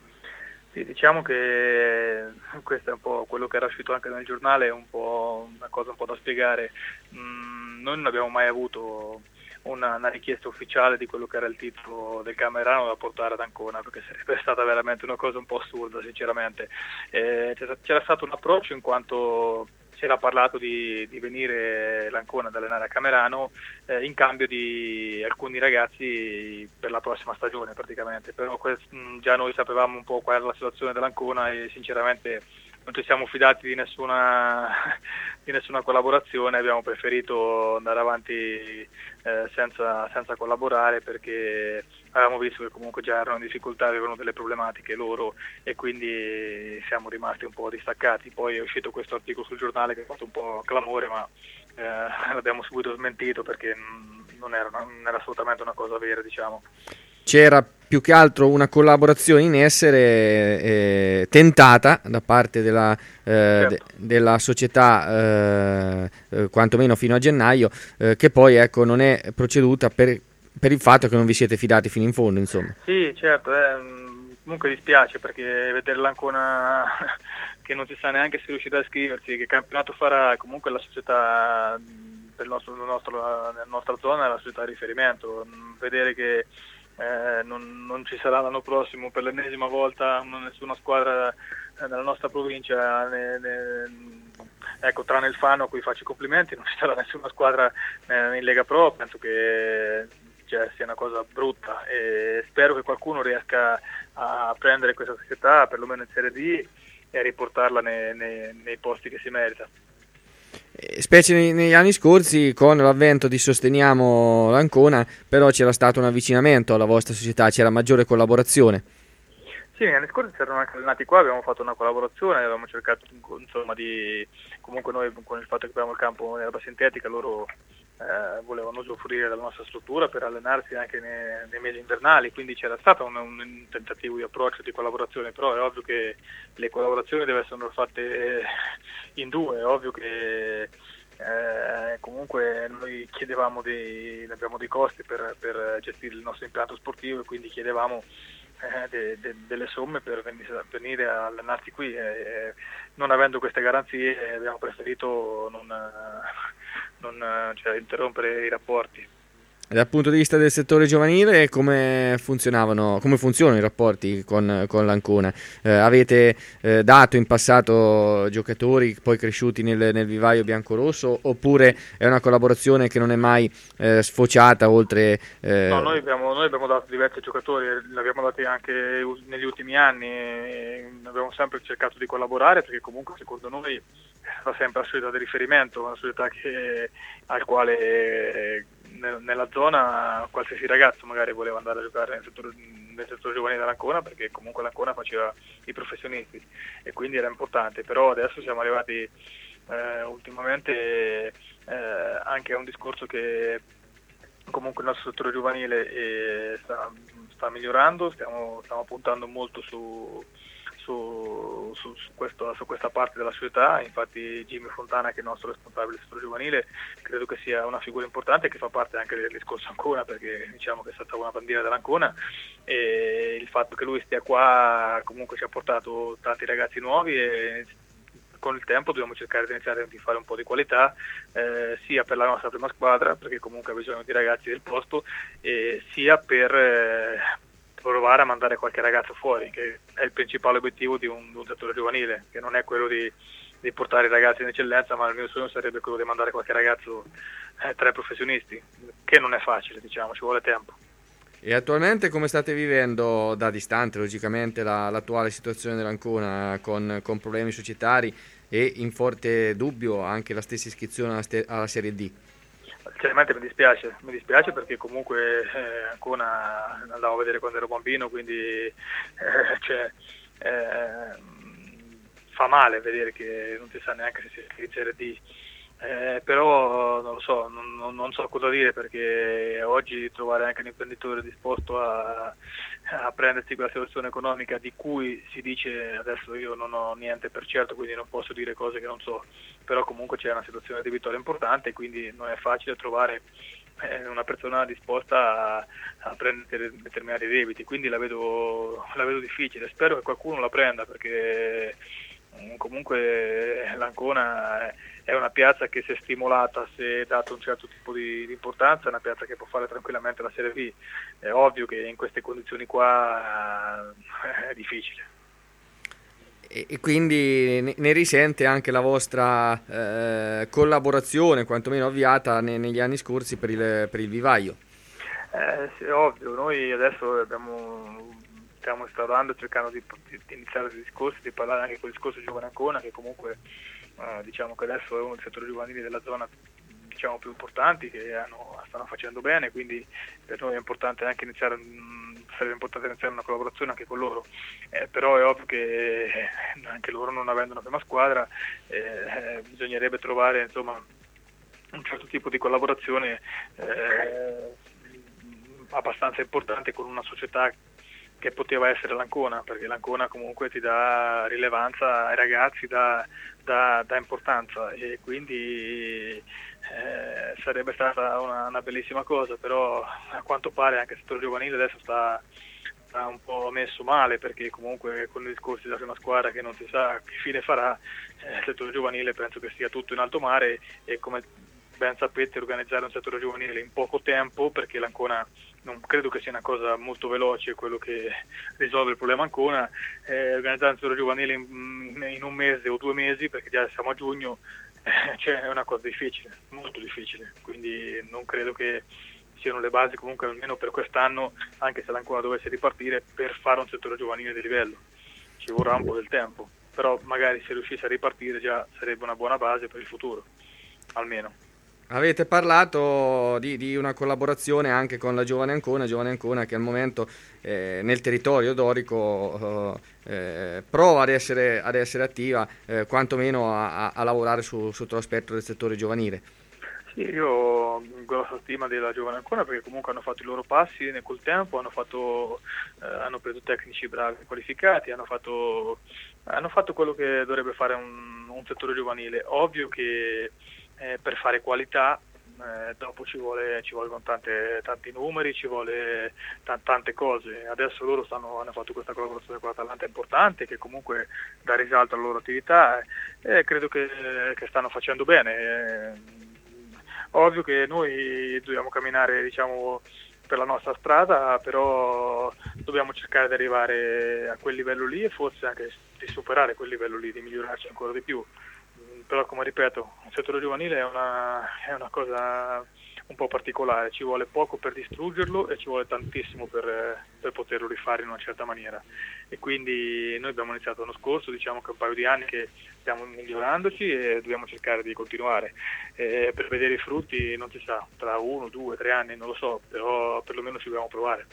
Sì, diciamo che questo è un po' quello che era uscito anche nel giornale, è un po' una cosa un po' da spiegare. Mm, noi non abbiamo mai avuto Una, una richiesta ufficiale di quello che era il titolo del Camerano da portare ad Ancona, perché sarebbe stata veramente una cosa un po' assurda, sinceramente. Eh, c'era, c'era stato un approccio in quanto si era parlato di, di venire l'Ancona ad allenare a Camerano eh, in cambio di alcuni ragazzi per la prossima stagione praticamente, però que- già noi sapevamo un po' qual era la situazione dell'Ancona e sinceramente non ci siamo fidati di nessuna, di nessuna collaborazione, abbiamo preferito andare avanti eh, senza, senza collaborare perché avevamo visto che comunque già erano in difficoltà, avevano delle problematiche loro e quindi siamo rimasti un po' distaccati. Poi è uscito questo articolo sul giornale che ha fatto un po' clamore, ma eh, l'abbiamo subito smentito perché non era, non era assolutamente una cosa vera, diciamo. C'era più che altro una collaborazione in essere eh, tentata da parte della, eh, certo. de, della società eh, eh, quantomeno fino a gennaio eh, che poi ecco non è proceduta per, per il fatto che non vi siete fidati fino in fondo, insomma. Sì, certo, eh, comunque dispiace perché vedere l'Ancona che non si sa neanche se riuscirà a iscriversi, che campionato farà, comunque la società del nostro, del nostro, nella nostra zona è la società di riferimento, vedere che Eh, non, non ci sarà l'anno prossimo per l'ennesima volta nessuna squadra eh, nella nostra provincia, ne, ne, ecco, tranne il Fano a cui faccio i complimenti, non ci sarà nessuna squadra eh, in Lega Pro, penso che cioè, sia una cosa brutta e spero che qualcuno riesca a prendere questa società perlomeno in Serie D e a riportarla nei, nei, nei posti che si merita. Specie negli anni scorsi con l'avvento di Sosteniamo l'Ancona però c'era stato un avvicinamento alla vostra società, c'era maggiore collaborazione. Sì, negli anni scorsi c'erano anche allenati qua, abbiamo fatto una collaborazione, avevamo cercato insomma di, comunque noi con il fatto che abbiamo il campo nell'erba sintetica loro eh, volevano usufruire della nostra struttura per allenarsi anche nei, nei mesi invernali, quindi c'era stato un, un tentativo di approccio, di collaborazione, però è ovvio che le collaborazioni devono essere fatte in due, è ovvio che eh, comunque noi chiedevamo dei, abbiamo dei costi per, per gestire il nostro impianto sportivo e quindi chiedevamo eh, de, de, delle somme per venire, per venire a allenarsi qui, eh, non avendo queste garanzie abbiamo preferito non, non cioè, interrompere i rapporti. Dal punto di vista del settore giovanile come funzionavano, come funzionano i rapporti con, con l'Ancona? Eh, avete eh, dato in passato giocatori poi cresciuti nel, nel vivaio biancorosso oppure è una collaborazione che non è mai eh, sfociata oltre... Eh... No, noi abbiamo, noi abbiamo dato diversi giocatori, li abbiamo dati anche negli ultimi anni, e abbiamo sempre cercato di collaborare perché comunque secondo noi va sempre la società di riferimento, una società che, al quale... Eh, nella zona qualsiasi ragazzo magari voleva andare a giocare nel settore, nel settore giovanile dell'Ancona perché comunque l'Ancona faceva i professionisti e quindi era importante, però adesso siamo arrivati eh, ultimamente eh, anche a un discorso che comunque il nostro settore giovanile eh, sta, sta migliorando, stiamo, stiamo puntando molto su Su, su, su, questo, su questa parte della società, infatti Jimmy Fontana, che è il nostro responsabile del settore giovanile, credo che sia una figura importante che fa parte anche del discorso Ancona perché diciamo che è stata una bandiera dell'Ancona e il fatto che lui stia qua comunque ci ha portato tanti ragazzi nuovi e con il tempo dobbiamo cercare di iniziare a fare un po' di qualità eh, sia per la nostra prima squadra perché comunque ha bisogno di ragazzi del posto e sia per eh, provare a mandare qualche ragazzo fuori, che è il principale obiettivo di un, di un settore giovanile, che non è quello di, di portare i ragazzi in eccellenza, ma il mio sogno sarebbe quello di mandare qualche ragazzo eh, tra i professionisti, che non è facile, diciamo, ci vuole tempo. E attualmente come state vivendo da distante, logicamente, la, l'attuale situazione dell'Ancona con, con problemi societari e in forte dubbio anche la stessa iscrizione alla, ste- alla Serie D? Sinceramente mi dispiace, mi dispiace perché comunque eh, Ancona andavo a vedere quando ero bambino, quindi eh, cioè, eh, fa male vedere che non si sa neanche se si iscrive in Serie D. Eh, però non lo so, non, non, non so cosa dire, perché oggi trovare anche un imprenditore disposto a, a prendersi quella situazione economica di cui si dice, adesso io non ho niente per certo, quindi non posso dire cose che non so, però comunque c'è una situazione debitoria importante e quindi non è facile trovare eh, una persona disposta a, a prendere determinati debiti, quindi la vedo, la vedo difficile. Spero che qualcuno la prenda, perché comunque l'Ancona è una piazza che, se stimolata, se dato un certo tipo di, di importanza, è una piazza che può fare tranquillamente la Serie B. È ovvio che in queste condizioni qua è difficile. E, e quindi ne, ne risente anche la vostra eh, collaborazione, quantomeno avviata ne, negli anni scorsi per il, per il vivaio. Eh, sì, è ovvio, noi adesso abbiamo... stiamo instaurando, cercando di, di, di iniziare i discorsi, di parlare anche con il discorso Giovane Ancona, che comunque eh, diciamo che adesso è uno dei settori giovanili della zona, diciamo, più importanti, che hanno, stanno facendo bene, quindi per noi è importante anche iniziare, mh, sarebbe importante iniziare una collaborazione anche con loro, eh, però è ovvio che eh, anche loro, non avendo una prima squadra, eh, bisognerebbe trovare, insomma, un certo tipo di collaborazione eh, abbastanza importante con una società che poteva essere l'Ancona, perché l'Ancona comunque ti dà rilevanza ai ragazzi, dà, dà, dà importanza, e quindi eh, sarebbe stata una, una bellissima cosa, però a quanto pare anche il settore giovanile adesso sta, sta un po' messo male, perché comunque con i discorsi della prima squadra che non si sa che fine farà, eh, il settore giovanile penso che sia tutto in alto mare, e come ben sapete organizzare un settore giovanile in poco tempo, perché l'Ancona non credo che sia una cosa molto veloce quello che risolve il problema Ancona, eh, organizzare un settore giovanile in, in un mese o due mesi, perché già siamo a giugno, eh, cioè è una cosa difficile, molto difficile, quindi non credo che siano le basi comunque, almeno per quest'anno, anche se l'Ancona dovesse ripartire, per fare un settore giovanile di livello. Ci vorrà un po' del tempo, però magari se riuscisse a ripartire già sarebbe una buona base per il futuro, almeno. Avete parlato di, di una collaborazione anche con la Giovane Ancona, Giovane Ancona che al momento eh, nel territorio dorico eh, prova ad essere, ad essere attiva, eh, quantomeno a, a, a lavorare su, sotto l'aspetto del settore giovanile. Sì, io ho grossa stima della Giovane Ancona, perché comunque hanno fatto i loro passi nel col tempo, hanno, fatto, eh, hanno preso tecnici bravi e qualificati, hanno fatto, hanno fatto quello che dovrebbe fare un, un settore giovanile. Ovvio che Eh, per fare qualità eh, dopo ci vuole ci vogliono tante, tanti numeri, ci vuole t- tante cose. Adesso loro stanno, hanno fatto questa collaborazione con l'Atalanta importante, che comunque dà risalto alla loro attività, e eh, credo che, che stanno facendo bene. Eh, ovvio che noi dobbiamo camminare, diciamo, per la nostra strada, però dobbiamo cercare di arrivare a quel livello lì, e forse anche di superare quel livello lì, di migliorarci ancora di più. Però, come ripeto, il settore giovanile è una, è una cosa un po' particolare, ci vuole poco per distruggerlo e ci vuole tantissimo per, per poterlo rifare in una certa maniera, e quindi noi abbiamo iniziato l'anno scorso, diciamo che un paio di anni che stiamo migliorandoci e dobbiamo cercare di continuare, e per vedere i frutti non si sa, tra uno, due, tre anni non lo so, però perlomeno ci dobbiamo provare.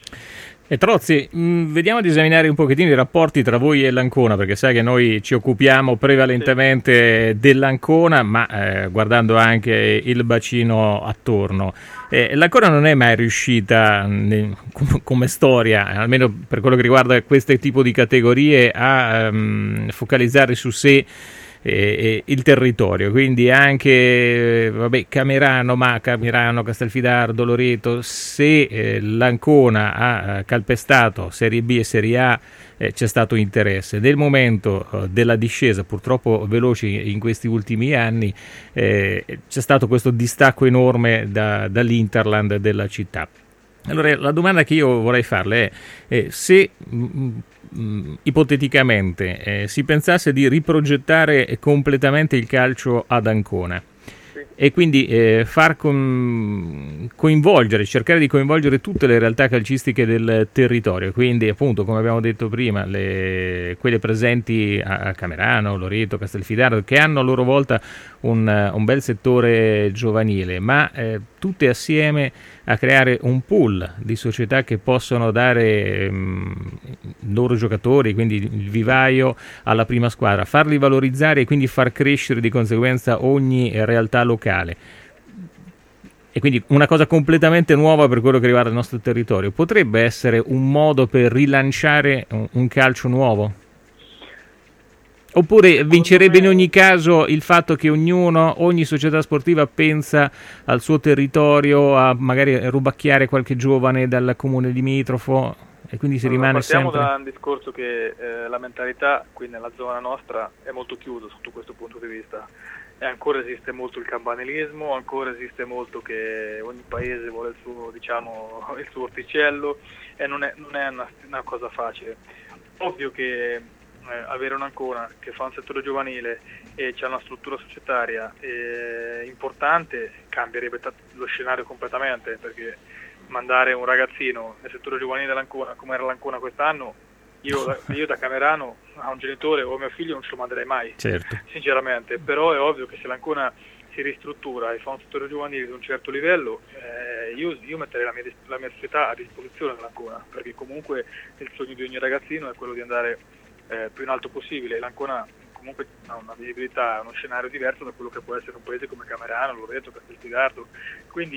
E Trozzi, mh, vediamo di esaminare un pochettino i rapporti tra voi e l'Ancona, perché sai che noi ci occupiamo prevalentemente sì. dell'Ancona, ma eh, guardando anche il bacino attorno. Eh, L'Ancona non è mai riuscita, ne, com- come storia, almeno per quello che riguarda questo tipo di categorie, a um, focalizzare su sé E, e il territorio, quindi anche vabbè, Camerano, ma Camerano, Castelfidardo, Loreto, se eh, l'Ancona ha calpestato Serie B e Serie A, eh, c'è stato interesse. Nel momento eh, della discesa, purtroppo veloce in questi ultimi anni, eh, c'è stato questo distacco enorme da, dall'Interland della città. Allora, la domanda che io vorrei farle è eh, se mh, mh, ipoteticamente eh, si pensasse di riprogettare completamente il calcio ad Ancona, e quindi eh, far con, coinvolgere, cercare di coinvolgere tutte le realtà calcistiche del territorio, quindi appunto come abbiamo detto prima le, quelle presenti a, a Camerano, Loreto, Castelfidardo, che hanno a loro volta un, un bel settore giovanile, ma eh, tutte assieme a creare un pool di società che possono dare mh, loro giocatori, quindi il vivaio alla prima squadra, farli valorizzare e quindi far crescere di conseguenza ogni realtà locale. E quindi una cosa completamente nuova per quello che riguarda il nostro territorio. Potrebbe essere un modo per rilanciare un, un calcio nuovo? Oppure vincerebbe in ogni caso il fatto che ognuno, ogni società sportiva pensa al suo territorio, a magari rubacchiare qualche giovane dal comune limitrofo e quindi si allora, rimane partiamo sempre... da un discorso che eh, la mentalità qui nella zona nostra è molto chiusa sotto questo punto di vista. E ancora esiste molto il campanilismo, ancora esiste molto che ogni paese vuole il suo, diciamo, il suo orticello e non è, non è una, una cosa facile. Ovvio che Eh, avere un'Ancona che fa un settore giovanile e c'è una struttura societaria eh, importante cambierebbe t- lo scenario completamente, perché mandare un ragazzino nel settore giovanile dell'Ancona come era l'Ancona quest'anno, io, io da Camerano a un genitore o a mio figlio non ce lo manderei mai, certo. Sinceramente, però è ovvio che se l'Ancona si ristruttura e fa un settore giovanile di un certo livello, eh, io, io metterei la mia, la mia società a disposizione dell'Ancona, perché comunque il sogno di ogni ragazzino è quello di andare Eh, più in alto possibile. L'Ancona comunque ha una visibilità, uno scenario diverso da quello che può essere un paese come Camerano, Loreto, Castelfidardo, quindi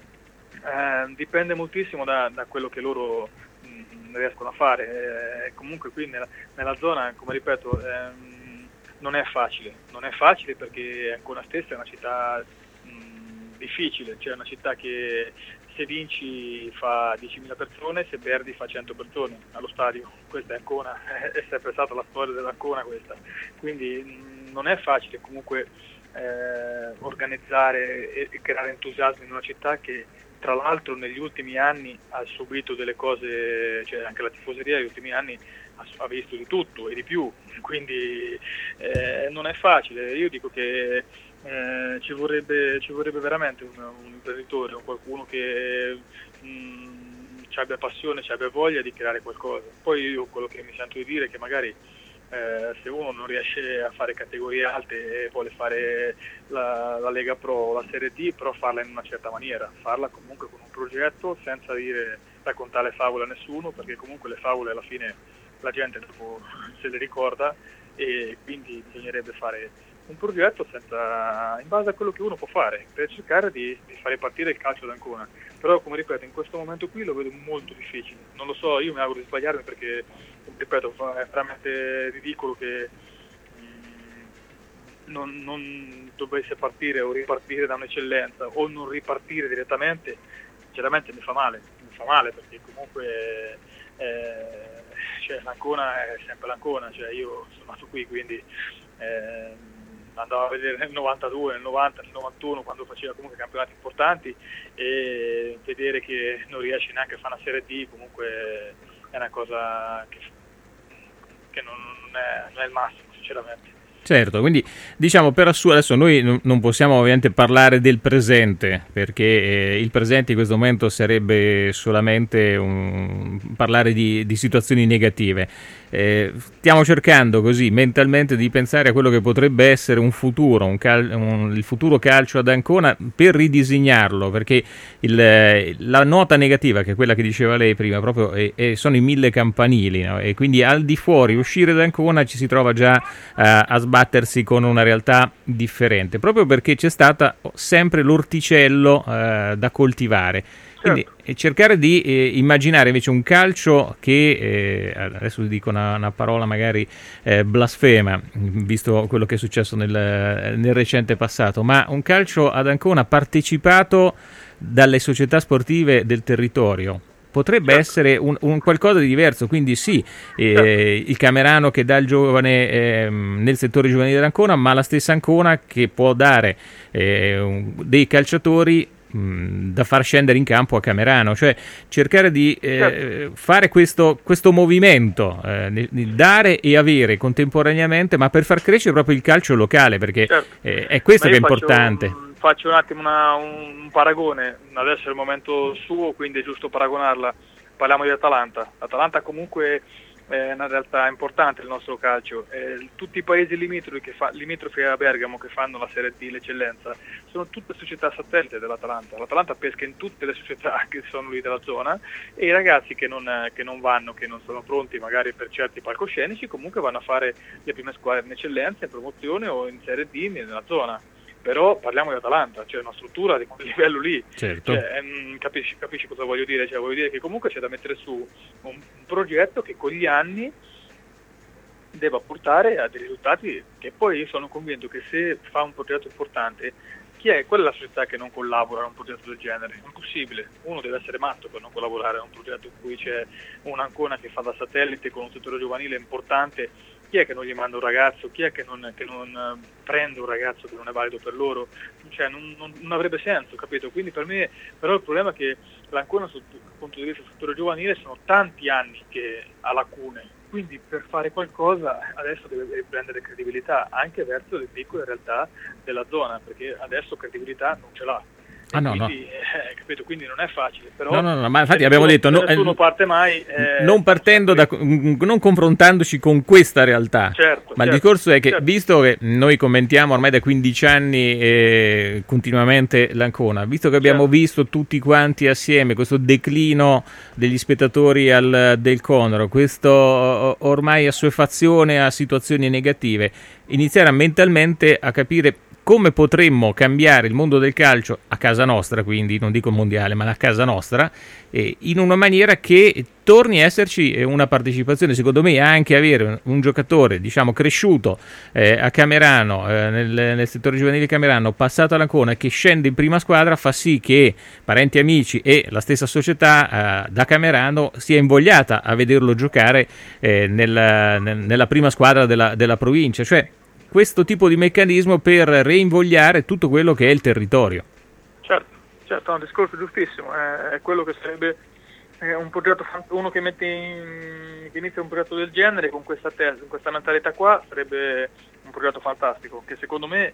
eh, dipende moltissimo da, da quello che loro mh, riescono a fare. Eh, comunque qui nella, nella zona, come ripeto, ehm, non è facile, non è facile perché Ancona stessa è una città mh, difficile, cioè una città che se vinci fa diecimila persone, se perdi fa cento persone allo stadio. Questa è Ancona, è sempre stata la storia dell'Ancona questa. Quindi mh, non è facile comunque eh, organizzare e, e creare entusiasmo in una città che tra l'altro negli ultimi anni ha subito delle cose, cioè anche la tifoseria negli ultimi anni ha, ha visto di tutto e di più, quindi eh, non è facile. Io dico che Eh, ci vorrebbe ci vorrebbe veramente un, un imprenditore, un qualcuno che mh, ci abbia passione, ci abbia voglia di creare qualcosa. Poi io quello che mi sento di dire è che magari eh, se uno non riesce a fare categorie alte e vuole fare la, la Lega Pro o la Serie D, però farla in una certa maniera, farla comunque con un progetto senza dire raccontare le favole a nessuno, perché comunque le favole alla fine la gente dopo se le ricorda, e quindi bisognerebbe fare un progetto senza, in base a quello che uno può fare per cercare di, di fare partire il calcio d'Ancona. Però come ripeto, in questo momento qui lo vedo molto difficile, non lo so, io mi auguro di sbagliarmi perché ripeto è veramente ridicolo che mh, non, non dovesse partire o ripartire da un'eccellenza o non ripartire direttamente. Sinceramente mi fa male, mi fa male perché comunque eh, cioè, l'Ancona è sempre l'Ancona, cioè io sono nato qui, quindi eh, andavo a vedere nel novantadue, nel novanta, nel novantuno, quando faceva comunque campionati importanti, e vedere che non riesce neanche a fare una Serie D comunque è una cosa che, che non, è, non è il massimo, sinceramente. Certo, quindi diciamo per assu- adesso noi n- non possiamo ovviamente parlare del presente, perché eh, il presente in questo momento sarebbe solamente un, parlare di, di situazioni negative. Eh, stiamo cercando così mentalmente di pensare a quello che potrebbe essere un futuro, un cal- un, il futuro calcio ad Ancona, per ridisegnarlo, perché il, la nota negativa, che è quella che diceva lei prima, proprio è, è, sono i mille campanili, no? E quindi al di fuori, uscire da Ancona ci si trova già uh, a sbattersi con una realtà differente, proprio perché c'è stata sempre l'orticello uh, da coltivare. Quindi certo. cercare di eh, immaginare invece un calcio che, eh, adesso dico una, una parola magari eh, blasfema, visto quello che è successo nel, nel recente passato, ma un calcio ad Ancona partecipato dalle società sportive del territorio. Potrebbe certo. essere un, un qualcosa di diverso, quindi sì, eh, certo. il Camerano che dà il giovane eh, nel settore giovanile dell'Ancona, ma la stessa Ancona che può dare eh, un, dei calciatori da far scendere in campo a Camerano, cioè cercare di eh, certo. fare questo, questo movimento, eh, di dare e avere contemporaneamente, ma per far crescere proprio il calcio locale, perché certo. eh, è questo ma che è importante. Faccio, faccio un attimo una, un, un paragone, adesso è il momento suo, quindi è giusto paragonarla. Parliamo di Atalanta. Atalanta comunque è una realtà importante nel nostro calcio. Eh, tutti i paesi limitrofi, che fa, limitrofi a Bergamo che fanno la Serie D, l'eccellenza, sono tutte società satellite dell'Atalanta. L'Atalanta pesca in tutte le società che sono lì della zona, e i ragazzi che non, che non vanno, che non sono pronti magari per certi palcoscenici, comunque vanno a fare le prime squadre in eccellenza, in promozione o in Serie D nella zona. Però parliamo di Atalanta, cioè una struttura di quel livello lì. Certo. Cioè, ehm, capisci, capisci cosa voglio dire? Cioè, voglio dire che comunque c'è da mettere su un, un progetto che con gli anni deve portare a dei risultati, che poi io sono convinto che se fa un progetto importante, chi è? Quella è la società che non collabora a un progetto del genere? È impossibile. Uno deve essere matto per non collaborare a un progetto in cui c'è un'Ancona che fa da satellite con un settore giovanile importante. Chi è che non gli manda un ragazzo? Chi è che non, che non prende un ragazzo che non è valido per loro? Cioè non, non, non avrebbe senso, capito? Quindi per me, però il problema è che l'Ancona dal punto di vista del settore giovanile sono tanti anni che ha lacune, quindi per fare qualcosa adesso deve prendere credibilità anche verso le piccole realtà della zona, perché adesso credibilità non ce l'ha. Ah, no, quindi, no. Eh, capito, quindi non è facile, però No, no, no, ma infatti se abbiamo nessuno, detto no, se nessuno eh, parte mai, eh, non partendo da non confrontandoci con questa realtà. Certo, ma il certo, discorso è che certo. visto che noi commentiamo ormai da quindici anni eh, continuamente l'Ancona, visto che abbiamo Certo. visto tutti quanti assieme questo declino degli spettatori al, del Conoro, questa ormai assuefazione a situazioni negative, iniziare mentalmente a capire come potremmo cambiare il mondo del calcio a casa nostra, quindi non dico mondiale, ma a casa nostra, eh, in una maniera che torni a esserci una partecipazione. Secondo me anche avere un, un giocatore, diciamo, cresciuto eh, a Camerano, eh, nel, nel settore giovanile camerano, passato all'Ancona, che scende in prima squadra, fa sì che parenti, amici e la stessa società eh, da Camerano sia invogliata a vederlo giocare eh, nel, nel, nella prima squadra della, della provincia. Cioè, questo tipo di meccanismo per reinvogliare tutto quello che è il territorio. Certo, certo, è un discorso giustissimo, è, è quello che sarebbe eh, un progetto, uno che mette in, che inizia un progetto del genere con questa tesi, con questa mentalità qua, sarebbe un progetto fantastico, che secondo me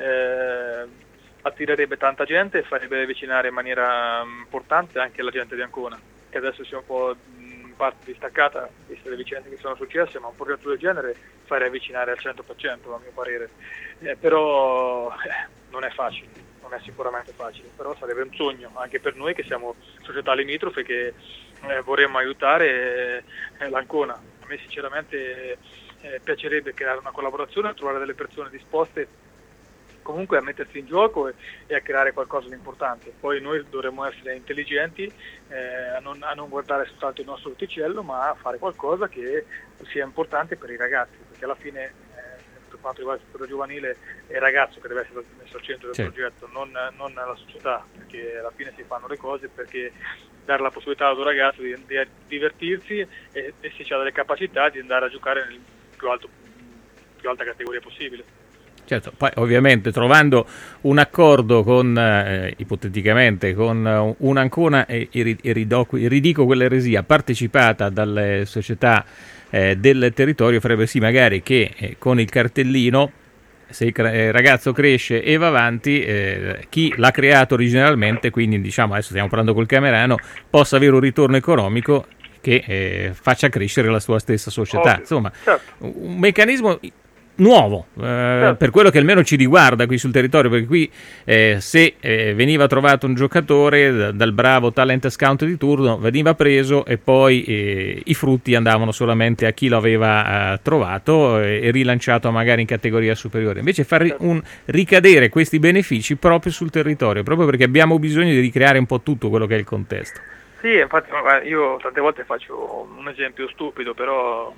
eh, attirerebbe tanta gente e farebbe avvicinare in maniera importante anche la gente di Ancona, che adesso sia un po' parte distaccata, viste le vicende che sono successe, ma un progetto del genere farei avvicinare al cento per cento a mio parere, eh, però eh, non è facile, non è sicuramente facile, però sarebbe un sogno anche per noi che siamo società limitrofe che eh, vorremmo aiutare eh, l'Ancona. A me sinceramente eh, piacerebbe creare una collaborazione, trovare delle persone disposte comunque a mettersi in gioco e, e a creare qualcosa di importante. Poi noi dovremmo essere intelligenti, eh, a, non, a non guardare soltanto il nostro orticello, ma a fare qualcosa che sia importante per i ragazzi, perché alla fine eh, per quanto riguarda il settore giovanile è il ragazzo che deve essere messo al centro del Sì. progetto, non, non la società, perché alla fine si fanno le cose perché dare la possibilità al tuo ragazzo di, di divertirsi e, e se ha delle capacità di andare a giocare nel più alto, più alta categoria possibile. Certo, poi ovviamente trovando un accordo con, eh, ipoteticamente, con uh, un'Ancona, e, e, e ridico quell'eresia, partecipata dalle società eh, del territorio, farebbe sì magari che eh, con il cartellino, se il cra- ragazzo cresce e va avanti, eh, chi l'ha creato originalmente, quindi diciamo adesso stiamo parlando col Camerano, possa avere un ritorno economico che eh, faccia crescere la sua stessa società. Ovvio, Insomma, certo. un meccanismo nuovo, eh, certo. Per quello che almeno ci riguarda qui sul territorio, perché qui eh, se eh, veniva trovato un giocatore d- dal bravo talent scout di turno, veniva preso e poi eh, i frutti andavano solamente a chi lo aveva eh, trovato eh, e rilanciato magari in categoria superiore. Invece far ri- un, ricadere questi benefici proprio sul territorio, proprio perché abbiamo bisogno di ricreare un po' tutto quello che è il contesto. Sì, infatti io tante volte faccio un esempio stupido, però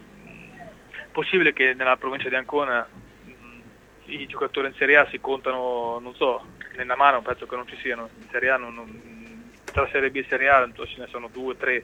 possibile che nella provincia di Ancona mh, i giocatori in Serie A si contano, non so, nella mano penso che non ci siano, in Serie A non, non, tra Serie B e Serie A ce ne sono due, tre,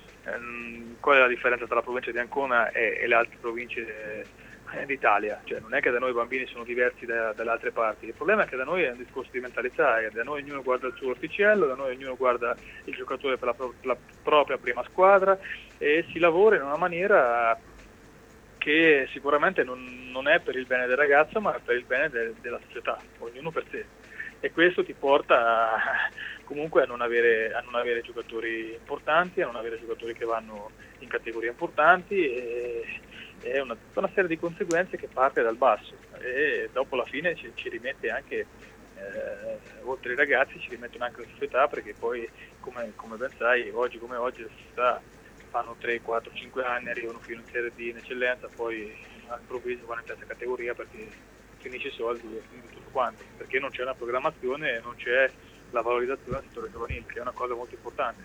ehm, qual è la differenza tra la provincia di Ancona e, e le altre province eh, d'Italia? Cioè non è che da noi i bambini sono diversi da, dalle altre parti, il problema è che da noi è un discorso di mentalità, e da noi ognuno guarda il suo orticello, da noi ognuno guarda il giocatore per la, pro- la propria prima squadra e si lavora in una maniera che sicuramente non, non è per il bene del ragazzo, ma per il bene de, della società, ognuno per sé. E questo ti porta a, comunque a non, avere, a non avere giocatori importanti, a non avere giocatori che vanno in categorie importanti, e è una, tutta una serie di conseguenze che parte dal basso, e dopo la fine ci, ci rimette anche, eh, oltre ai ragazzi, ci rimettono anche la società, perché poi come, come ben sai, oggi come oggi la società fanno tre, quattro, cinque anni, arrivano fino in Serie D in eccellenza, poi all'improvviso vanno in terza categoria perché finisce i soldi e quindi tutto quanto, perché non c'è una programmazione e non c'è la valorizzazione del settore giovanile, che è una cosa molto importante.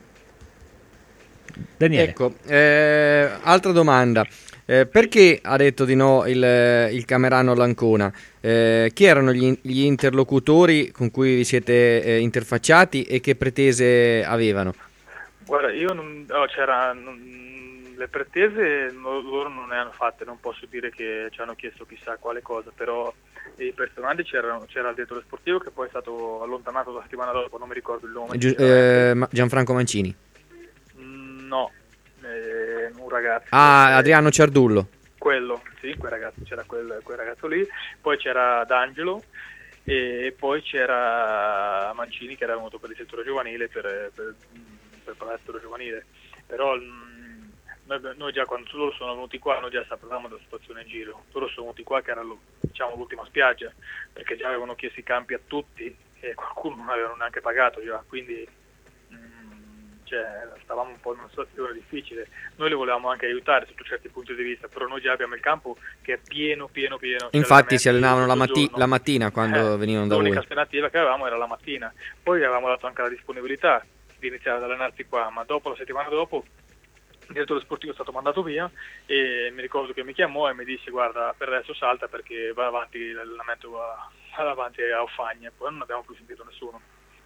Daniele. Ecco, eh, altra domanda. Eh, perché ha detto di no il, il Camerano all'Ancona? Eh, chi erano gli, gli interlocutori con cui vi siete eh, interfacciati e che pretese avevano? Guarda, io non, oh, c'era, non, le pretese no, loro non ne hanno fatte, non posso dire che ci hanno chiesto chissà quale cosa, però i personaggi c'erano, c'era il direttore sportivo che poi è stato allontanato la settimana dopo, non mi ricordo il nome. Giu- eh, Gianfranco Mancini. Mm, no, eh, un ragazzo. Ah, Adriano Ciardullo. Quello, sì, quel ragazzo, c'era quel, quel ragazzo lì, poi c'era D'Angelo e poi c'era Mancini che era venuto per il settore giovanile per, per per parlare del settore giovanile, però mh, noi, noi già quando loro sono venuti qua noi già sapevamo della situazione in giro, loro sono venuti qua che era lo, diciamo, l'ultima spiaggia, perché già avevano chiesto i campi a tutti e qualcuno non avevano neanche pagato già, quindi mh, cioè, stavamo un po' in una situazione difficile. Noi li volevamo anche aiutare sotto certi punti di vista, però noi già abbiamo il campo che è pieno pieno pieno. Infatti si allenavano la, matti- la mattina quando eh, venivano da l'unica voi. alternativa che avevamo era la mattina, poi avevamo dato anche la disponibilità di iniziare ad allenarsi qua, ma dopo, la settimana dopo, il direttore sportivo è stato mandato via e mi ricordo che mi chiamò e mi disse: guarda, per adesso salta perché va avanti l'allenamento, va, va avanti a Offagne, poi non abbiamo più sentito nessuno.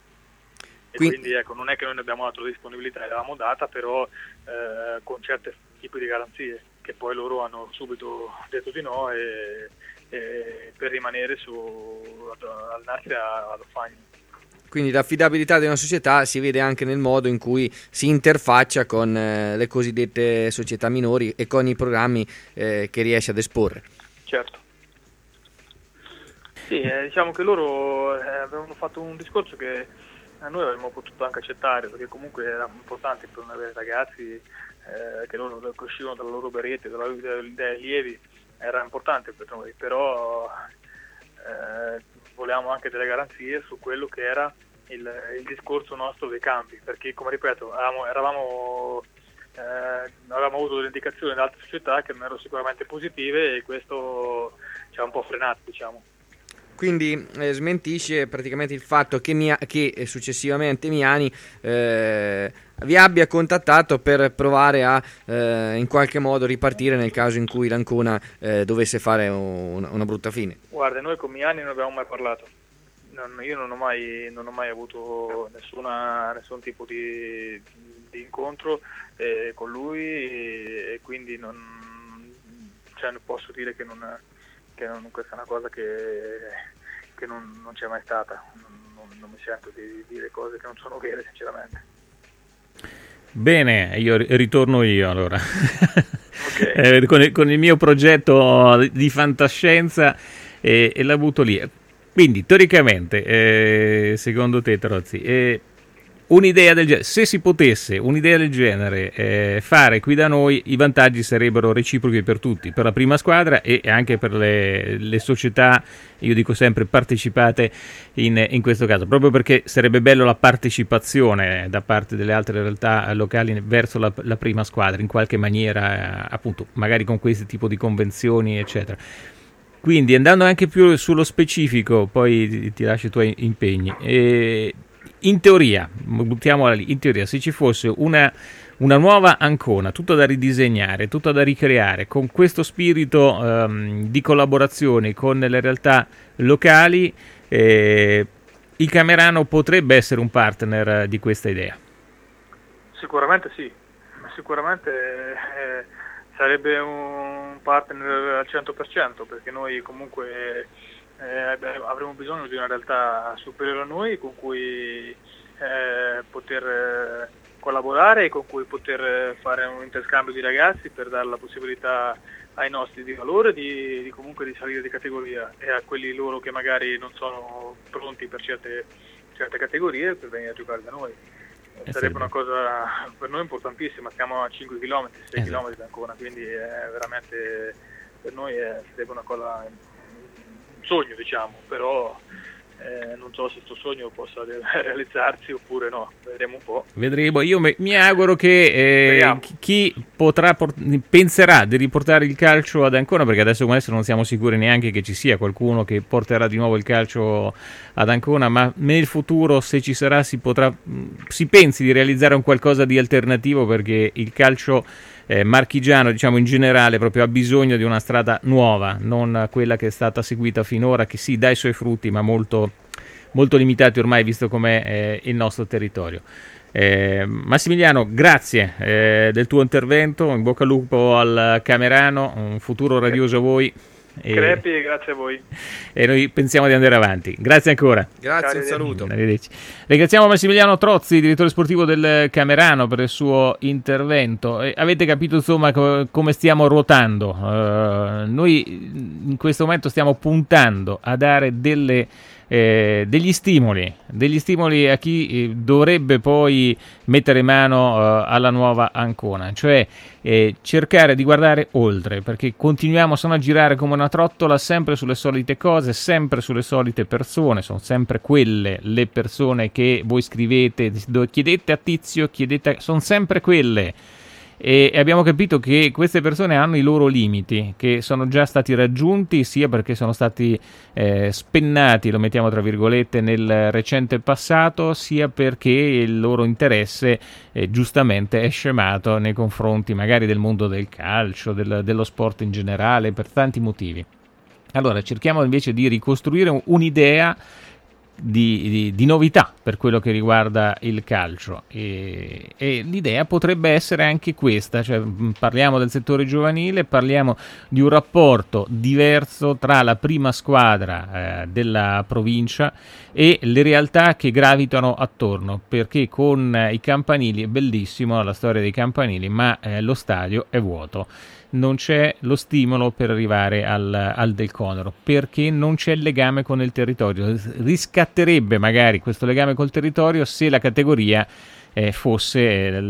E quindi, quindi ecco, non è che noi ne abbiamo dato la disponibilità, l'avevamo data, però eh, con certi tipi di garanzie, che poi loro hanno subito detto di no e, e per rimanere su ad allenarsi ad Offagne. Quindi l'affidabilità di una società si vede anche nel modo in cui si interfaccia con eh, le cosiddette società minori e con i programmi eh, che riesce ad esporre. Certo. Sì, eh, diciamo che loro eh, avevano fatto un discorso che eh, noi avremmo potuto anche accettare, perché comunque era importante per non avere ragazzi eh, che loro che uscivano dalla loro berretta, dalla, dai, dai allievi, era importante per noi, però eh, volevamo anche delle garanzie su quello che era il, il discorso nostro dei campi, perché come ripeto eravamo, eravamo eh, avevamo avuto delle indicazioni da altre società che non erano sicuramente positive e questo ci ha un po' frenato, diciamo. Quindi eh, smentisce praticamente il fatto che, Mia- che eh, successivamente Miani eh, vi abbia contattato per provare a eh, in qualche modo ripartire nel caso in cui l'Ancona eh, dovesse fare un, una brutta fine. Guarda, noi con Miani non abbiamo mai parlato, non, io non ho mai, non ho mai avuto nessuna, nessun tipo di, di incontro eh, con lui e, e quindi non, cioè, non posso dire che non... che non, questa è una cosa che, che non, non c'è mai stata, non, non, non mi sento di dire cose che non sono vere sinceramente. Bene, io ritorno io allora. Okay. eh, con, il, con il mio progetto di fantascienza e, e la butto lì. Quindi teoricamente, eh, secondo te Trozzi, eh, un'idea del genere, se si potesse un'idea del genere eh, fare qui da noi, i vantaggi sarebbero reciprochi per tutti, per la prima squadra e anche per le, le società, io dico sempre partecipate in, in questo caso, proprio perché sarebbe bello la partecipazione da parte delle altre realtà locali verso la, la prima squadra in qualche maniera, eh, appunto magari con questo tipo di convenzioni eccetera. Quindi andando anche più sullo specifico, poi ti, ti lascio i tuoi impegni. E, in teoria, buttiamola lì, in teoria, se ci fosse una, una nuova Ancona, tutto da ridisegnare, tutto da ricreare, con questo spirito um, di collaborazione con le realtà locali, eh, il Camerano potrebbe essere un partner di questa idea? Sicuramente sì, sicuramente eh, sarebbe un partner al cento per cento, perché noi comunque... Eh, avremo bisogno di una realtà superiore a noi con cui eh, poter collaborare e con cui poter fare un interscambio di ragazzi per dare la possibilità ai nostri di valore di, di comunque di salire di categoria, e a quelli loro che magari non sono pronti per certe, certe categorie per venire a giocare da noi. Eh, sarebbe una cosa per noi importantissima, stiamo a cinque chilometri, sei chilometri da Ancona, quindi è veramente per noi è, sarebbe una cosa, un sogno diciamo, però Eh, non so se questo sogno possa realizzarsi oppure no, vedremo un po'. Vedremo, io mi, mi auguro che eh, chi potrà port- penserà di riportare il calcio ad Ancona, perché adesso come adesso non siamo sicuri neanche che ci sia qualcuno che porterà di nuovo il calcio ad Ancona, ma nel futuro, se ci sarà, si potrà, si pensi di realizzare un qualcosa di alternativo, perché il calcio Eh, marchigiano, diciamo in generale, proprio ha bisogno di una strada nuova, non quella che è stata seguita finora, che sì, dà i suoi frutti, ma molto, molto limitati ormai, visto com'è eh, il nostro territorio. Eh, Massimiliano, grazie eh, del tuo intervento, in bocca al lupo al Camerano, un futuro radioso a voi. E, Crepi, grazie a voi. E noi pensiamo di andare avanti. Grazie ancora. Grazie, un saluto. Arrivederci. Ringraziamo Massimiliano Trozzi, direttore sportivo del Camerano, per il suo intervento. E avete capito insomma co- come stiamo ruotando. Uh, noi in questo momento stiamo puntando a dare delle Eh, degli stimoli, degli stimoli a chi eh, dovrebbe poi mettere mano eh, alla nuova Ancona, cioè eh, cercare di guardare oltre, perché continuiamo solo a girare come una trottola sempre sulle solite cose, sempre sulle solite persone, sono sempre quelle le persone che voi scrivete, chiedete a Tizio, chiedete a... sono sempre quelle. E abbiamo capito che queste persone hanno i loro limiti, che sono già stati raggiunti, sia perché sono stati eh, spennati, lo mettiamo tra virgolette, nel recente passato, sia perché il loro interesse eh, giustamente è scemato nei confronti magari del mondo del calcio, del, dello sport in generale, per tanti motivi. Allora cerchiamo invece di ricostruire un'idea Di, di, di novità per quello che riguarda il calcio, e, e l'idea potrebbe essere anche questa, cioè parliamo del settore giovanile, parliamo di un rapporto diverso tra la prima squadra eh, della provincia e le realtà che gravitano attorno, perché con eh, i campanili è bellissimo la storia dei campanili, ma eh, lo stadio è vuoto. Non c'è lo stimolo per arrivare al, al Del Conero, perché non c'è il legame con il territorio. Riscatterebbe magari questo legame col territorio se la categoria eh, fosse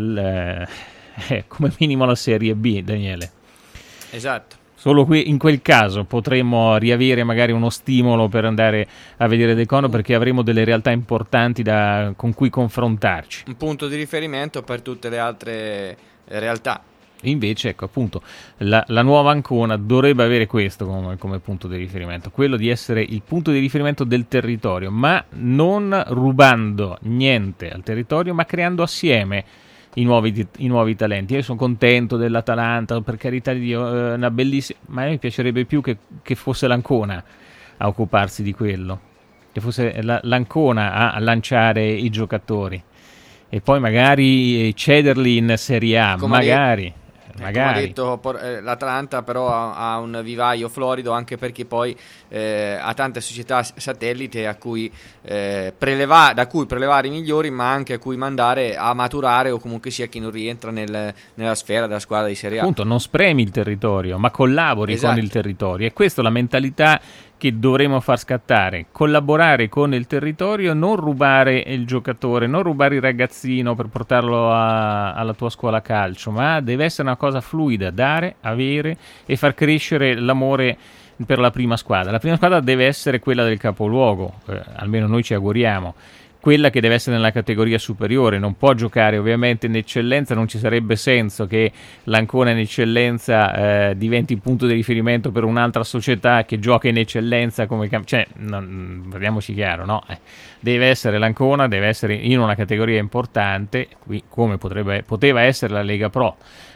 il, eh, come minimo la Serie B, Daniele. Esatto. Solo qui, in quel caso potremmo riavere magari uno stimolo per andare a vedere Del Conero, perché avremo delle realtà importanti da, con cui confrontarci. Un punto di riferimento per tutte le altre realtà. Invece, ecco, appunto, la, la nuova Ancona dovrebbe avere questo come, come punto di riferimento, quello di essere il punto di riferimento del territorio, ma non rubando niente al territorio, ma creando assieme i nuovi, i nuovi talenti. Io sono contento dell'Atalanta, per carità di Dio, eh, una bellissima, ma a me piacerebbe più che, che fosse l'Ancona a occuparsi di quello, che fosse la, l'Ancona a, a lanciare i giocatori e poi magari cederli in Serie A, Come magari. Detto. Magari. Come ha detto, por- eh, l'Atalanta però ha, ha un vivaio florido, anche perché poi eh, ha tante società s- satellite a cui, eh, preleva- da cui prelevare i migliori, ma anche a cui mandare a maturare, o comunque sia chi non rientra nel, nella sfera della squadra di Serie A. Appunto, non spremi il territorio, ma collabori Esatto. con il territorio. E questa è la mentalità che dovremo far scattare: collaborare con il territorio, non rubare il giocatore, non rubare il ragazzino per portarlo a, alla tua scuola calcio, ma deve essere una cosa fluida, dare, avere e far crescere l'amore per la prima squadra. La prima squadra deve essere quella del capoluogo, eh, almeno noi ci auguriamo, quella che deve essere nella categoria superiore, non può giocare ovviamente in eccellenza, non ci sarebbe senso che l'Ancona in eccellenza eh, diventi punto di riferimento per un'altra società che gioca in eccellenza come cam- cioè, non, parliamoci chiaro, no? Eh, deve essere l'Ancona, deve essere in una categoria importante, qui come potrebbe, poteva essere la Lega Pro,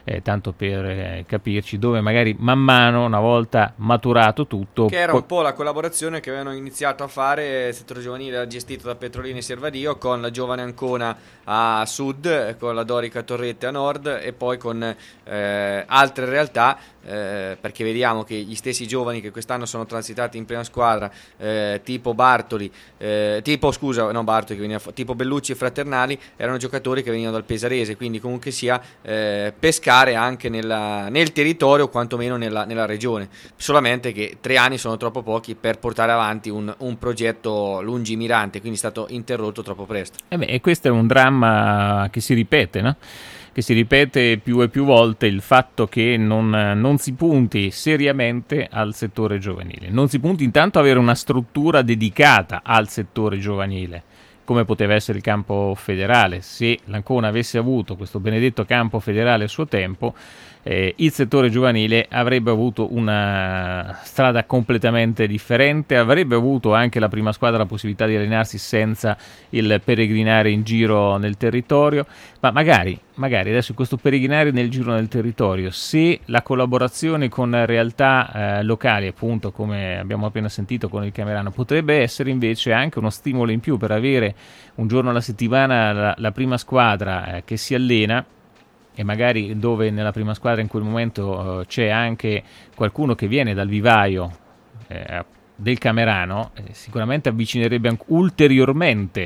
eh, tanto per eh, capirci, dove magari man mano, una volta maturato tutto... Che era po- un po' la collaborazione che avevano iniziato a fare il settore giovanile gestito da Petrolini e Servadio con la Giovane Ancona a sud, con la Dorica Torrette a nord e poi con eh, altre realtà, eh, perché vediamo che gli stessi giovani che quest'anno sono transitati in prima squadra, eh, tipo Bartoli, eh, tipo scusa, non Bartoli, che veniva, tipo Bellucci e Fraternali, erano giocatori che venivano dal Pesarese, quindi comunque sia eh, pescare anche nella, nel territorio, quantomeno nella, nella regione, solamente che tre anni sono troppo pochi per portare avanti un, un progetto lungimirante, quindi è stato interrotto troppo presto. Eh beh, e questo è un dramma che si ripete, no? Che si ripete più e più volte, il fatto che non, non si punti seriamente al settore giovanile, non si punti intanto ad avere una struttura dedicata al settore giovanile, come poteva essere il campo federale. Se l'Ancona avesse avuto questo benedetto campo federale a suo tempo, eh, il settore giovanile avrebbe avuto una strada completamente differente, avrebbe avuto anche la prima squadra la possibilità di allenarsi senza il peregrinare in giro nel territorio, ma magari, magari adesso questo peregrinare nel giro nel territorio, se la collaborazione con realtà eh, locali, appunto come abbiamo appena sentito con il Camerano, potrebbe essere invece anche uno stimolo in più per avere un giorno alla settimana la, la prima squadra eh, che si allena, e magari dove nella prima squadra in quel momento uh, c'è anche qualcuno che viene dal vivaio eh, del Camerano, eh, sicuramente avvicinerebbe anche ulteriormente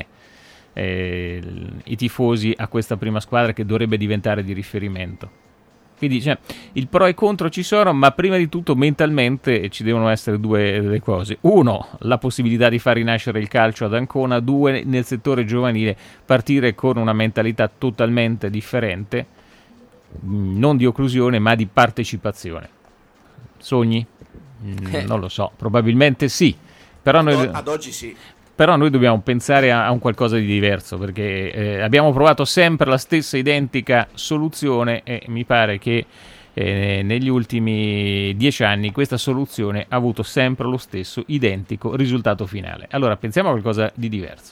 eh, i tifosi a questa prima squadra che dovrebbe diventare di riferimento. Quindi cioè, il pro e contro ci sono, ma prima di tutto mentalmente ci devono essere due, due cose. Uno, la possibilità di far rinascere il calcio ad Ancona. Due, nel settore giovanile partire con una mentalità totalmente differente, non di occlusione ma di partecipazione. Sogni? Mm, non lo so, probabilmente sì, però noi, Ad, ad oggi sì. Però noi dobbiamo pensare a, a un qualcosa di diverso, perché eh, abbiamo provato sempre la stessa identica soluzione e mi pare che eh, negli ultimi dieci anni questa soluzione ha avuto sempre lo stesso identico risultato finale. Allora pensiamo a qualcosa di diverso.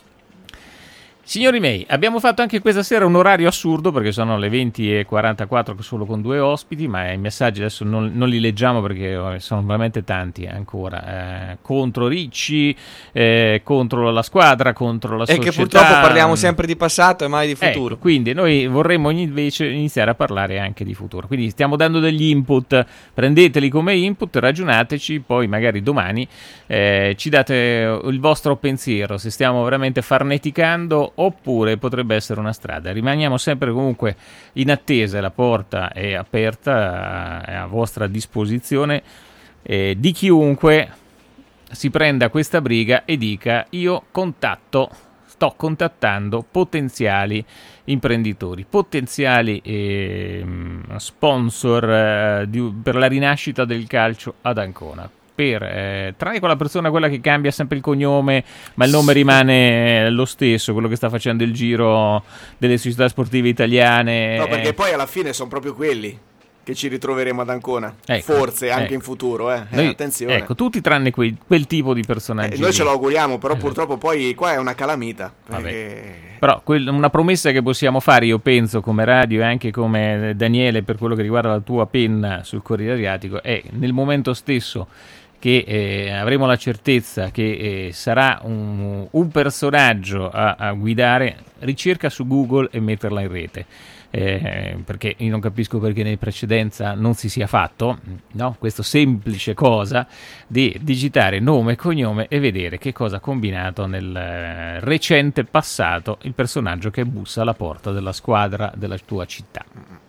Signori miei, abbiamo fatto anche questa sera un orario assurdo perché sono le venti e quarantaquattro solo con due ospiti, ma i messaggi adesso non, non li leggiamo perché sono veramente tanti ancora. Eh, contro Ricci, eh, contro la squadra, contro la e società. E che purtroppo parliamo sempre di passato e mai di futuro. Ecco, quindi noi vorremmo invece iniziare a parlare anche di futuro. Quindi stiamo dando degli input, prendeteli come input, ragionateci, poi magari domani eh, ci date il vostro pensiero, se stiamo veramente farneticando oppure potrebbe essere una strada. Rimaniamo sempre comunque in attesa, la porta è aperta, è a vostra disposizione, eh, di chiunque si prenda questa briga e dica: io contatto, sto contattando potenziali imprenditori, potenziali eh, sponsor eh, di, per la rinascita del calcio ad Ancona. Per, eh, tranne quella persona, quella che cambia sempre il cognome, ma il nome rimane lo stesso, quello che sta facendo il giro delle società sportive italiane. No, perché poi alla fine sono proprio quelli che ci ritroveremo ad Ancona, ecco, forse anche ecco. in futuro, eh. Noi, eh, attenzione. Ecco, tutti tranne quei, quel tipo di personaggi. Eh, noi lì. ce lo auguriamo, però esatto. Purtroppo poi qua è una calamita. Perché... Però quel, una promessa che possiamo fare, io penso, come radio e anche come Daniele, per quello che riguarda la tua penna sul Corriere Adriatico, è nel momento stesso che eh, avremo la certezza che eh, sarà un, un personaggio a, a guidare, ricerca su Google e metterla in rete. Eh, perché io non capisco perché in precedenza non si sia fatto, no? Questa semplice cosa di digitare nome e cognome e vedere che cosa ha combinato nel eh, recente passato il personaggio che bussa alla porta della squadra della tua città,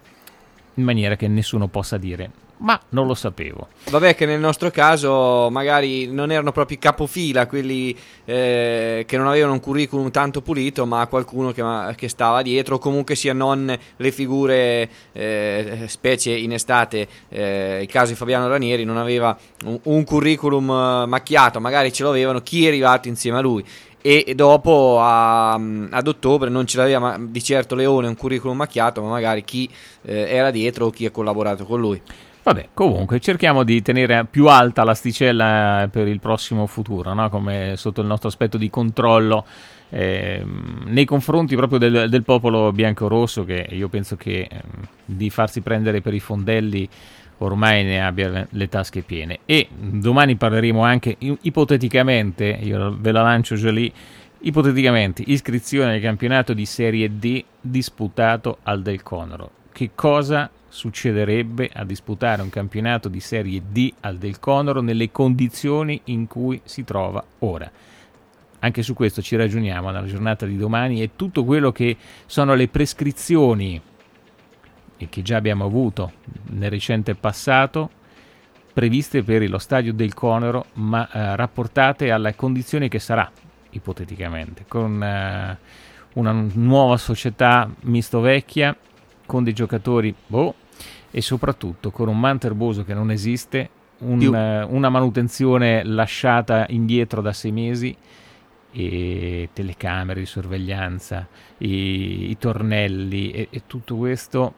in maniera che nessuno possa dire ma non lo sapevo. Vabbè, che nel nostro caso magari non erano proprio capofila quelli eh, che non avevano un curriculum tanto pulito, ma qualcuno che, che stava dietro, o comunque sia non le figure eh, specie in estate. Eh, il caso di Fabiano Ranieri non aveva un, un curriculum macchiato, magari ce l'avevano chi è arrivato insieme a lui. E dopo a, ad ottobre non ce l'aveva di certo Leone un curriculum macchiato, ma magari chi eh, era dietro o chi ha collaborato con lui. Vabbè, comunque cerchiamo di tenere più alta l'asticella per il prossimo futuro, no? Come sotto il nostro aspetto di controllo eh, nei confronti proprio del, del popolo biancorosso, che io penso che eh, di farsi prendere per i fondelli ormai ne abbia le tasche piene. E domani parleremo anche ipoteticamente, io ve la lancio già lì, ipoteticamente iscrizione al campionato di Serie D disputato al Del Conoro. Che cosa succederebbe a disputare un campionato di Serie D al Del Conoro nelle condizioni in cui si trova ora? Anche su questo ci ragioniamo nella giornata di domani, e tutto quello che sono le prescrizioni e che già abbiamo avuto nel recente passato previste per lo stadio Del Conoro, ma eh, rapportate alle condizioni che sarà ipoteticamente, con eh, una nuova società misto vecchia, con dei giocatori boh, e soprattutto con un Manterboso che non esiste, un, uh, una manutenzione lasciata indietro da sei mesi, e telecamere di sorveglianza, i, i tornelli e, e tutto questo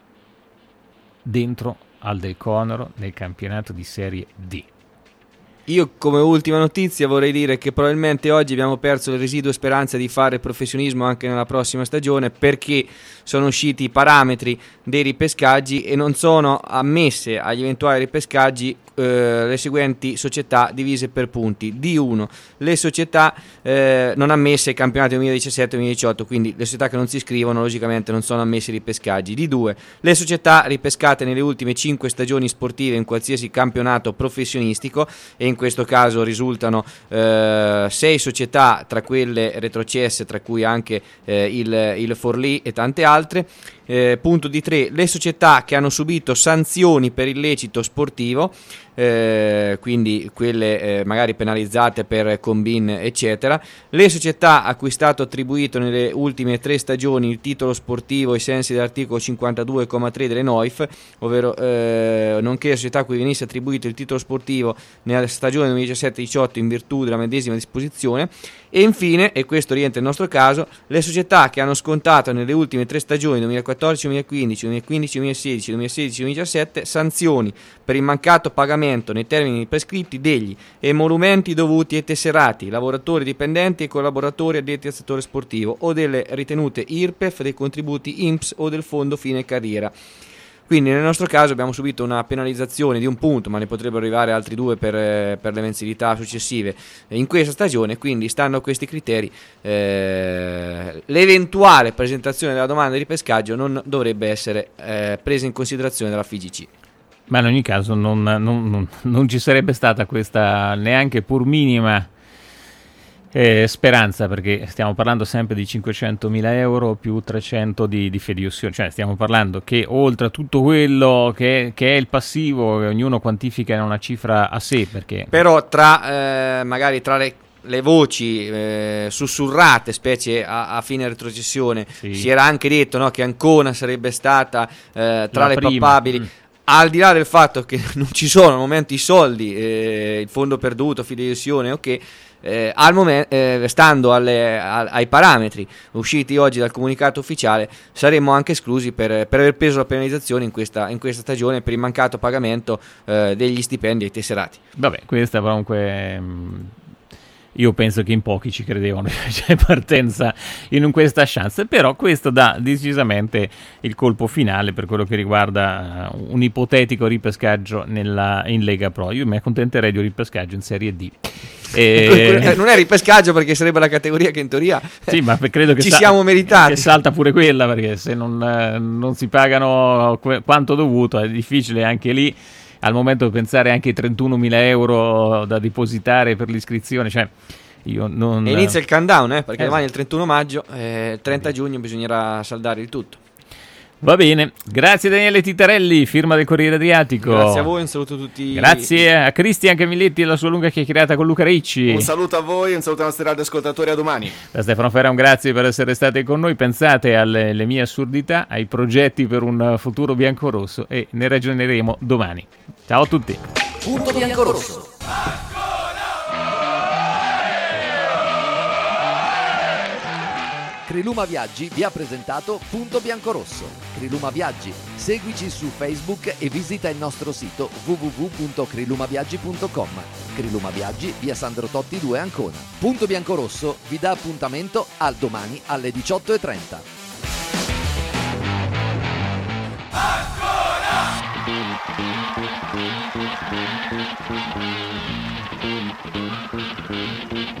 dentro al Del Conoro nel campionato di Serie D. Io come ultima notizia vorrei dire che probabilmente oggi abbiamo perso le residue speranze di fare professionismo anche nella prossima stagione, perché sono usciti i parametri dei ripescaggi e non sono ammesse agli eventuali ripescaggi eh, le seguenti società divise per punti. D uno, le società eh, non ammesse ai campionati duemiladiciassette duemiladiciotto, quindi le società che non si iscrivono logicamente non sono ammesse ai ripescaggi. D due, le società ripescate nelle ultime cinque stagioni sportive in qualsiasi campionato professionistico, e in questo caso risultano eh, sei società, tra quelle retrocesse, tra cui anche eh, il, il Forlì e tante altre. Eh, punto di tre, le società che hanno subito sanzioni per illecito sportivo, eh, quindi quelle eh, magari penalizzate per combin eccetera, le società a cui è stato attribuito nelle ultime tre stagioni il titolo sportivo ai sensi dell'articolo cinquantadue comma tre delle N O I F, ovvero eh, nonché le società a cui venisse attribuito il titolo sportivo nella stagione duemiladiciassette diciotto in virtù della medesima disposizione. E infine, e questo rientra nel nostro caso, le società che hanno scontato nelle ultime tre stagioni duemilaquattordici duemilaquindici, duemilaquindici duemilasedici, duemilasedici duemiladiciassette sanzioni per il mancato pagamento nei termini prescritti degli emolumenti dovuti ai tesserati, lavoratori dipendenti e collaboratori addetti al settore sportivo, o delle ritenute I R P E F, dei contributi I N P S o del fondo fine carriera. Quindi nel nostro caso abbiamo subito una penalizzazione di un punto, ma ne potrebbero arrivare altri due per, per le mensilità successive in questa stagione. Quindi, stando a questi criteri, eh, l'eventuale presentazione della domanda di ripescaggio non dovrebbe essere eh, presa in considerazione dalla F I G C. Ma in ogni caso non, non, non, non ci sarebbe stata questa neanche pur minima Eh, speranza, perché stiamo parlando sempre di cinquecentomila euro più trecento di, di fideiussione, cioè stiamo parlando che oltre a tutto quello che, che è il passivo, che ognuno quantifica in una cifra a sé, perché però tra eh, magari tra le le voci eh, sussurrate, specie a, a fine retrocessione, sì, si era anche detto, no, che Ancona sarebbe stata eh, tra La le prima. papabili. Mm. Al di là del fatto che non ci sono al momento i soldi, eh, il fondo perduto, fideiussione, ok, eh, al momento, eh, stando alle, a, ai parametri usciti oggi dal comunicato ufficiale, saremmo anche esclusi per, per aver preso la penalizzazione in questa, in questa stagione per il mancato pagamento eh, degli stipendi ai tesserati. Vabbè, questa comunque mh, io penso che in pochi ci credevano c'è partenza in questa chance, però questo dà decisamente il colpo finale per quello che riguarda un ipotetico ripescaggio nella, in Lega Pro. Io mi accontenterei di un ripescaggio in Serie D. E... non è ripescaggio, perché sarebbe la categoria che in teoria sì, ma credo che ci sa- siamo meritati. Che salta pure quella, perché se non, non si pagano que- quanto dovuto è difficile anche lì al momento pensare anche ai trentunomila euro da depositare per l'iscrizione, cioè io non... E inizia il countdown, eh, perché eh, domani è il trentuno maggio, eh, il trenta giugno bisognerà saldare il tutto. Va bene, grazie Daniele Titarelli, firma del Corriere Adriatico. Grazie a voi, un saluto a tutti. Grazie a Cristian Camilletti e la sua lunga chiacchierata con Luca Ricci. Un saluto a voi, un saluto ai nostri radioascoltatori, a domani. Da Stefano Ferra un grazie per essere stati con noi. Pensate alle, alle mie assurdità, ai progetti per un futuro biancorosso, e ne ragioneremo domani. Ciao a tutti. Punto biancorosso. Criluma Viaggi vi ha presentato Punto Biancorosso. Criluma Viaggi, seguici su Facebook e visita il nostro sito w w w punto crilumaviaggi punto com. Criluma Viaggi, via Sandro Totti due, Ancona. Punto Biancorosso vi dà appuntamento al domani alle diciotto e trenta.